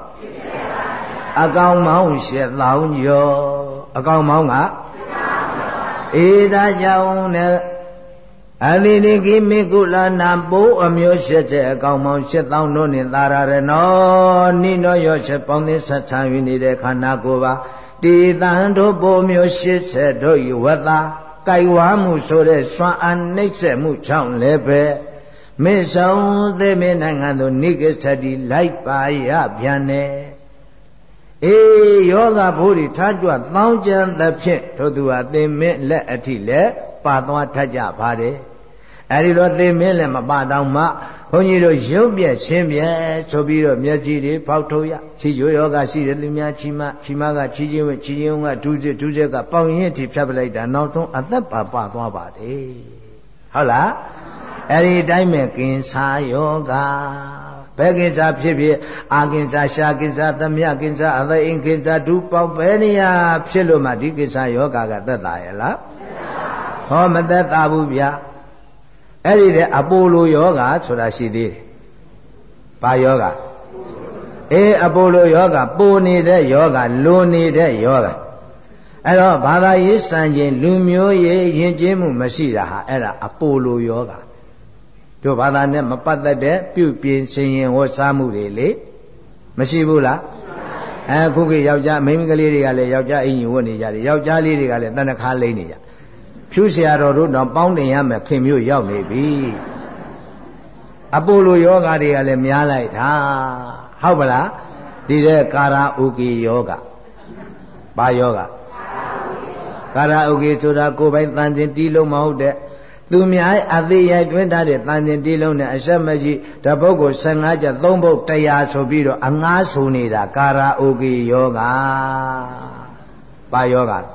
80အကောင်မောင်း8000ကျော်အကောင်မောင်းကအေဒါကြောင့်နဲ့အလိလိကိမိကုလနာပိုးအမျိုး80အကောင်မောင်း8000တို့နဲ့သာရရနောနိနောရောရှေပေါင်းသင်းဆက်ဆံ၍နေတဲ့ခန္ဓာကိုယ်ပါတေတံတို့ပိုးမျိုး80တို့ဤဝတ္တကိုက်ဝါမှုဆိုတဲ့စွမ်းအားနှိမ့်ဆက်မှုကြောင့်လည်းပဲမေဆောင်သေမေနိုင်ငံသို့နိဂစ္စတိလိုက်ပါရပြန်တယ်အေးယောဂဘိုးတွေထားကြွသောင်းကျန်သဖြင့်တို့သူဟာသေမင်းလက်အထိလည်းပါသွားထကြပါတယ်အဲဒီတော့သေမင်းလည်းမပါတော့မှဘုန်းကြီးတို့ရုပ်ပြက်ချင်းပြက်ဆိုပြီးတော့မျက်ကြည်တွေဖောက်ထုတ်ရချီကျိုးယောဂရှိတဲ့သူများချီမကချီချင်းဝင်ချီချင်းကဒုစက်ကပေါင်ရင်အထိဖြတ်ပလိုက်တာနောက်ဆုံးအသက်ပါသွားပါတယ်ဟုတ်လားအဲ့ဒီတိုင်းမဲ့ကင်စာယောဂဘယ်ကင်စာဖြစ်ဖြစ်အာကင်စာရှာကင်စာသမယကင်စာအသိအင်ကင်စာဒုပေါက်ပဲနေရဖြစ်လို့မှဒီကင်စာယောဂကသက်သာရဲ့လားဟောမသက်သာဘူးဗျာအဲ့ဒီတဲ့အပိုလိုယောဂဆိုတာရှိသေးတယ်ဘာယောဂအပိုလိုယောဂပိုနေတဲ့ယောဂလိုနေတဲ့ယောဂအဲ့တော့ဘာသာရေးစံချိန်လူမျိုးရေးယဉ်ကျေးမှုမရှိတာဟာအဲ့ဒါအပိုလိုယောဂတို့ဘာသာနဲ့မပတ်သက်တဲ့ပြုပြင်ဆင်ရင်ဝတ်စားမှုတွေလေမရှိဘူးလားအခုကယောက်ျားမိန်းကလေးတွေကလည်းယောက်ျားအင်ကြီးဝတ်နေကြတယ်ယောက်ျားလေးတွေကလည်းတဏ္ဍခါလိမ့်နေကြဖြူเสียတော်တို့တော့ပေါင်းတင်ရမယ်ခင်မျိုးရောက်နေပြီအပိုလိုယောဂတွေကလည်းများလိုက်တာဟုတ်ပါလားဒီတဲ့ကာရာဥကိယောဂဘာယောဂကာရာဥကိဆိုတာကိုယ်ပိုင်တန်တင်တီးလုံးမဟုတ်တဲ့သူများအသေးရိုက်တွင်းထားတဲ့တန်တင်တီးလုံးနဲ့အဆက်မရှိတပုတ်ကို15ကျ3ပုတ်100ဆိုပြီးတော့အငားဆိုနေတာကာရာဥကိယောဂဘာယောဂ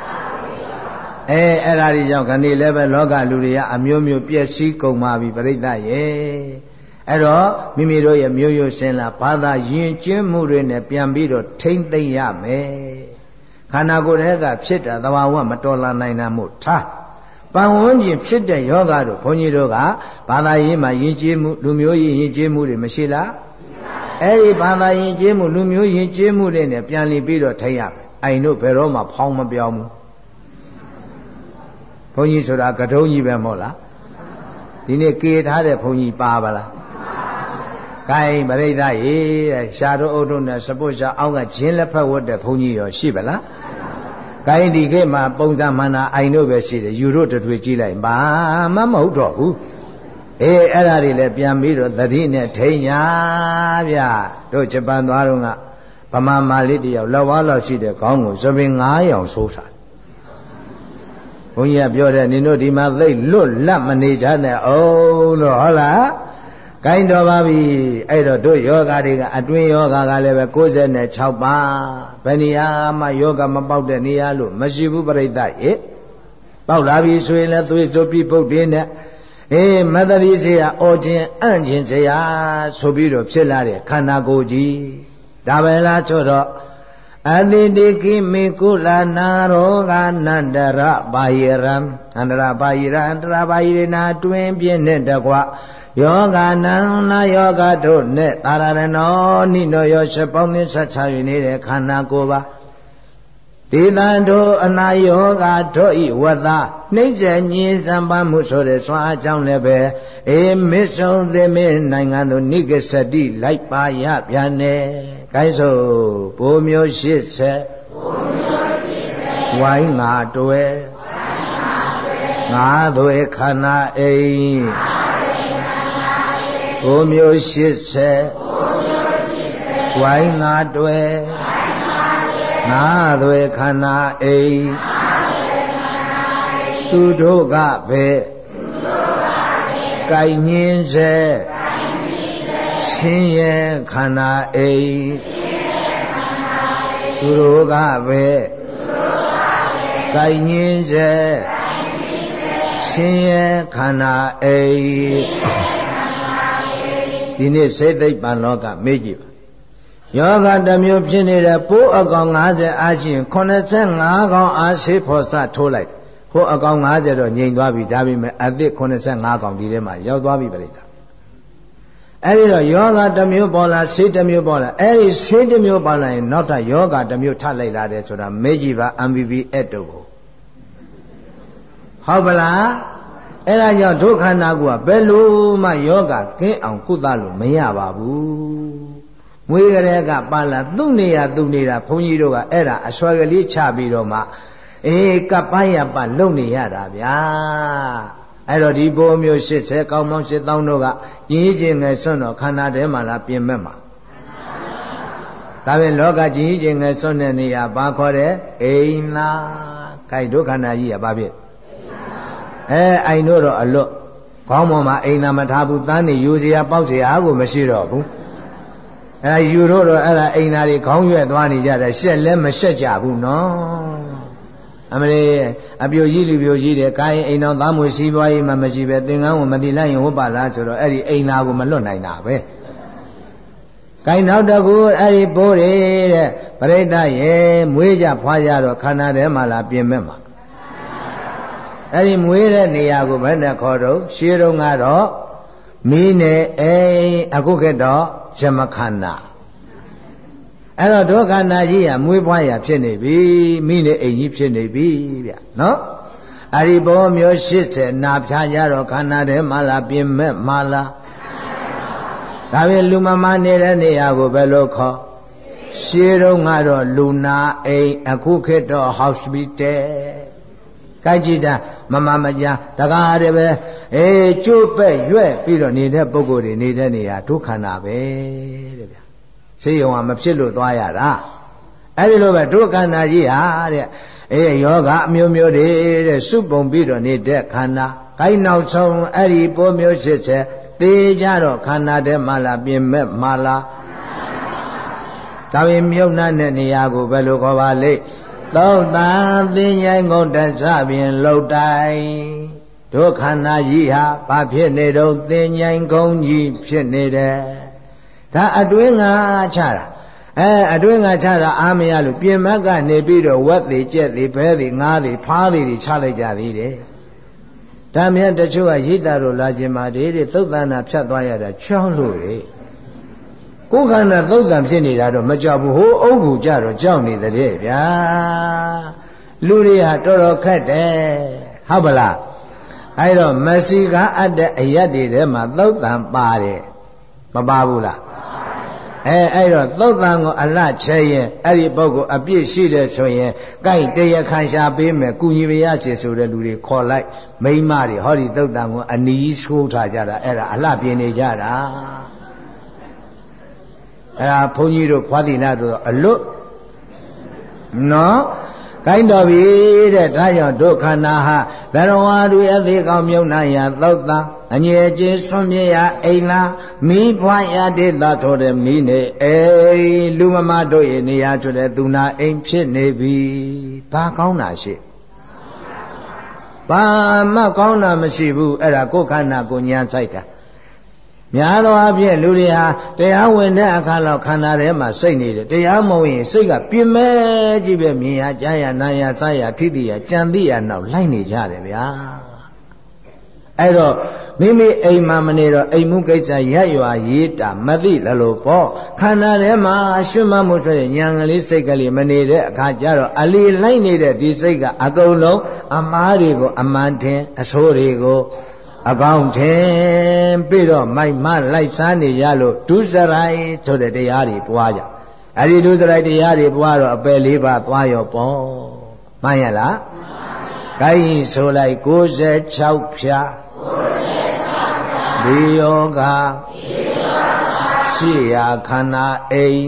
အဲ့ဒါကြီးကြောင့်ခဏလေးပဲလောကလူတွေကအမျိုးမျိုးပြည့်စည်ကုန်ပါပြီပြိဿရဲ့အဲ့တော့မိမိတို့ရဲ့မျိုးရိုးစင်လာဘာသာယဉ်ကျေးမှုတွေနဲ့ပြန်ပြီးတော့ထိမ့်သိမ့်ရမယ်ခန္ဓာကိုယ်ရဲ့ကဖြစ်တာသဘာဝမတော်လာနိုင်တာမို့ထားပန်ဝန်းကျင်ဖြစ်တဲ့ယောဂတို့ဘုန်းကြီးတို့ကဘာသာရေးမှာယဉ်ကျေးမှုလူမျိုးရေးယဉ်ကျေးမှုတွေမရှိလားအဲ့ဒီဘာသာယဉ်ကျေးမှုလူမျိုးယဉ်ကျေးမှုတွေနဲ့ပြန်လည်ပြီးတော့ထိမ့်ရမယ်အိမ်တို့ဘယ်တော့မှဖောင်းမပြောင်းဘူးဘုန်းကြီးဆိုတာကတုံးကြီးပဲမဟုတ်လားဒီနေ့ကေထားတဲ့ဘုန်းကြီးပါပါလားခိုင်းပရိသတ်ရေတဲ့ရှားတို့အုပ်တို့နဲ့စပုတ်ရှာအောက်ကဂျင်းလက်ဖက်ဝတ်တဲ့ဘုန်းကြီးရောရှိပါလားခိုင်းဒီခေတ်မှာပုံစံမှန်တာအိမ်တို့ပဲရှိတယ်ယူတို့တွေကြည့်လိုက်ဘာမှမဟုတ်တော့ဘူးအဲ့ဒါတွေလည်းပြန်ပြီးတော့သတိနဲ့ထိန်ညာဗျတို့ဂျပန်သွားတော့ကဗမာမာလေးတယောက်လောက်ဝါလောက်ရှိတဲ့ခေါင်းကိုသပင်9ရောင်ဆိုးထားဘုန်းကြီးကပြောတယ်နင်တို့ဒီမှာသိလွတ်လပ်မနေကြနဲ့အောင်လို့ဟုတ်လားကိုင်းတော်ပါပြီအဲ့တော့တို့ယောဂတွေကအတွင်းယောဂကလည်းပဲ96ပါးဘယ်နေရာမှယောဂမပေါက်တဲ့နေရာလို့မရှိဘူးပြိဿရဲ့ပေါက်လာပြီဆိုရင်လည်းသွေးဆိုပြီးပုတ်တင်းနဲ့မတ္တရိစေယအော်ခြင်းအံ့ခြင်းစေယဆိုပြီးတော့ဖြစ်လာတဲ့ခန္ဓာကိုယ်ကြီးဒါပဲလားဆိုတော့အတိတိကိမေကုလနာရောဂနန္တရပါယရံအန္တရာပါယရအန္တရာပါယရနာတွင်ပြင်းတဲ့တကွယောဂနာနာယောဂတို့နဲ့သာရဏောနိနောယောရှပေါင်းသင်းဆက်ချ၍နေတဲ့ခန္ဓာကိုယ်ပါဒေသတို့အနာယောဂတို့ဤဝတ္တနှိမ့်ကျညင်းစံပါမှုဆိုတဲ့စွာအကြောင်းလည်းပဲမစ္ဆုံသေမေနိုင်ငံသို့နိဂစ္စတိလိုက်ပါရပြန်နေကိုင်းဆိုဘိုးမျိုး80ဝိုင်းငါတွဲငါသွေခန္ဓာအိမ်ဘိုးမျိုး80ဝိုင်းငါတွဲငါသွေခန္ဓာအိမ်သူတို့ကပဲကိုင်ညင်းစေရှင်ရဲ့ခန္ဓာအိမ်သူတို့ကပဲကိုင်ညင်းစေရှင်ရဲ့ခန္ဓာအိမ်ဒီနေ့စိတ်သိပ္ပံလောကမေ့ကြည့်ပါယောဂတစ်မျိုးဖြစ်နေတဲ့ပိုးအကောင်50အားရှိရင်85ကောင်အားဆေးဖော်စထိုးလိုက်ဟိုအကောင်50တော့ငြိမ်သွားပြီဒါပေမဲ့အသစ်85ကောင်ဒီထဲမှာရောက်သွားပြီပြိတ္တာအဲ့ဒီတော့ယောဂတစ်မျိုးပေါ်လာဆေးတစ်မျိုးပေါ်လာအဲ့ဒီဆေးတစ်မျိုးပေါ်လာရင်နောက်ထပ်ယောဂတစ်မျိုးထပ်လိုက်လာတယ်ဆိုတာမေ့ကြည့်ပါ MBB အဲ့တုပ်ကိုဟုတ်ပလားအဲ့ဒါကြောင့်ဒုက္ခနာကဘယ်လိုမှယောဂကင်းအောင်ကုသလို့မရပါဘူးမွေးကလေးကပါလာသူ့နေရသူ့နေတာဘုန်းကြီးတို့ကအဲ့ဒါအစွဲကလေးချပြီးတော့မှကပ်ပိုင်းရပလုံနေရတာဗျာအဲ့တော့ဒီဘိုးမျိုး80ကောင်းပေါင်း8000တို့ကကြီးကြီးငယ်စွန့်တော့ခန္ဓာထဲမှာလားပြင်မဲ့မှာဒါပဲလောကကြီးကြီးငယ်စွန့်တဲ့နေရာဘာခေါ်တယ်အိမ်သာခိုက်ဒုက္ခနာကြီးကဘာဖြစ်အိမ်တို့တော့အလွတ်ခေါင်းပေါ်မှာအိမ်သာမထားဘူးတန်းနေယူစရာပေါက်စရာကိုမရှိတော့ဘူးယူတော့အဲ့ဒါအိမ်သားတွေခေါင်းရွက်သွားနေကြတယ်ရှက်လည်းမရှက်ကြဘူးနော်အမလေးအပြိုကြီးလူပြိုကြီးတယ်ကာရင်အိမ်တော်သားမွေစီးပွားရေးမှမရှိပဲသင်္ကန်းကိုမတိလိုက်ရင်ဟုတ်ပါလားဆိုတော့အဲ့ဒီအိမ်သားကိုမလွတ်နိုင်တာပဲကိုင်းနောက်တကူအဲ့ဒီပိုးတယ်တဲ့ပရိသတ်ရဲ့မွေးကြဖွားကြတော့ခန္ဓာထဲမှာလားပြင်မဲ့မှာအဲ့ဒီမွေးတဲ့နေရာကိုဘယ်နဲ့ခေါ်တော့ရှင်းတော့ကတော့မီးနဲ့အခုခေတ်တော့ယမခန္ဓာအဲ့တော့ဒုက္ခနာကြီးကမွေးဖွားရဖြစ်နေပြီမိနဲ့အိမ်ကြီးဖြစ်နေပြီဗျနော်အဲ့ဒီဘောမျိုး80နာဖြာကြတော့ခန္ဓာထဲမှာလားပြင်မဲ့မှာလားဒါပဲလူမမနေတဲ့နေရာကိုဘယ်လိုခေါ်ရှင်းတော့ကတော့လူနာအိမ်အခုခေတ်တော့ hospital ကိုက်ကြည့်တာမမမကြတကားတယ်ပဲကျိုးပဲ့ရွက်ပြီးတော့နေတဲ့ပုဂ္ဂိုလ်တွေနေတဲ့နေရာဒုက္ခနာပဲတဲ့ဗျဆေးရုံကမဖြစ်လို့သွားရတာအဲ့ဒီလိုပဲဒုက္ခနာကြီးဟာတဲ့ယောဂအမျိုးမျိုးတွေတဲ့စုပုံပြီးတော့နေတဲ့ခန္ဓာကိုက်နောက်ဆုံးအဲ့ဒီပိုးမျိုး80သေကြတော့ခန္ဓာထဲမှာလားပြင်မဲ့မှာလားဒါပေမြုပ်နှံ့တဲ့နေရာကိုဘယ်လိုခေါ်ပါလိမ့်သောတာသင်္ချိုင်းကုန်တဆပြင်လှုပ်တိုင်းဒုက္ခနာကြီးဟာဘာဖြစ်နေတော့သင်္ချိုင်းကုန်ကြီးဖြစ်နေတယ်ဒါအတွင်းငါချတာအတွင်းငါချတာအာမရလို့ပြင်မကနေပြီးတော့ဝက်သေးကြက်သေးဘဲသေးငါးသေးဖားသေးတွေချလိုက်ကြသေးတယ်ဒါမြတ်တချို့ကရိတ်တာတို့လာခြင်းမာတဲ့သုတ်တန်နာဖြတ်သွားရတာချောင်းလို့လေကိုယ်ခန္ဓာသုတ်တန်ဖြစ်နေတာတော့မကြောက်ဘူးဟိုအုပ်ကူကြတော့ကြောက်နေတဲ့ဗျာလူတွေဟာတော်တော်ခက်တယ်ဟုတ်ပလားအဲ့တော့မစီကအပ်တဲ့အရက်တွေထဲမှာသုတ်တန်ပါတယ်မပါဘူးလားအဲ့တော့သုတ်တန်ကိုအလှချဲရင်အဲ့ဒီပုဂ္ဂိုလ်အပြည့်ရှိတယ်ဆိုရင်ကိုက်တရားခံရှာပေးမယ်ကုညီပရချေဆိုတဲ့လူတွေခေါ်လိုက်မိန်းမတွေဟောဒီသုတ်တန်ကိုအနီးဆိုးထားကြတာအဲ့ဒါအလှပြင်းနေကြတာအဲ့ဒါဘုန်းကြီးတို့ဖွားတိနာတို့အလွတ်နော်ကိုင်းတော်ပြီတဲ့ဒါကြောင့်ဒုက္ခနာဟာဘရဝါတွေအသေးကောင်မြုံနာရသုတ်တာအငြယ်ချင်းဆွန့်မြရအိမ်လားမိဖွားရတဲ့သာထိုတဲ့မိနေလူမမတို့ရဲ့နေရာဆိုတဲ့သူနာအိမ်ဖြစ်နေပြီဘာကောင်းတာရှိဘာမှကောင်းတာမရှိဘူးအဲ့ဒါကိုယ်ခန္ဓာကိုညာဆိုင်တာများသောအားဖြင့်လူတွေဟာတရားဝင်တဲ့အခါလောက်ခန္ဓာထဲမှာစိတ်နေတယ်တရားမဝင်စိတ်ကပြင်းမဲ့ကြည့်ပဲမြင်ရကြားရနားရစားရထိတိရကြံသိရနောက်လိုက်နေကြတယ်ဗျာအဲ့တော့မိမိအိမ်မှာမနေတော့အိမ်မှုကိစ္စရက်ရွာရေးတာမသိလို့ပေါ့ခန္ဓာထဲမှာရှုမှတ်မှုဆိုရင်ဉာဏ်ကလေးစိတ်ကလေးမနေတဲ့အခါကျတော့အလီလိုက်နေတဲ့ဒီစိတ်ကအကုန်လုံးအမားတွေကိုအမှန်ထင်အဆိုးတွေကိုအကောင်းထင်ပြီးတော့မိုက်မလိုက်စားနေရလို့ဒုစရိုက်ဆိုတဲ့တရားတွေပွားကြအဲ့ဒီဒုစရိုက်တရားတွေပွားတော့အပယ်လေးပါးသွားရောပေါ့မှန်ရလားကိုင်းဆိုလိုက်96ဖြာဒီယောဂရှိရာခန္ဓာအိမ်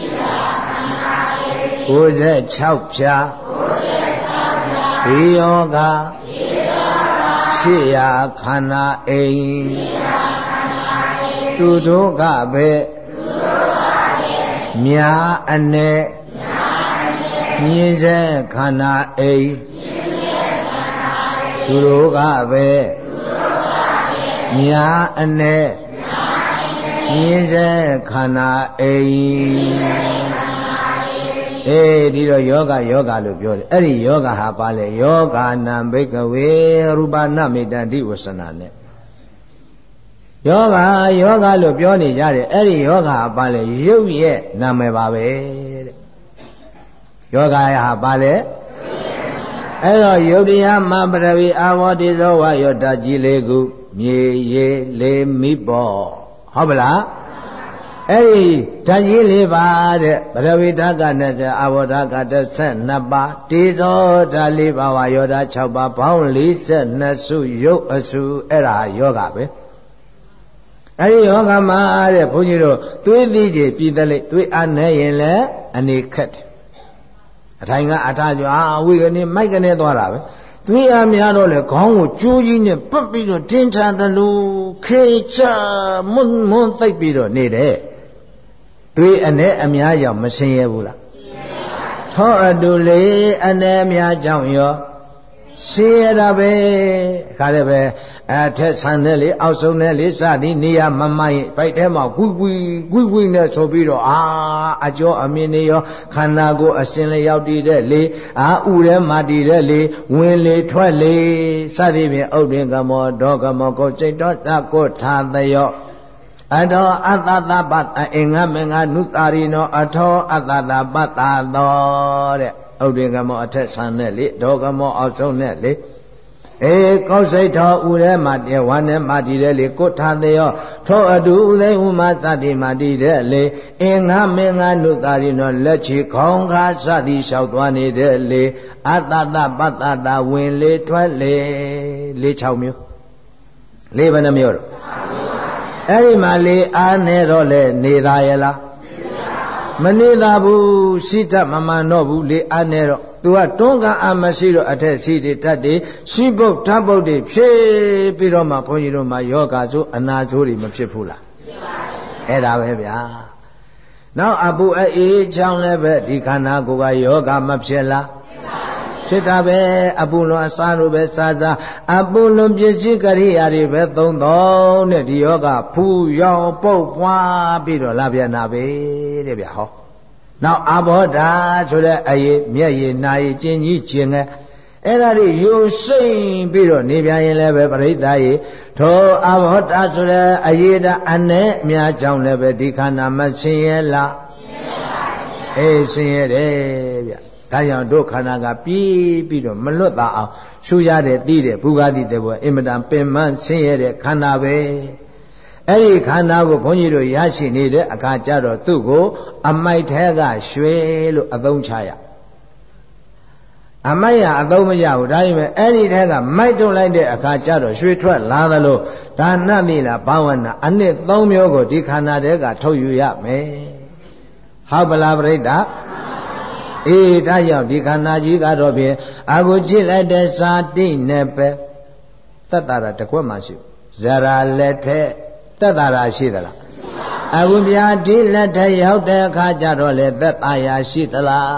96ဖြာဒီယောဂရှိရာခန္ဓာအိမ်သူတို့ကပဲမြာအနေမြင်စေခန္ဓာအိမ်သူတို့ကပဲမြာအနေ nhìn sẽ khả na ấy ê đi rồi yoga lúc biểu đấy ấy yoga hà ba lệ yoga nam bê cơ vê rupa nam mê đan đi vasana nè yoga lúc biểu này ra đấy ấy yoga hà ba lệ yêu ye nam mê ba bê yoga hà ba lệ ấy rồi yêu đi hà ma bờ vi avo đi rồi wa yoda ji lê gu mê ye lê mi boဟုတ်မလားအဲ့ဒီဓာတ်ကြီး၄ပါးတဲ့ပရဝိဓကနဲ့အာဝဓက12ပါးတေဇောဓာတ်၄ပါးဝါယောဓာတ်6ပါးပေါင်း42စုရုပ်အစုအဲ့ဒါယောဂပဲအဲ့ဒီယောဂမှာတဲ့ဘုန်းကြီးတို့သွေးသီးကြည်ပြည်သက်လိုက်သွေးအားနဲ့ရင်လည်းအနေခက်တယ်အထိုင်ကအထားကြဝိကနေမိုက်ကနေသွားတာပဲသွေးအားများတော့လေခေါင်းကိုကျိုးကြီးနဲ့ပတ်ပြီးတော့တင်းချသလိုခေချမွန်းသိပ်ပြီးတော့နေတယ်သွေးအနဲ့အများကြောင့်မဆင်းရဲဘူးလားထောအတူလေအနဲ့အများကြောင့်ရောဆင်းရဲတာပဲခါလည်းပဲအထက်ဆန်နဲ့လေအောက်ဆုံးနဲ့လေစသည်နေရမမိုင်းပိုက်ထဲမှာကွီနဲ့ဆိုပြီးတော့အကျော်အမြင်နေရောခန္ဓာကိုယ်အစဉ်လျောက်တည်တဲ့လေဥထဲမှာတည်တဲ့လေဝင်လေထွက်လေစသည်ဖြင့်ဥဒ္ဓင်ကမောဒေါကမောကိုစိတ်တော်သာကိုထာသယောအထောအသတပတအင်္ဂမင်္ဂနုတာရိနောအထောအသတပတသောတဲ့ဥဒ္ဓင်ကမောအထက်ဆန်နဲ့လေဒေါကမောအောက်ဆုံးနဲ့လေကောက်စိတ်တော်ဥထဲမှာတည်းဝမ်းနဲ့မှာတည်တဲ့လေကိုထာသေးရောထောအတူဥသိဥမသတိမှာတည်တဲ့လေအင်္ဂမင်္ဂနုတာရိနောလက်ချီခေါင်းခါစသည်လျှောက်သွားနေတဲ့လေအတတပတတဝင်လေထွက်လေ6မျိုးဘယ်နှမျိုးတော့အဲ့ဒီမှာလေအားနဲ့တော့လေနေသားရဲ့လားမနေသားဘူးရှိတတ်မမှန်တော့ဘူးလေအားနဲ့တော့သူကတွန်းကန်အာမရှိတော့အထက်ရှိတွေတတ်တွေရှိပုတ်ဓာတ်ပုတ်တွေဖြည့်ပြီးတော့မှဘုန်းကြီးတို့မှာယောဂဆိုအနာဆိုးတွေမဖြစ်ဘူးလားဖြစ်ပါဘူးအဲ့ဒါပဲဗျာနောက်အပူအေးချောင်းလည်းပဲဒီခန္ဓာကိုယ်ကယောဂမဖြစ်လားဖြစ်တာပဲအပူလွန်အစားလိုပဲစားအပူလွန်ပစ္စည်းကရိယာတွေပဲသုံးတော့တဲ့ဒီယောဂဖူရောင်ပုတ်ပွားပြီးတော့လာပြန်တာပဲတဲ့ဗျာဟောနောက်အဘောဓာဆိုတဲ့အရေးမျက်ရည်နာရည်ကျင်ကြီးကျင်ငယ်အဲ့ဒါတွေယူစိမ့်ပြီးတော့နေပြန်ရင်လည်းပဲပရိသတ်ရေထိုအဘောဓာဆိုတဲ့အရေးဓာအနဲ့အများကြောင့်လည်းပဲဒီခန္ဓာမဆင်းရဲလားဆင်းရဲတယ်ဗျဒါကြောင့်တို့ခန္ဓာကပြီးတော့မလွတ်တာအောင်ရှုရတဲ့သိတဲ့ဘုရားတိတဲ့ဘုရားအင်မတန်ပင်မဆင်းရဲတဲ့ခန္ဓာပဲအဲ့ဒီခန္ဓာကိုဘုန်းကြီးတို့ရရှိနေတဲ့အခါကျတော့သူ့ကိုအမိုက်ထဲကရွှေလို့အသုံးချရအမိုက်ရအသုံးမရဘူးဒါပေမဲ့အဲ့ဒီထဲကမိုက်တုံလိုက်တဲ့အခါကျတော့ရွှေထွက်လာသလိုဒါနတိလားဘာဝနာအနှစ်3မျိုးကိုဒီခန္ဓာထဲကထုတ်ယူရမယ်ဟုတ်ပလားပြိတ္တာဒါကြောင့်ဒီခန္ဓာကြီးကတော့ဖြင့်အာကိုကြည့်လိုက်တဲ့ဇာတိနဲ့ပဲသက်တာတကွက်မှရှိဇရာလက်ထက်သက်တာရှိသလားအခုဗျာဒီလက်ထက်ရောက်တဲ့အခါကျတော့လေသက်တာရာရှိသလား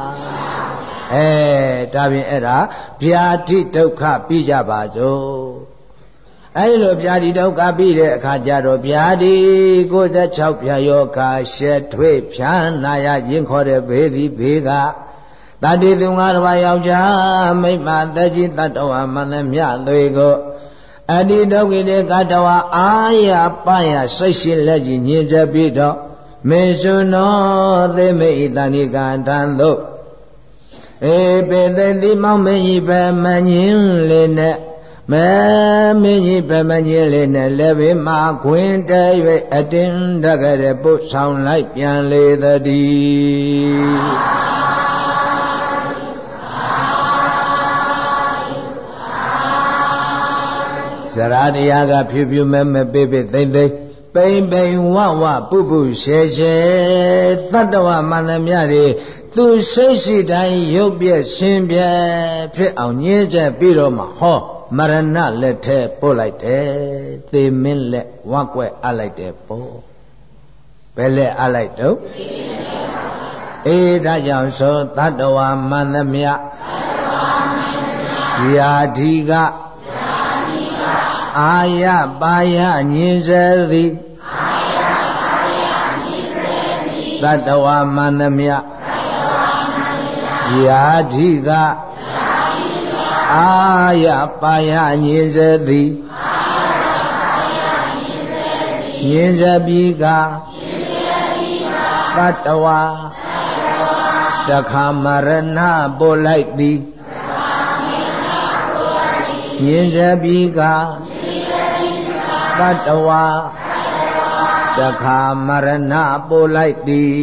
ဒါဖြင့်အဲ့ဒါဗျာတိဒုက္ခပြီးကြပါစို့အဲ့လိုဗျာတိဒုက္ခပြီးတဲ့အခါကျတော့ဗျာတိ96ဗျာယောဂရှက်ထွေးဖြာနာရရင်ခေါ်တဲ့ဘေးသည်ဘေးကတတိသူငါးပါးယောက်ျားမိမ္မသက်ကြီးတတ္တဝါမသမြသွေကိုအတိဒုက္ခိတေကတဝါအာရပယစိတ်ရှိလက်ကြီးညင်ချက်ပြီးတော့မေစွနောသေမေဣတဏိကံထံသို့ပေသိတိမောင်မင်းကြီးပဲမငင်းလေးနဲ့မဲမင်းကြီးပဲမငင်းလေးနဲ့လည်းဘေးမှာခွင်တဲ၍အတင်းတကတဲ့ပို့ဆောင်လိုက်ပြန်လေတည်းဇရာတရားကဖြူဖြူမဲပေပေသိမ့်သိမ့်ပိန်ပိန်ဝဝပုပုရှဲရှဲတတ္တဝမန္တမြတွေသူစိတ်ရှိတိုင်းရုပ်ပြည့်ရှင်ပြည့်ဖြစ်အောင်ညှင်းချက်ပြီးတော့မှဟောမရဏလက်ထဲပို့လိုက်တယ်သေမင်းလက်ဝက်ွက်အပ်လိုက်တယ်ပေါ့ဘယ်လက်အပ်လိုက်တော့ဒါကြောင့်ဆိုတတ္တဝမန္တမြယာတိကအာယပါယညင်စေသည်အာယပါယတတ္တဝါမန္တမြယာဓိကအာယပါယညင်စေသည်ညင်စေပြီကတတ္တဝါတခါမရဏပို့လိုက်သည်ညင်စေပြီကတတ္တဝါတခါမရဏပို့လိုက်သည်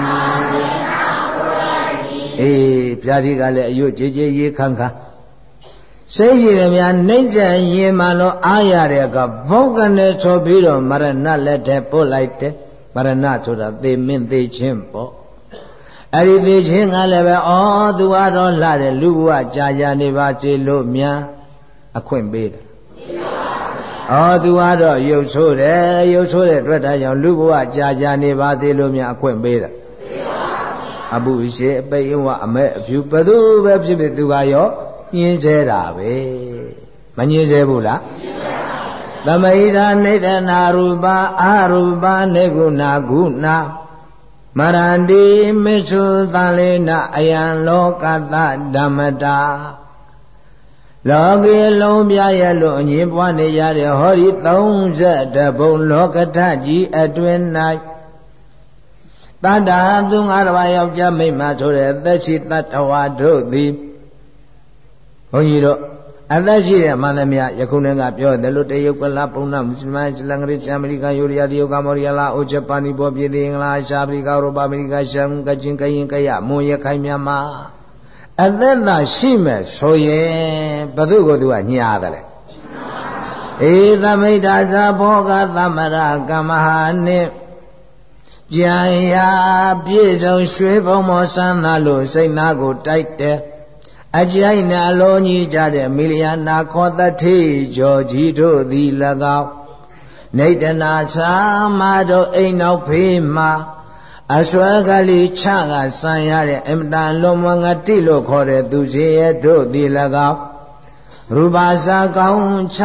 အေးပြာတိကလည်းအယုတ်ကြည်ကြည်ရေခန်းခါစိတ်ရည်များနှိမ့်ချရင်မှလို့အားရတဲ့ကဘုတ်ကနေဆိုပြီးတော့မရဏလက်ထဲပို့လိုက်တယ်မရဏဆိုတာသေမင်းသေခြင်းပေါ့အဲ့ဒီသေခြင်းကလည်းပဲဩသူကတော့လှတယ်လူဘဝကြာကြာနေပါစေလို့များအခွင့်ပေးတယ်သူကတော့ရုပ်ဆိုးတယ်ရုပ်ဆိုးတဲ့အတွက်ဒါကြောင့်လူဘဝကြာကြာနေပါသေးလို့များအခွင့်ပေးတယ်အပုရှိအပိယဝအမဲအဖြူဘသူပဲဖြစ်ဖြစ်သူကရောညင်းစေတာပဲမညင်းစေဘူးလားသမိဓာနေတနာရူပအာရူပနေကုဏဂုဏမရန္တိမေသုသလေနအယံလောကတဓမ္မတာလောကေလုံးပြရဲ့လို့အငြင်းပွားနေရတဲ့ဟောဒီ30ဘုံလောကထကြီးအတွင်၌တတ္တာသူငါးပါးယောက်ျားမိန်းမဆိုတဲ့သက်ရှိတတ္တဝါတို့သည်ဘုန်းကြီးတို့အသက်ရှိတဲ့မန္တမယယခုနေ့ကပြောတယ်လို့တရုတ်ကလာပုံနာမွတ်စလင်စလင်္ဂရိချာအမေရိကန်ယူရီးယားတရုတ်ကမော်ရီယာလာအိုဂျပန်နီပေါ်ပြည်သေးအင်္ဂလာရှားအာဖရိကဥရောပအမေရိကရှမ်းကချင်ကရင်ကရမွန်ရခိုင်မြန်မာအသက်သာရှိမဲ့ဆိုရင်ဘသူကိုသူကညားတယ်လေဧသမိတ်တာဇာဘောကသမရကမဟာနိကြံရာပြည့်စုံရွှေဘုံမောစမ်းသာလို့စိတ်သားကိုတိုက်တယ်အကြိုက်နဲ့အလုံးကြီးကြတဲ့မီလီယနာခောသတိကျော်ကြီးတို့သည်၎င်းနေတနာသာမတို့အိမ်နောက်ဖေးမှာအစွဲကလေးချကဆံရတဲ့အမတန်လွန်မငတိလို့ခေါ်တဲ့သူစီရဲ့တို့သည်၎င်းရူပါစာကောင်း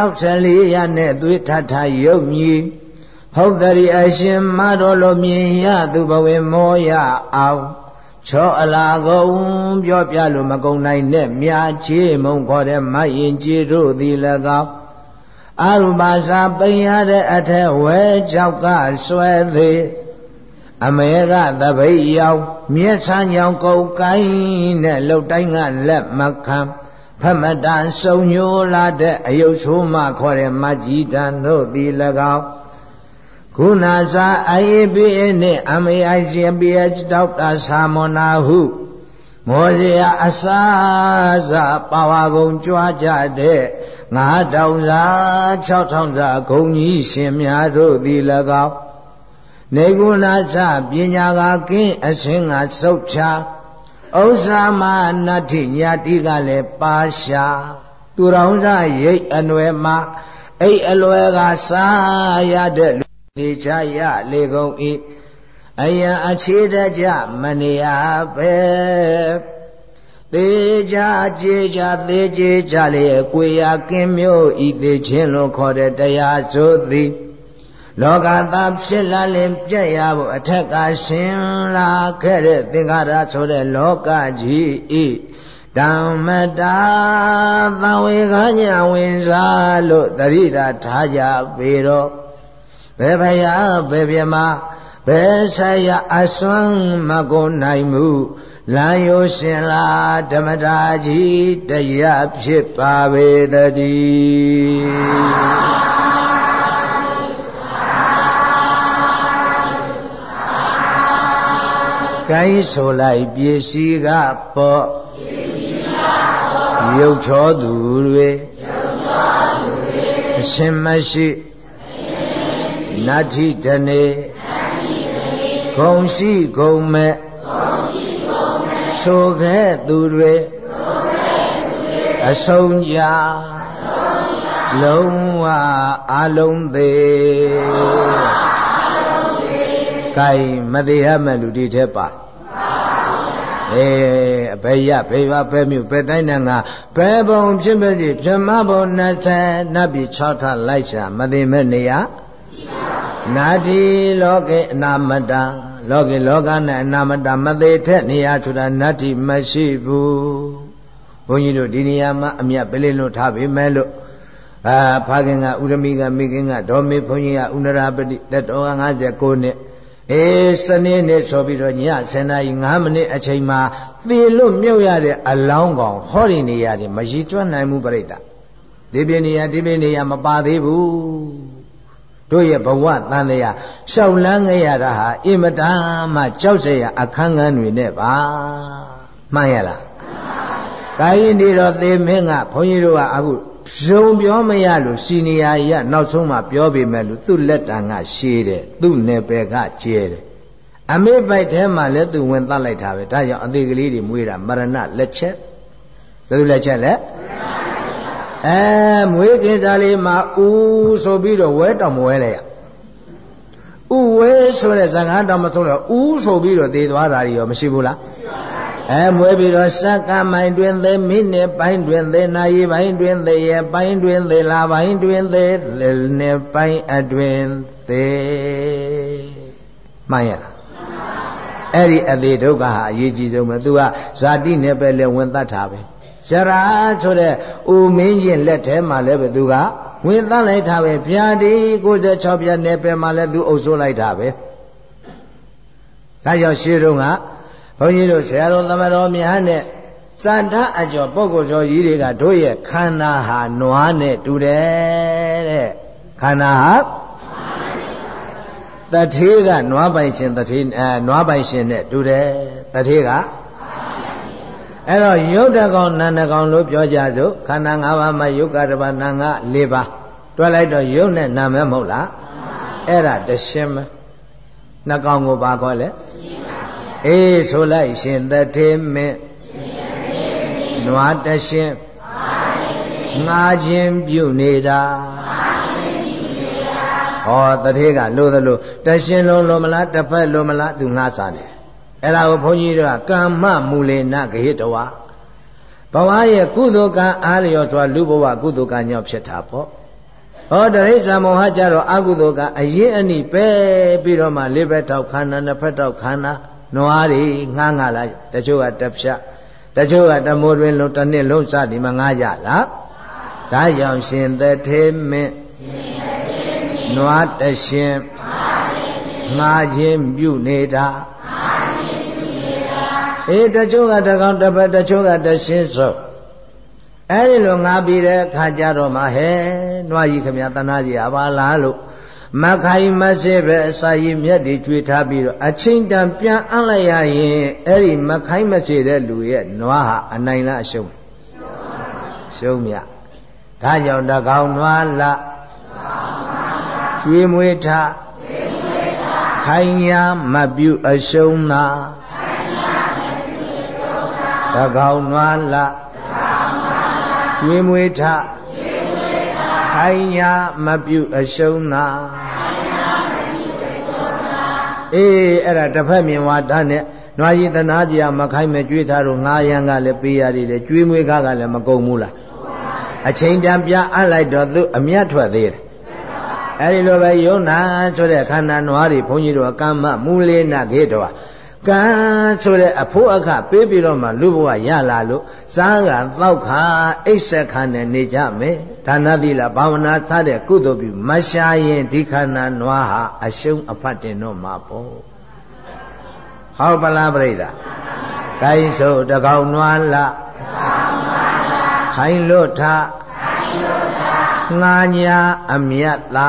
64ရနဲ့သွေးထထရုပ်မြည်ဟုတ်တရီအရှင်မတော်လိုမြင်ရသူဘဝမောရအောင်ချောအလာကုန်ပြောပြလို့မကုန်နိုင်နဲ့မြာချေမုံခေါ်တဲ့မယင်ကြီးတို့သည်၎င်းအရူပါစာပိန်ရတဲ့အထက်ဝဲကြောက်ကဆွဲသည်အမေကသပိတ်ရောက်မျက်စမ်းကြောင်ကုတ်ကိုင်းနဲ့လှုပ်တိုင်းကလက်မခံဖမတန်စုံညိုလာတဲ့အယုတ်ဆိုးမှခေါ်တဲ့မကြီးတန်တို့သည်၎င်းခုနာစာအိုင်ပိနဲ့အမေအိုင်စီပိတောက်တာသာမောနာဟုမောဇေယအစာစာပါဝါကုံကြွားကြတဲ့9000စာ6000စာဂုံကြီးရှင်များတို့သည်၎င်းနေကုဏသပညာကကင်းအရှင်ကစုတ်ချဥစ္စာမနတ္ထိညာတိကလည်းပါရှာသူတော်စရိတ်အနွယ်မှာအိတ်အလွယ်ကစားရတဲ့နေချရလေကုန်ဤအယံအခြေတကြမနေရပဲသေချာကြေချာသေးကြေချာလေကိုယ်ရာကင်းမျိုးဤသေးခြင်းလို့ခေါ်တဲ့တရားဆိုသည်လောကသားဖြစ်လာလင်ပြည့်ရဖို့အထက်ကရှင်လာခဲ့တဲ့သင်္ခါရဆိုတဲ့လောကကြီးဤဓမ္မတာသံဝေကညာဝင်စားလို့တရိတာထားကြပေတော့ဘယ်ဖယားဘယ်ပြမဘယ်ဆက်ရအစွမ်းမကုန်နိုင်မှုလမ်းရိုးရှင်လာဓမ္မတာကြီးတရားဖြစ်ပါပေတည်းကိုင်းဆိုလိုက်ပစ္စည်းကပေါ့ရုပ်ချောသူတွေအရှင်မရှိနတ္ထိတနေဂုံရှိဂုံမဲ့ဆိုခဲ့သူတွေအဆုံးကြလုံးဝအလုံးသေးကိုင်းမသေးရမဲ့လူဒီထဲပါအဘယ်ရဘယ်ပါဘယ်မြို့ဘယ်တိုင်းနဲ့ငါဘယ်ဘုံဖြစ်ပါစေပြမဘုံ20နတ်ပြည်6ထလိုက်ရှာမသိမဲ့နေရနာတိလောကေအနာမတံလောကီလောကနဲ့အနာမတမသေးတဲ့နေရာဆိုတာနတ္တိမရှိဘူးဘုန်းကြီးတို့ဒီနေရာမှာအမြတ်ပလင်းလို့ထားပေမဲ့လို့ဖခင်ကဥရမိကမိခင်ကဒေါ်မေဘုန်းကြီးကဥနရာပတိသက်တော်59နှစ်စနေနေ့ဆိုပြီးတော့ည7 နာရီ 5 မိနစ်အချိန်မှာသေလို့မြုပ်ရတဲ့အလောင်းကောင်ဟောဒီနေရာတွေမရည်ကျွမ်းနိုင်ဘူးပြိတ္တာဒီပြနေရာမပါသေးဘူးတို့ရဲ့ဘဝတန်တရားရှောက်လန်းခဲ့ရတာဟာအင်မတန်မှကြောက်စရာအခန်းကဏ္ဍတွေနဲ့ပါမှန်ရလားဒါရင်ဒီတော့သေမင်းကဘုန်းကြီးတို့ကအခုဇုံပြောမရလို့စီနီယာကြီးကနောက်ဆုံးမှပြောပေမဲ့လို့သူ့လက်တံကရှည်တယ်သူ့နယ်ပယ်ကကျဲတယ်အမေပိုက်ထဲမှာလည်းသူဝင်သတ်လိုက်တာပဲဒါကြောင့်အသေးကလေးတွေမွေးတာမရဏလက်ချက်ဘယ်လိုလက်ချက်လဲမွေးကိစ္စလေးမှာဦးဆိုပြီးတော့ဝဲတောင်မဝဲလိုက်ရဥဝဲဆိုတဲ့ဇာတ်ကားတောင်မဆုံးတော့ဦးဆိုပြီးတော့သေသွားတာရောမရှိဘူးလားမွေးပြီးတော့စက္ကမိုင်တွင်သေမိနစ်ပိုင်းတွင်သေနာရီပိုင်းတွင်သေရက်ပိုင်းတွင်သေလပိုင်းတွင်သေနှစ်ပိုင်းအတွင်သေမှန်ရလားအဲ့ဒီအသေးဒုက္ခဟာအရေးကြီးဆုံးပဲသူကဇာတိနဲ့ပဲလဲဝင်တတ်တာပဲဇရာဆိုတဲ့ဦးမင်းကြီးလက်ထဲမှာလည်းပဲသူကဝင်တတ်လိုက်တာပဲဗျာဒီ96ပြနဲ့ပဲမှာလည်းသူအုပ်စိုးလိုက်တာပဲဒါကြောင့်ရှင်းတော့ကဘုန်းကြီးတို့ဆရာတော်သမတော်များနဲ့စန္ဒအကျော်ပုဂ္ဂိုလ်ကျော်ကြီးတွေကတို့ရဲ့ခန္ဓာဟာနွားနဲ့တူတယ်တဲ့ခန္ဓာဟာတထေးကနွားပိုင်ရှင်တထေးနွားပိုင်ရှင်နဲ့တူတယ်တထေးကအဲ့တော့ယုတ်တကောင်နန္ဒကောင်လို့ပြောကြစို့ခန္ဓာ၅ပါးမှာယုတ်ကတစ်ပါးနာငါ၄ပါးတွက်လိုက်တော့ယုတ်နဲ့နာမဲမဟုတ်လားအဲ့ဒါတရှင်းမနှကောင်ကိုပါခေါ်လဲဆိုလိုက်ရှင်တထေးမင်းနွားတရှင်းငါချင်းပြုနေတာဟောတထေးကလို့သလိုတရှင်းလုံးလို့မလားတစ်ဖက်လို့မလားသူငါစားတယ်အဲ့ဒါကိုဘုန်းကြီးတို့ကကာမမူလေနဂဟိတဝါဘဝရဲ့ကုသိုလ်ကံအားလျော်စွာလူဘဝကုသိုလ်ကံကြောင့်ဖြစ်တာပေါ့ဟောတရိစ္ဆာမောဟကြတော့အကုသိုလ်ကအရင်အနိပဲပြီးတော့မှလေးဘက်ထောက်ခန္ဓာနှစ်ဖက်ထောက်ခန္ဓာနွားတွေငားလိုက်တချို့ကတစ်ဖြတ်တချို့ကတမိုးတွင်လုံးတစ်နှစ်လုံးစသည်မငားကြလားဒါကြောင့်ရှင်တထေးမင်းနွားတရှင်ငါချင်းပြုနေတာတချို့ကတကောင်တစ်ပတ်တချို့ကတရှင်းစုပ်အဲ့ဒီလိုငါပြီးတဲ့အခါကျတော့မှဟဲ့နွားကြီးခမတနာကြီးပါလားလို့မခိုင်မစေပဲအစာရည်မြတ်တွေကျွေးထားပြီးတော့အချင်းတန်ပြန်အပ်လိုက်ရရင်အဲ့ဒီမခိုင်မစေတဲ့လူရဲ့နွားဟာအနိုင်လားအရှုံးရှုံးမြဒါကြောင့်တကောင်နွားလားကျွေးမွေးထားခိုင်ညာမပြုအရှုံးသာတကောင်နွားလားကျွေးမွေးထားခိုင်ညာမပြုအရှုံးသာအဲ့ဒါတစ်ဖက်မြင်ဝါဒနဲ့နွားကြီးတနာကြီးမခိုင်မကြွေးထားတော့ငါးရန်ကလည်းပေးရတယ်ကျွေးမွေးကားကလည်းမကုန်ဘူးလားအချိန်တန်ပြအပ်လိုက်တော့သူအမျက်ထွက်သေးတယ်အဲ့ဒီလိုပဲယုံနာဆိုတဲ့ခန္ဓာနွားတွေဘုန်းကြီးတို့ကမ္မမူလေနခေတောကံဆိုတဲ့အဖို့အခပေးပြီးတော့မှလူဘဝရလာလို့စားကတောက်ခါအိဋ္ဌခါနဲ့နေကြမယ်ဒါနသီလဘာဝနာစတဲ့ကုသိုလ်ပြုမရှာရင်ဒီခန္ဓာနွားဟာအရှုံးအဖတ်တင်တော့မှာပေါ့ဟောပလားပြိဿကိုင်းဆိုတကောင်နွားလားခိုင်လို့ထားငါညာအမြတ်သာ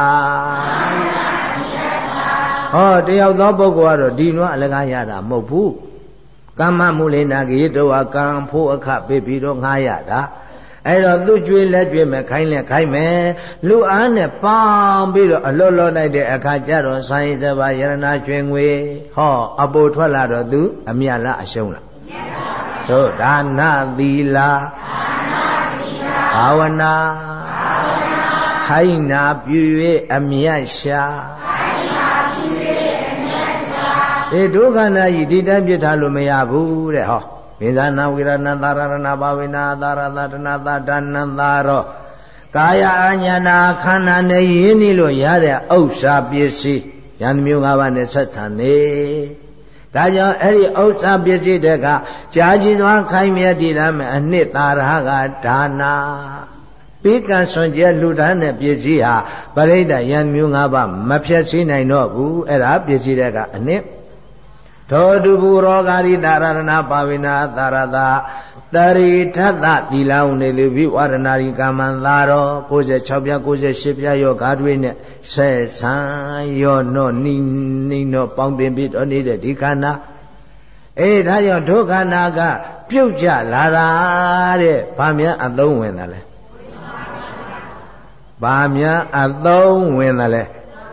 ဟောတယောက်သောပုဂ္ဂိုလ်ကတော့ဒီနွားအလကားရတာမဟုတ်ဘူးကမ္မမူလေနာဂေတောကံဖို့အခပေးပြီးတော့ငားရတာအဲ့တော့သူကျွေးလက်ကျွေးမယ်ခိုင်းလက်ခိုင်းမယ်လူအားနဲ့ပေါင်းပြီးတော့အလွတ်လွတ်လိုက်တဲ့အခါကျတော့ဆိုင်စပါယရနာကျွေငွေဟောအပိုထွက်လာတော့သူအမြတ်လားအရှုံးလားသို့ဒါနသီလာဘာဝနာခိုင်းနာပြု၍အမြတ်ရှာဒုက္ခနာကြီးဒီတိုင်းပြထားလို့မရဘူးတဲ့ဟောမေဇာနာဝိရဏသာရဏဘာဝေနာသာရသတနာသာဒဏံသာရောကာယအညာနာခန္ဓာနဲ့ရင်းနှီးလို့ရတဲ့ဥစ္စာပစ္စည်းယန္တမျိုး၅ပါးနဲ့ဆက်ဆံနေဒါကြောင့်အဲ့ဒီဥစ္စာပစ္စည်းတွေကကြာကြီးသွားခိုင်းမြတ်တည်ရမယ်အနှစ်သာရကဒါနာပိကံဆွန်ကျဲလူသားနဲ့ပစ္စည်းဟာပရိဒယံမျိုး၅ပါးမဖြတ်စည်းနိုင်တော့ဘူးအဲ့ဒါပစ္စည်းတွေကအနှစ်သောတုဘူရောဂာရိသာရဏပါဝိနာသာရတာတရိထသသီလဝနေသူဝိဝရဏရိကမံသာရော96ပြ98ပြယောဂါတွေနဲ့ဆက်ဆံရောနောနိနောပေါင်းတင်ပြီးတော့နေတဲ့ဒီခန္ဓာဒါကြောင့်ဒုက္ခနာကပြုတ်ကြလာတာတဲ့ဘာများအသုံးဝင်တယ်လဲဘာများအသုံးဝင်တယ်လဲ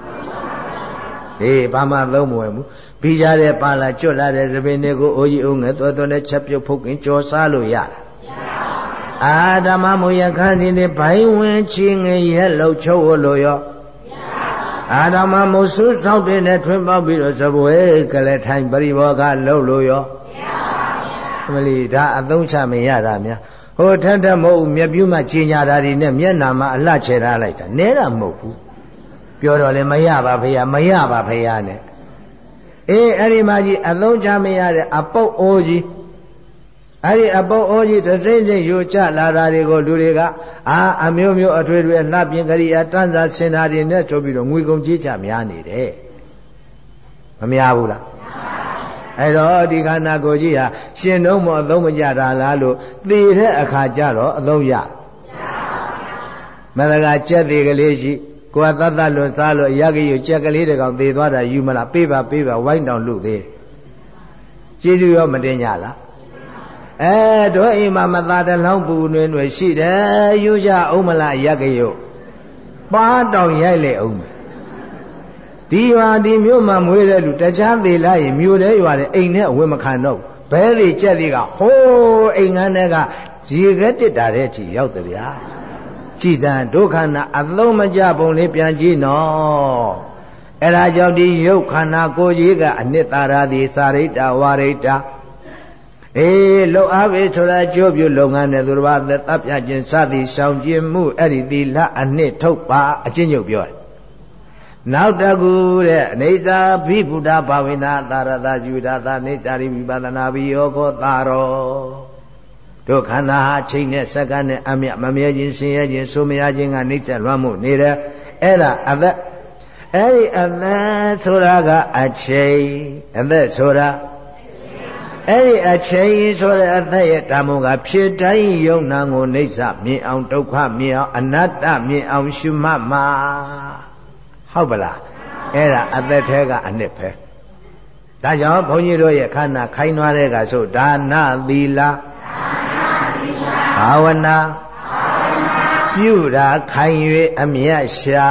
ဘာမှအသုံးမဝင်ဘူးပြီးကြတဲ့ပါလာကျွတ်လာတဲ့သပင်တွေကိုအိုးကြီးအိုးငယ်သွဲသွဲနဲ့ချက်ပြုတ်ဖုတ်ကင်ကြော်စားလို့ရလားအာဓမ္မမူယခန်းစဉ်နဲ့ဘိုင်းဝင်ချင်းငယ်ရဲ့လောက်ချုပ်လို့ရောအာဓမ္မမူဆုဆောက်တဲ့နဲ့ထွင်းပေါက်ပြီးတော့ဇပွဲကလေးထိုင်ပရိဘောကလှုပ်လို့ရောမလီဒါအသုံးချမရတာများဟိုထထမဟုတ်မျက်ပြူးမှကျင်ညာတာတွေနဲ့မျက်နာမှာအလှချေထားလိုက်တာနဲတာမဟုတ်ဘူးပြောတော့လေမရပါဖေရမရပါဖေရနဲ့အဲ့ဒီမှာကြီးအသုံးချမရတဲ့အပုပ်အိုးကြီးအဲ့ဒီအပုပ်အိုးကြီးတစ်စိမ့်စိမ့်ယူချလာတာတွေကိုလူတွေကအမျိုးမျိုးအထွေထွေလှပြင်းကရိယာတန်းစာစင်တာတွေနဲ့ကြိုးပြီးတော့ငွေကုန်ကြေးချများနေတယ်မများဘူးလားအဲ့တော့ဒီခန္ဓာကိုယ်ကြီးဟာရှင်တော့မအသုံးမကျတာလားလို့သိတဲ့အခါကျတော့အသုံးရမသကကြက်သေးကလေးရှိကိုယ်ကသတ်လွန်စားလို့ရကြီးရကြက်ကလေးတကောင်သေသွားတာယူမလားပေးပါဝိုင်းတောင်လူသေးကျေးဇူးရောမတင်ကြလားတို့အိမ်မှာမသားတလောင်းပူတွင်ရှိတယ်ယူကြအောင်မလားရကြီးရပါတောင်ရိုက်လေအောင်ဒီရွာဒီမြို့မှာမွေးတဲ့လူတခြားသေးလားရင်မြို့တဲ့ရွာတဲ့အိမ်နဲ့အဝတ်မခံတော့ဘဲလေကြက်သေးကဟိုးအိမ်ငန်းတွေကရေခဲတစ်တာတဲ့အထိရောက်တယ်ဗျာကြည်စံဒုက္ခနာအသုံးမကျပုံလေးပြန်ကြည့်နော်အဲ့ဒါကြောင့်ဒီရုပ်ခန္ဓာကိုယ်ကြီးကအနှစ်သာရသည်စာရိတ္တဝါရိတ္တလုံအားပဲဆိုတာကြိုးပြုလုပ်ငန်းနဲ့သူတော်ဘာသက်တပ်ပြခြင်းစသည်ရှောင်ကျင်မှုအဲ့ဒီသီလအနှစ်ထုတ်ပါအချင်းချုပ်ပြောတယ်နောက်တကူတဲ့အနေသာဘိဗုဒ္ဓဘာဝိနာသာရတာယူတာသာနေတာရိဝိပဿနာဘိယောခောသာရောတို့ခန္ဓာဟာချိန်နဲ့စက္ကန့်နဲ့အမြတ်မမြဲခြင်းဆင်းရဲခြင်းဆိုမရခြင်းကနှိမ့်သက်လွှမ်းမှုနေတယ်အဲ့ဒါအသက်အဲ့ဒီအသက်ဆိုတာကအချိန်အသက်ဆိုတာအဲ့ဒီအချိန်ဆိုတဲ့အသက်ရဲ့ဓမ္မကဖြစ်တိုင်းယုံနာကိုနှိမ့်စမြင်အောင်ဒုက္ခမြင်အောင်အနတ္တမြင်အောင်ရှုမှတ်မှာဟုတ်ပါလားအဲ့ဒါအသက်ထဲကအနှစ်ပဲဒါကြောင့်ဘုန်းကြီးတို့ရဲ့ခန္ဓာခိုင်းသွားတဲ့ကဆိုဒါနသီလဘာဝနာပြုတာခိုင်၍အမြတ်ရှာ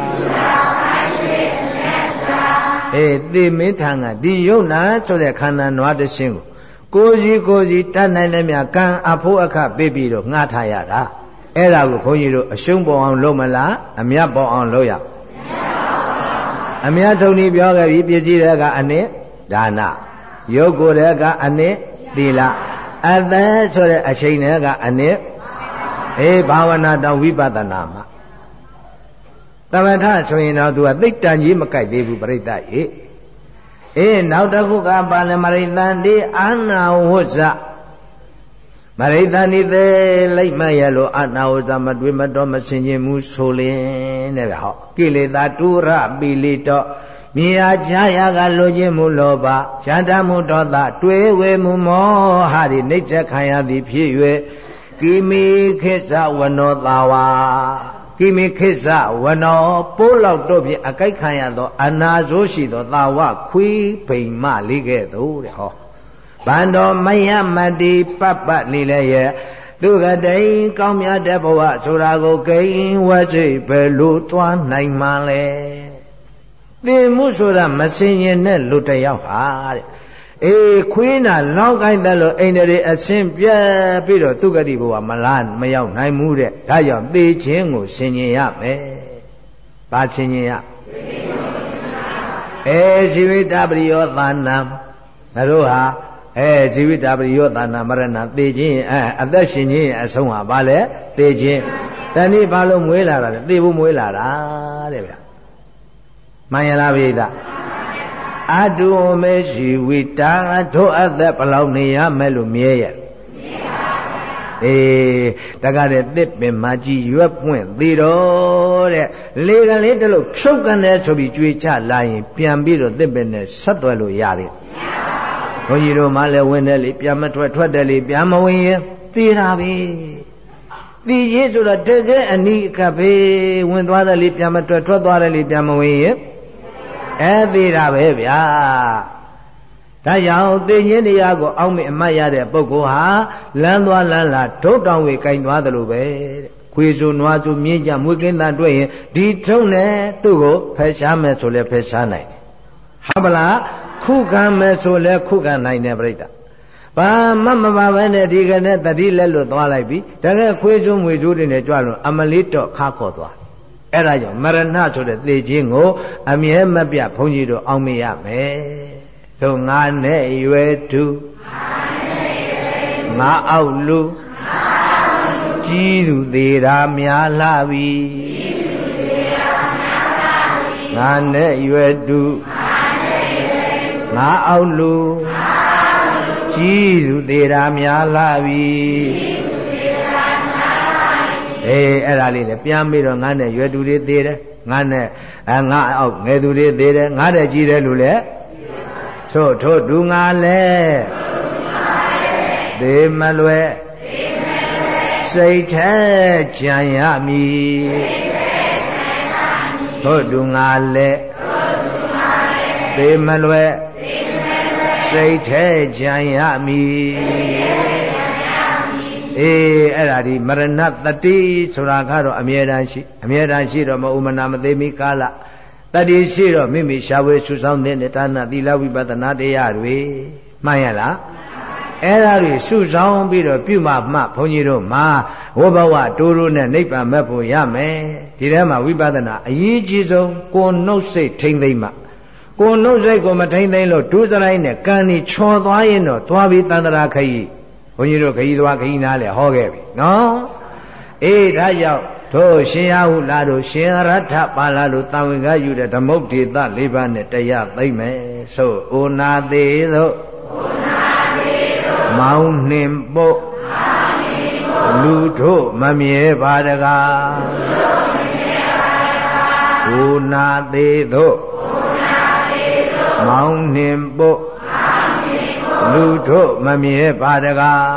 သေမင်းထံကဒီယုံနာဆိုတဲ့ခန္ဓာနွားတစ်ရှင်းကိုကိုစီတတ်နိုင်လည်းမြကံအဖို့အခပေးပြီးတော့ငှားထားရတာအဲ့ဒါကိုဘုန်းကြီးတို့အရှုံးပေါ်အောင်လုပ်မလားအမြတ်ပေါ်အောင်လုပ်ရအမြတ်ထုံဤပြောခဲ့ပြီပစ္စည်းတွေကအနှစ်ဒါနရုပ်ကိုယ်တွေကအနှစ်သီလအသက်ဆိုတဲ့အချိန်တွေကအနှစ်ဘာဝနာတောင်ဝိပဿနာမှာသမထဆိုရင်တော့သူကသိတ္တန်ကြီးမကြိုက်သေးဘူးပြိဿရေနောက်တစ်ခုကပါဠိမရိတန်တိအာနာဝဇ္ဇမရိတန်ဒီသေးလိုက်မရလို့အာနာဝဇ္ဇမတွေးမတော်မစင်ခြင်းမူဆိုလင်းတဲ့ဗျဟောကိလေသာတူရပိလိတော့မြေအားချရာကလိုခြင်းမူလောဘဇာတမှုဒေါသတွေးဝေမှုမောဟတွေနှိမ့်ချက်ခံရသည်ဖြစ်၍ကိမိခိစ္စဝနောသာဝါကိမိခိစ္စဝနောပိုးလောက်တို့ဖြင့်အကြိုက်ခံရသောအနာဆိုးရှိသောသာဝခွေးဗိမ်မလေးကဲ့သို့တဲ့ဟောဗန္တော်မယမတိပပနေလည်းရဲ့သူကတိန်ကောင်းမြတ်တဲ့ဘဝဆိုတာကိုဂိမ်းဝစိဘယ်လိုသွားနိုင်မှလဲသင်မှုဆိုတာမစင်ရင်နဲ့လူတယောက်ဟာတဲ့ခွေးနာလောက်ကိုင်းတယ်လို့အိန္ဒြေအစင်ပြက်ပြီးတော့သူဂတိဘဝမရောက်နိုင်ဘူးတဲ့ဒါကြောင့်သေခြင်းကိုဆင်ញင်ရမယ်။ဘာဆင်ញင်ရဇီဝိတပရိယောသာနာငါတို့ဟာဇီဝိတပရိယောသာနာမရဏသေခြင်းအသက်ရှင်ခြင်းအဆုံးဟာဘာလဲသေခြင်းတဏှိဘာလို့မွေးလာတာလဲသေဖို့မွေးလာတာတဲ့ဗျမှန်ရလားဗျိသအတုမရှိဝိတာထိုအသက်ဘလောက်နေရမယ်လို့မြဲရတကားတဲ့တစ်ပင်မကြီးရွက်ပွင့်သေးတော့တဲ့လေကလေးတလို့ဖြုတ်ကန်တယ်ဆိုပြီးကြွေးချလာရင်ပြန်ပြီးတော့တစ်ပင်နဲ့ဆက်သွယ်လို့ရတယ်ဘုန်းကြီးတို့မှလည်းဝင်တယ်လေပြန်မထွက်တယ်လေပြန်မဝင်ရင်သေတာပဲသေရေးဆိုတော့တကယ်အနိကပဲဝင်သွားတယ်လေပြန်မထွက်သွားတယ်လေပြန်မဝင်ရင်သေတာပဲဗျာဒါကြောင့်သိခြင်းတရားကိုအောက်မေ့အမှတ်ရတဲ့ပုဂ္ဂိုလ်ဟာလမ်းသွားလမ်းလာဒုတ်တောင်ဝေကင်သွားသလိုပဲတဲ့ခွေစုနွားစုမြင်းကြမွေးကင်းသားတွေ့ရင်ဒီထုံးနဲ့သူ့ကိုဖယ်ရှားမယ်ဆိုလဲဖယ်ရှားနိုင်တယ်ဟုတ်ပလားခုခံမယ်ဆိုလဲခုခံနိုင်တယ်ပြိတ္တာဘာမှမပါဘဲနဲ့ဒီကနေ့တတိလက်လို့သွားလိုက်ပြီတကယ်ခွေစုမွေစုတွေနဲ့ကြွလို့အမလေးတော့ခါခေါ်သွားအဲ့ဒါကြောင့်မရဏဆိုတဲ့သေခြင်းကိုအမြဲမပြတ်ဘုန်းကြီးတို့အောက်မေ့ရမယ်သို့ငါနဲ့ရွယ်သူငါအောက်လူကြီးသူသေးတာများလာပြီငါနဲ့ရွယ်သူငါအောက်လူကြီးသူသေးတာများလာပြီအဲ့ဒါလေးနဲ့ပြန်ပြီးတော့ငါနဲ့ရွယ်သူတွေသေးတယ်ငါနဲ့ငါအောက်ငယ်သူတွေသေးတယ်ငါတဲ့ကြီးတယ်လို့လေထို့သူငါလဲသေမလွယ်စိတ်แท้ကြံရမည်ထို့သူငါလဲသေမလွယ်စိတ်แท้ကြံရမည်အဲ့ဒါဒီမရဏတတိဆိုတာကတော့အမြဲတမ်းရှိတော့မဥမနာမသိမိကာလတတိရှိတော့မိမိရှားဝဲဆူဆောင်တဲ့ဒါနသီလဝိပဿနာတရားတွေမှန်ရလားအဲ့ဒါတွေဆူဆောင်ပြီးတော့ပြုမှမှဘုန်းကြီးတို့မှာဝဘဝတိုးတိုးနဲ့နိဗ္ဗာန်မဲ့ဖို့ရမယ်ဒီထဲမှာဝိပဿနာအရေးကြီးဆုံးကိုယ်နှုတ်စိတ်ထိမ့်သိမ့်မှကိုယ်နှုတ်စိတ်ကိုမထိမ့်သိမ့်လို့ဒုစရိုက်နဲ့ကံนี่ချော်သွားရင်တော့သွားပြီးတန္တရာခရီးဘုန်းကြီးတို့ခရီးသွားခရီးနားလဲဟောခဲ့ပြီနော်ဒါကြောင့်တို့ရှင်ရဟုလာတို့ရှင်ရထပါလာတို့တာဝန်ကယူတဲ့ဓမ္မုတ်ဒေသ၄ပါးနဲ့တရားသိမ့်မယ်ဆိုဩနာသေးသို့မောင်းနှင်ပုတ်လူတို့မမြဲပါတကားဩနာသေးသို့မောင်းနှင်ပုတ်လူတို့မမြဲပါတကား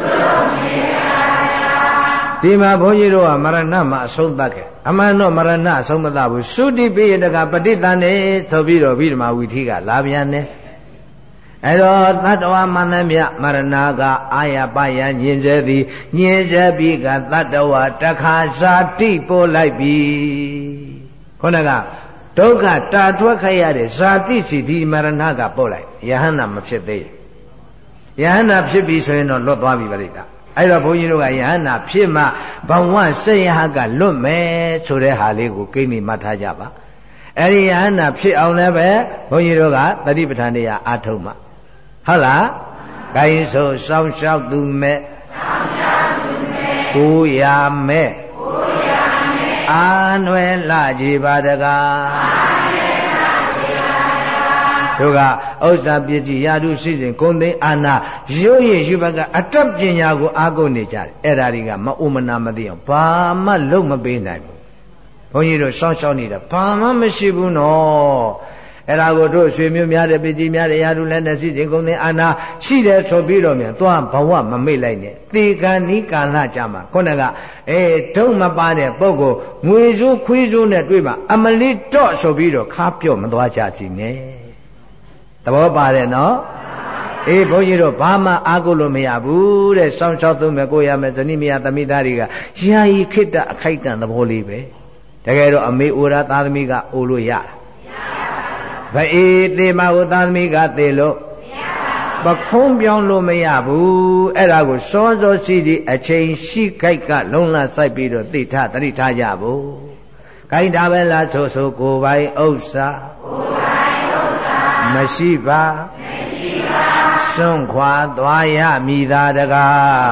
ဒီမှာဘုန်းကြီးတို့ကမရဏမှာအဆုံးသတ်ခဲ့အမှန်တော့မရဏအဆုံးမသတ်ဘူးသုတိပိယတကပဋိသန္ဓေဆိုပြီးတော့ဗိဓမာဝီထိကလာပြန်တယ်အဲ့တော့သတ္တဝါမန္တမြမရဏကအာရပယညင်စေသည်ညင်စေပြီးကသတ္တဝါတခါဇာတိပို့လိုက်ပြီခေါင်းကဒုက္ခတာထွက်ခဲ့ရတဲ့ဇာတိစီဒီမရဏကပို့လိုက်ယဟန္တာမဖြစ်သေးယဟန္တာဖြစ်ပြီဆိုရင်တော့လွတ်သွားပြီပရိသတ်အဲ့တော့ဘုန်းကြီးတို့ကယဟန္တာဖြစ်မှဘဝစိတ်ဟကလွတ်မယ်ဆိုတဲ့ဟာလေးကိုကိန်းမိမှတ်ထားကြပါအဲ့ဒီယဟန္တာဖြစ်အောင်လည်းပဲဘုန်းကြီးတို့ကသတိပဋ္ဌာန်တရားအားထုတ်မှဟုတ်လားဂိုင်းဆိုစောင်းလျှောက်သူမဲ့ကိုရမဲ့အာနွယ်လာကြပါတကားတို့ကဥစ္စာပစ္စည်းရာထုရှိစဉ်ဂုဏ်သိအာနာရုပ်ရည်ယူဘကအတ္တပညာကိုအားကိုးနေကြတယ်အဲ့ဒါတွေကမဥမနာမသိအောင်ဘာမှလုံးမပေးနိုင်ဘူးဘုန်းကြီးတို့စောင့်ရှောက်နေတာဘာမှမရှိဘူးနော်အဲ့ဒါကိုတို့ရွှေမျိုးများတဲ့ပစ္စည်းများတဲ့ရာထုလည်းနဲ့ရှိစဉ်ဂုဏ်သိအာနာရှိတယ်ဆိုပြီးတော့မြန်သွားဘဝမမေ့လိုက်နဲ့တေကံဤကာလကြမှာခုနကဒုံမပါတဲ့ပုဂ္ဂိုလ်ငွေစိုးခွေးစိုးနဲ့တွေ့ပါအမလီတော့ဆိုပြီးတော့ခါပြော့မသွားကြကြည့်နဲ့သဘောပါတယ်နော်ဘုန်းကြီးတို့ဘာမှအားကိုးလို့မရဘူးတဲ့စောင့်ရှောက်သုံးမယ်ကိုရမယ်ဇနီးမယားသမီးသားတွေကယာယီခိတ္တအခိုက်တန်သဘောလေးပဲတကယ်တော့အမေအိုရာသားသမီးကအိုလို့ရဗအေးတေမကိုသားသမီးကသေလို့ပခုံးပြောင်းလို့မရဘူးအဲ့ဒါကိုစောစောစီးစီးအချိန်ရှိခိုက်ကလုံးလဆိုင်ပြီးတော့သိထသတိထားကြဖို့ခိုင်းတာပဲလားဆိုကိုယ်ပိုင်ဥစ္စာမရှိပါစွန့်ခွာသွားရမည်သာတကား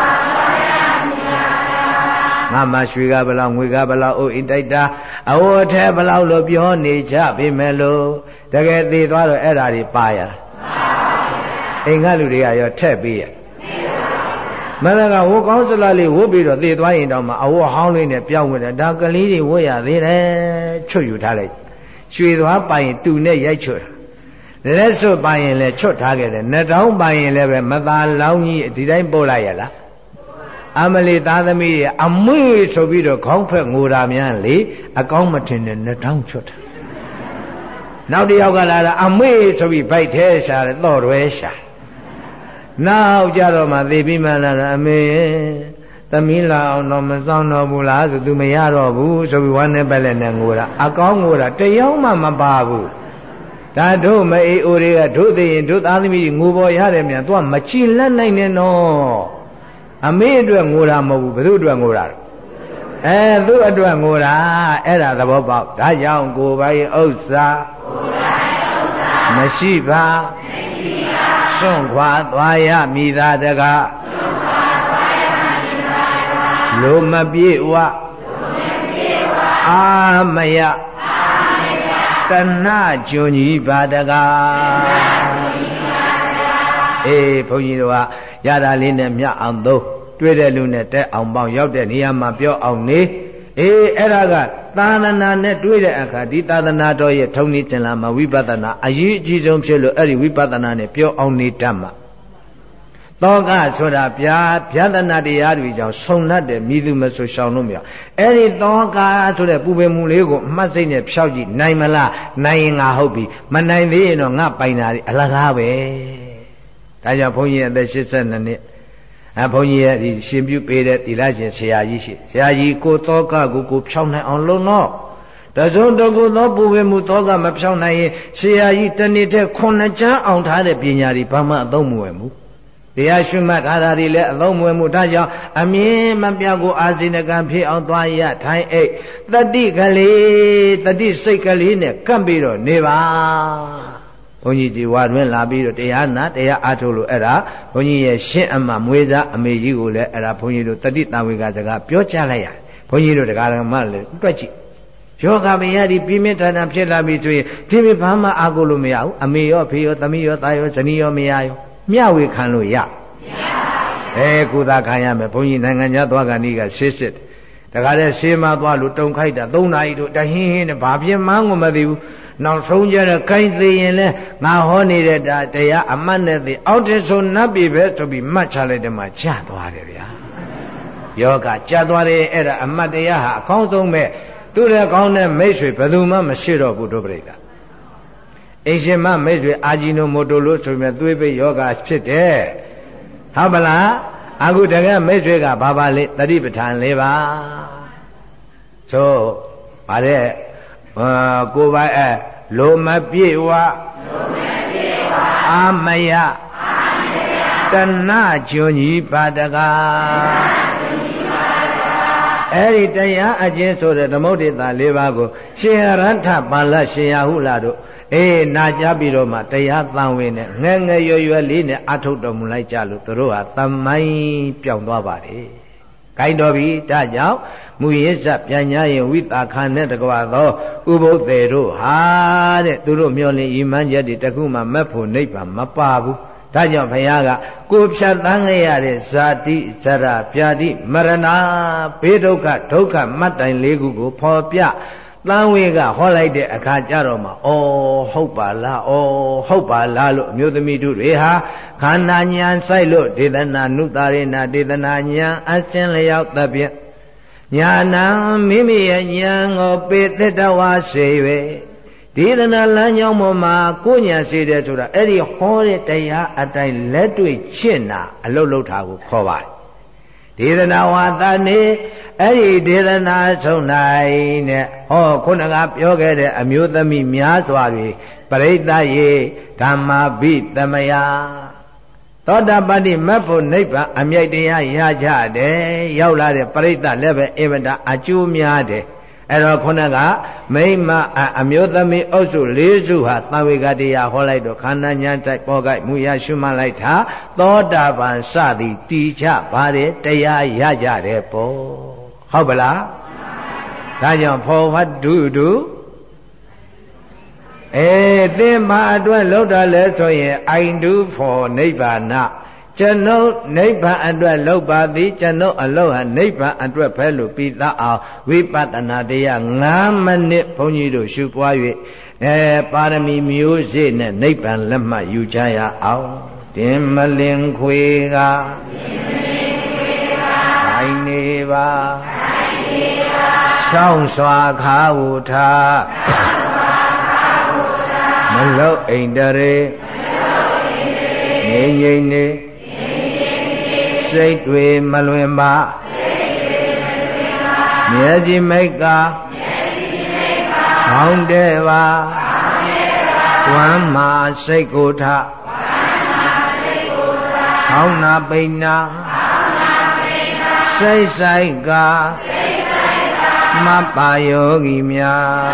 ငါမရွှေကဘလောက်ငွေကဘလောက်အိုးအိမ်တိုက်တာအဝတ်ထဲဘလောက်လို့ပြောနေကြပြီမဲ့လို့တကယ်သေသွားတော့အဲ့ဓာတွေပါရလားအိမ်ကလူတွေကရောထက်ပေးရမန္တကဝတ်ကောင်းစလားလေးဝတ်ပြီးတော့သေသွားရင်တော့မှအဝတ်ဟောင်းလေးနဲ့ပြောင်းဝင်တယ်ဒါကလေးတွေဝတ်ရသေးတယ်ချွတ်ယူထားလိုက်ရွှေသွားပိုင်တူနဲ့ရိုက်ချွတ်လက်စွပ်ပိုင်ရင်လည်းချွတ်ထားခဲ့တယ်နှထောင်းပိုင်ရင်လည်းပဲမသာလောင်းကြီးဒီတိုင်းပို့လိုက်ရလားအမလီသားသမီးတွေအမွေဆိုပြီးတော့ခေါင်းဖက်ငိုတာများလေအကောင်းမထင်တဲ့နှထောင်းချွတ်တာနောက်တစ်ယောက်ကလာတာအမွေဆိုပြီးဗိုက်ထဲရှာတယ်တော့ရွဲရှာနောက်ကြတော့မှသေပြီးမှလာတာအမေသမီးလာအောင်တော့မစောင်းတော့ဘူးလားဆိုသူမရတော့ဘူးဆိုပြီးဝမ်းနဲ့ပက်လက်နဲ့ငိုတာအကောင်းငိုတာတယောက်မှမပါဘူးဒါတို့မအေးအိုတွေကတို့သိရင်တို့သားသမီးငိုပေါ်ရတယ်မြန်သူကမချီလက်နိုင်နဲ့နော်အမေအတွက်ငိုတာမဟုတ်ဘူးဘယ်သူအတွက်ငိုတာသူ့အတွက်ငိုတာအဲ့ဒါသဘောပေါက်ဒါကြောင့်ကိုယ်ပိုင်ဥစ္စာမရှိပါစွန့်ခွာသွားရမိသာတကားလိုမပြေဝအာမယတဏှကျွန်ကြီးပါတကားဘုန်းကြီးတို့ကရတာလေးနဲ့မြအောင်သုံးတွေ့တဲ့လူနဲ့တက်အောင်ပေါင်းရောက်တဲ့နေရာမှာပြောအောင်နေအဲ့ဒါကသာသနာနဲ့တွေ့တဲ့အခါဒီသာသနာတော်ရဲ့ထုံးနည်းကျင့်လာမှာဝိပဿနာအရေးအကြီးဆုံးဖြစ်လို့အဲ့ဒီဝိပဿနာနဲ့ပြောအောင်နေတတ်မှာသောကဆိုတာဗျာဒနာတရားတွေကြောင့်ဆုံတတ်တယ်မိသူမဆိုရှောင်လို့မရအဲ့ဒီသောကဆိုတဲ့ပူပင်မှုလေးကိုအမှတ်စိတ်နဲ့ဖြောက်ကြည့်နိုင်မလားနိုင်ရင်ငါဟုတ်ပြီမနိုင်သေးရင်တော့ငါပိုင်တာတွေအလကားပဲဒါကြောင့်ဘုန်းကြီးရဲ့အသက်82နှစ်ဘုန်းကြီးရဲ့ဒီရှင်ပြုပေးတဲ့သီလရှင်ဆရာကြီးရှိဆရာကြီးကိုသောကကိုဖြောင်းနိုင်အောင်လုပ်တော့တစုံတကူသောပူပင်မှုသောကမဖြောင်းနိုင်ရင်ဆရာကြီးတနေ့တည်း9ကျမ်းအောင်ထားတဲ့ပညာတွေဘာမှအသုံးမဝင်ဘူးတရားရှုမှတ်ထားတာတွေလည်းအသုံးမဝင်မှုဒါကြောင့်အမြင်မပြတ်ကိုအာဇိနကံဖြစ်အောင်သွားရထိုင်အိတ်တတိကလေးတတိစိတ်ကလေးနဲ့ကပ်ပြီးတော့နေပါဘုန်းကြီးကြီးဝါတွင်လာပြီးတော့တရားနာတရားအားထုတ်လို့အဲ့ဒါဘုန်းကြီးရဲ့ရှင်းအမှမွေးသားအမေကြီးကိုလည်းအဲ့ဒါဘုန်းကြီးတို့တတိတဝေကစကားပြောကြလိုက်ရတယ်ဘုန်းကြီးတို့တရားဓမ္မလည်းတွက်ကြည့်ယောဂမရဒီပြင်းပြထန်ထန်ဖြစ်လာပြီဆိုရင်ဒီမိဘာမှအားကိုလို့မရဘူးအမေရောဖေရောသမီးရောသားရောဇနီးရောမရရောမျှဝေခံလို့ရကုသခံရမယ်ဘုန်းကြီးနိုင်ငံခြားသွားကန်ဒီကရှေ့စစ်တခါတည်းရှေးမသွားလို့တုံခိုက်တာ3နာရီတို့တဟင်းဟင်းနဲ့ဘာပြင်းမှန်းကိုမသိဘူးနောက်ဆုံးကြတော့ခိုင်းသေးရင်လဲငါဟောနေတဲ့တရားအမှတ်နဲ့သိအောက်တဆိုနတ်ပြီပဲဆိုပြီးမှတ်ချလိုက်တယ်မှကြာသွားတယ်ဗျာယောဂကြာသွားတယ်အဲ့ဒါအမှတ်တရားဟာအကောင်းဆုံးပဲသူ့ရဲ့ကောင်းတဲ့မိတ်ဆွေဘယ်သူမှမရှိတော့ဘူးတို့ပြိတ္တာအိရှင်မမိတ်ဆွေအာဂျီနိုမိုတိုလို့ဆိုမြဲသွေးပိတ်ယောဂဖြစ်တယ်ဟုတ်ပါလားအခုတကယ်မိတ်ဆွေကဘာပါလဲတတိပဋ္ဌာန်၄ပါးဆိုဗါတဲ့ကိုယ်ပိုင်လိုမပြေဝအာမယတဏကျွန်ကြီးပါတကားအဲ့ဒီတရားအကျဉ်းဆိုတဲ့ဓမ္မုဒ္ဒေတာ၄ပါးကိုရှင်ရထပါဠရှင်ရဟုလာတို့နာကြပြီးတော့မှတရားသံဝင်နဲ့ငယ်ငယ်ရွယ်ရွယ်လေးနဲ့အထုတ်တော်မူလိုက်ကြလို့သူတို့ဟာသမိုင်းပြောင်းသွားပါတယ်။ခိုင်းတော်ပြီဒါကြောင့်မူရစ်ဇပြန်ညာရင်ဝိတာခနဲ့တကွာသောဥပုသ္တေတို့ဟာတဲ့သူတို့မျောလင်းဤမှန်းချက်တွေတခုမှမက်ဖို့နိဗ္ဗာန်မပါဘူး။ဒါကြောင့်ဘုရားကကိုဖြတ်သန်းခဲ့ရတဲ့ဇာတိဇရပြာတိမရဏဘေးဒုက္ခဒုက္ခမတ်တိုင်၄ခုကိုဖော်ပြသံဝေကဟောလိုက်တဲ့အခါကျတော့မှဟုတ်ပါလားဟုတ်ပါလားလို့အမျိုးသမီးတို့တွေဟာခန္ဓာဉာဏ်ဆိုင်လို့ဒေသနာနုတာရေနာဒေသနာဉာဏ်အစင်းလျောက်သဖြင့်ညာဏမိမိရဲ့ဉာဏ်ကိုပေသတ္တဝါစေ၍ဒေသနာလမ်းကြောင်းပေါ်မှာကိုဉာဏ်စေတယ်ဆိုတာအဲ့ဒီဟောတဲ့တရားအတိုင်းလက်တွေ့ရှင်းတာအလုတ်လုတ်တာကိုခေါ်ပါတယ်ဒေသနာဝါသနေအဲ့ဒီဒေသနာဆုံးနိုင်တဲ့ခုနကပြောခဲ့တဲ့အမျိုးသမီးများစွာတွေပရိသတ်ရေဓမ္မာဘိသမယသောတာပတ္တိမတ်ဖို့နိဗ္ဗာန်အမြိုက်တရားရကြတယ်ရောက်လာတဲ့ပရိသတ်လည်းပဲအင်မတန်အကျိုးများတယ်အဲ့တော့ခုနကမိမအမျိုးသမီးအုပ်စု၄စုဟာသံဝေကတရားဟောလိုက်တော့ခန္ဓာညာတိုက်ပေါ်ကိုက်မူရရှုမှတ်လိုက်တာသောတာပန်စသည်တည်ချပါတယ်တရားရကြတယ်ပေါ့ဟုတ်ပလားဒါကြောင့်ဖောဝတ္တုတု thinh ma đuôi lúc đó lẽ cho ye I do for nibbana chân nô nibbana đuôi lúc ba tí chân nô aloha nibbana đuôi phải lục pi ta ao vipassana địa ngã mân nít phong nhi đồ sưu qua ye parami miêu zê nè nibbana lâm mà yu cha ya ao tiền mà liên khuê ga ai nê ba song xoa khá u tha mơ lâu ảnh đà rê nhẹ nhẹ nê say tuệ mà luyện ba nhẹ gì mấy ca không đê ba quán mà say cô tha không na bình na say say ca ma pa yogi mya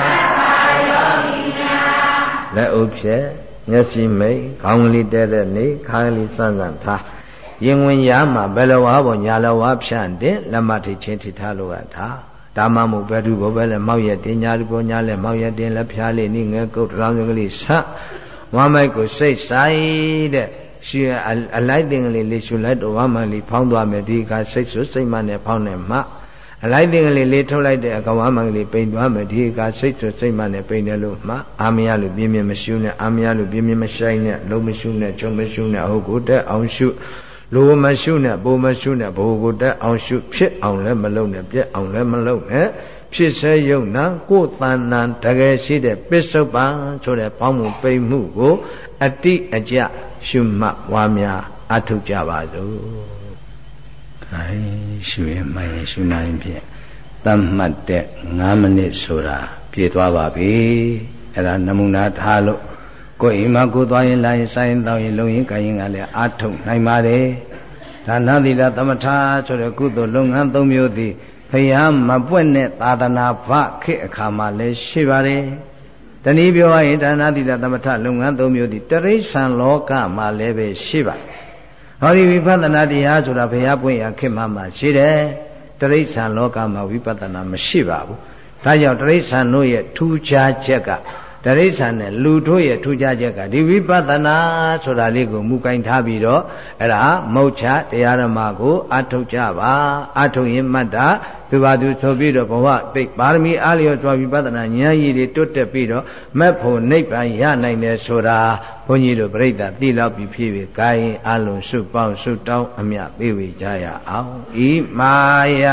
let up she nhất si mấy không li tê tê ní khai li san san tha yin nguyên ya ma bê lo wá bò nhà lo wá phan đến lâm ma thịချင်းthị tha lo à tha đa ma mu bê du bò bê le mau yết đến nhà du bò nhà le mau yết đến le phá le ní nghe câu rong yung li sa wá mai ko say say de shi a lai ting li shu lai do wá ma li phóng twa me di ka say su say ma ne phóng ne ma a lai ting li thau lai de a ka wá ma li pein twa me di ka say su say ma ne pein ne lo ma a ma ya lo pian pian ma shu ne a ma ya lo pian pian ma shai ne lo ma shu ne chung ma shu ne ho ko de aung shu lo ma shu ne bo ma shu ne bo ko de aung shu phit aung le ma lo ne piet aung le ma lo neဖြစ်စေယုံနာကိုယ်တဏ္ဏတကယ်ရှိတဲ့ပစ္စုပ္ပန်ဆိုတဲ့ပေါင်းမှုပိမှုကိုအတိအကျရှုမှတ်ဝါများအထုတ်ကြပါစို့။ခိုင်းရှုရင်မှရင်ရှုနိုင်ဖြင့်သတ်မှတ်တဲ့9မိနစ်ဆိုတာပြည့်သွားပါပြီ။အဲ့ဒါနမူနာထားလို့ကိုယ်အိမ်မှာကိုယ်သွားရင်လာရင်ဆိုင်ရင်တောင်းရင်လုံရင်ကိုင်ရင်ကလည်းအထုတ်နိုင်ပါတယ်။ဒါနသီလသမထဆိုတဲ့ကုသိုလ်လုပ်ငန်း3မျိုးသည်ဖယားမပွက်နဲ့သာသနာ့ဘခေတ်အခါမှာလည်းရှိပါတယ်။တနည်းပြောရရင်ဒါနသီလသမထလုပ်ငန်း3မျိုးသည်တရိစ္ဆာန်လောကမှာလည်းပဲရှိပါတယ်။ဟောဒီဝိပဿနာတရားဆိုတာဘုရားပွင့်ရခေတ်မှာရှိတယ်။တရိစ္ဆာန်လောကမှာဝိပဿနာမရှိပါဘူး။ဒါကြောင့်တရိစ္ဆာန်တို့ရဲ့ထူးခြားချက်ကတရိစ္ဆာန်နဲ့လူတို့ရဲ့ထူးခြားချက်ကဒီဝိပဿနာဆိုတာလေးကိုမူကိုင်ထားပြီးတော့အဲ့ဒါမုတ်ချတရားဓမ္မကိုအထုတ်ကြပါအထုတ်ရင်မှတ်တာသူပါသူဆိုပြီးတော့ဘဝတိတ်ပါရမီအားလျော်စွာဝိပဿနာဉာဏ်ရည်တွေတွတ်တက်ပြီးတော့မက်ဖို့နိဗ္ဗာန်ရနိုင်တယ်ဆိုတာဘုန်းကြီးတို့ပြိဿသိလောက်ပြီးဖြစ်ပြီးကာယအလုံးစုပေါင်းစုတောင်းအမြတ်ပေးဝေကြရအောင်ဤမာယ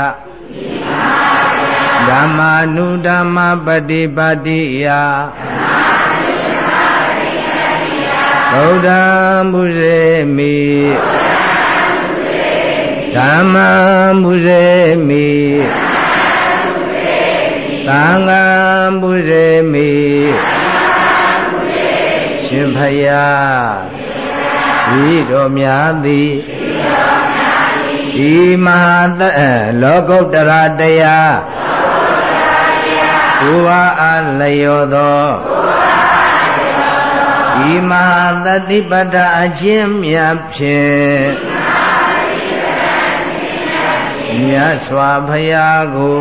ဓမ္မာနုဓမ္မပฏิပါတိယဗုဒ္ဓံဘုဇေမိဓမ္မံဘုဇေမိသံဃံဘုဇေမိရှင်ဖယားဤတော်များသည်ဤမဟာလောကုတ္တရာတရားဘုရားအားလျော်သောဤမဟာသတိပဋ္ဌာအချင်းမြတ်ဖြင့်မြတ်စွာဘုရားကို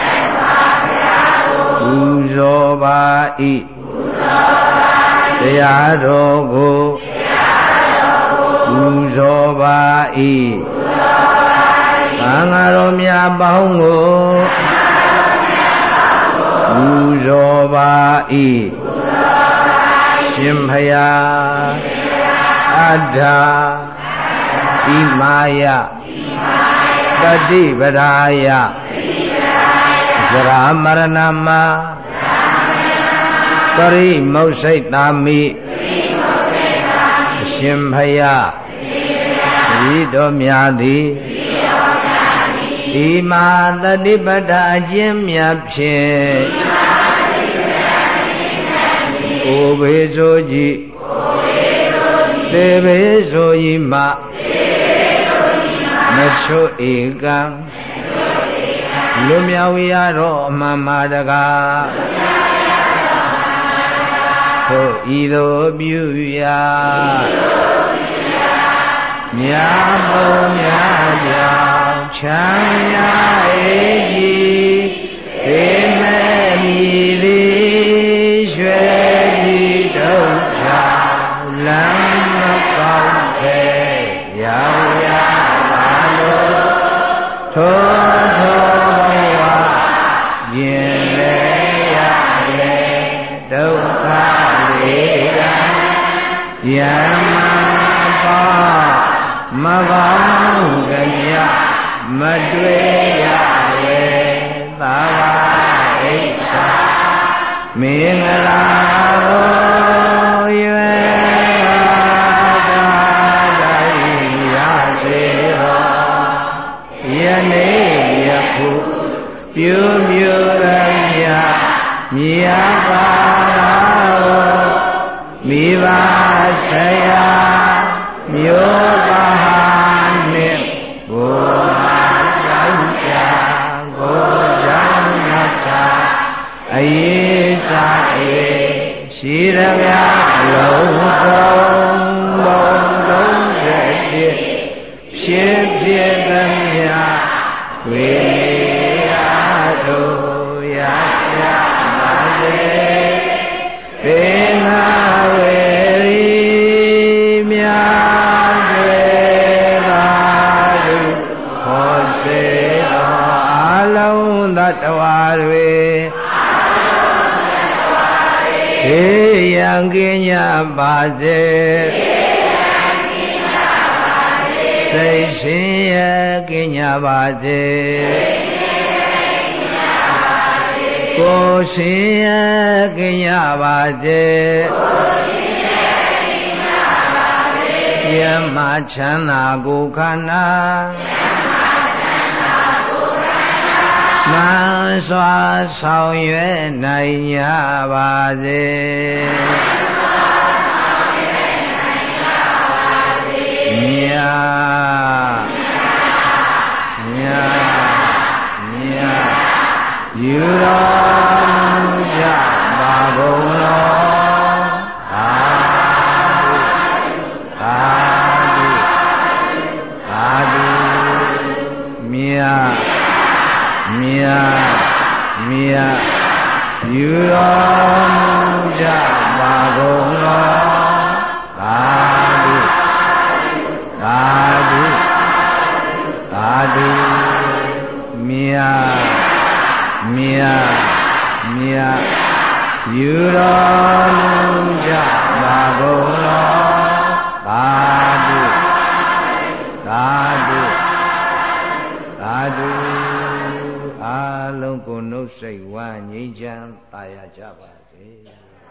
ပူဇော်ပါ၏တရားတော်ကိုပူဇော်ပါ၏သံဃာတော်များပေါင်းကိုပူဇော်ပါ၏ရှင်ဖယားအတ္ထဣမာယပฏิပဒါယသရမရဏမပရိမုတ်စိတ်တာမိရှင်ဖယားဤတော်များသည်ဤမဟာသတိပဋ္ဌာအချင်းမြတ်ဖြင့်အိုဘေဆိုကြည်သေဘေဆိုဤမမချွဧကံလူမြောက်ရတော့အမှန်မာတကားသို့ဤသို့ပြုရာမြတ်ဘုံမြတ်ကြောင့်ချမ်းသာအေးကြီးသေမဲ့မြည်သည်ရွှေပြည်ယမပေါမကောင်းကမြမတွေ့ရဝေသာဝအိဋ္ဌာမင်္ဂလာတော်ရွယ်သာတိုင်းရစေတော်ယနေ့ယခုပြုမြူရမြမြတ်ပါတော်မိဘဆရာမျိုးပါနှင့်ဘုရားကြောင့်ကြာကိုကြောင့်မြတ်သာအရေးစား၏ရှိရမြလုံးစုံဘုံလုံးရဲ့ဖြစ်ဖြစ်သမျှဝေရတို့ရရပါစေဘေနာဝေရီမြတ်တွေသာဓုဟောစေတော်အလုံးသတ္တဝါတွေေယံကင်းကြပါစေစိတ်ရှင်ရဲ့ကင်းကြပါစေကိုယ်ရှင်ရဲ့ကင်းကြပါစေယမချမ်းသာကိုခန္ဓာမှန်စွာဆောင်ရွက်နိုင်ကြပါစေမြတ်မြတ်ယူတော်မူကြပါကုန်လောသာဓုမြတ်ယူတော်မူကြပါကုန်လောသာဓုမြတ်ယူတော်မူကြပါကုန်လောသာဓုအလုံးကိုယ်နှုတ်စိတ်ဝါငြိမ်းချမ်းသာယာကြပါစေ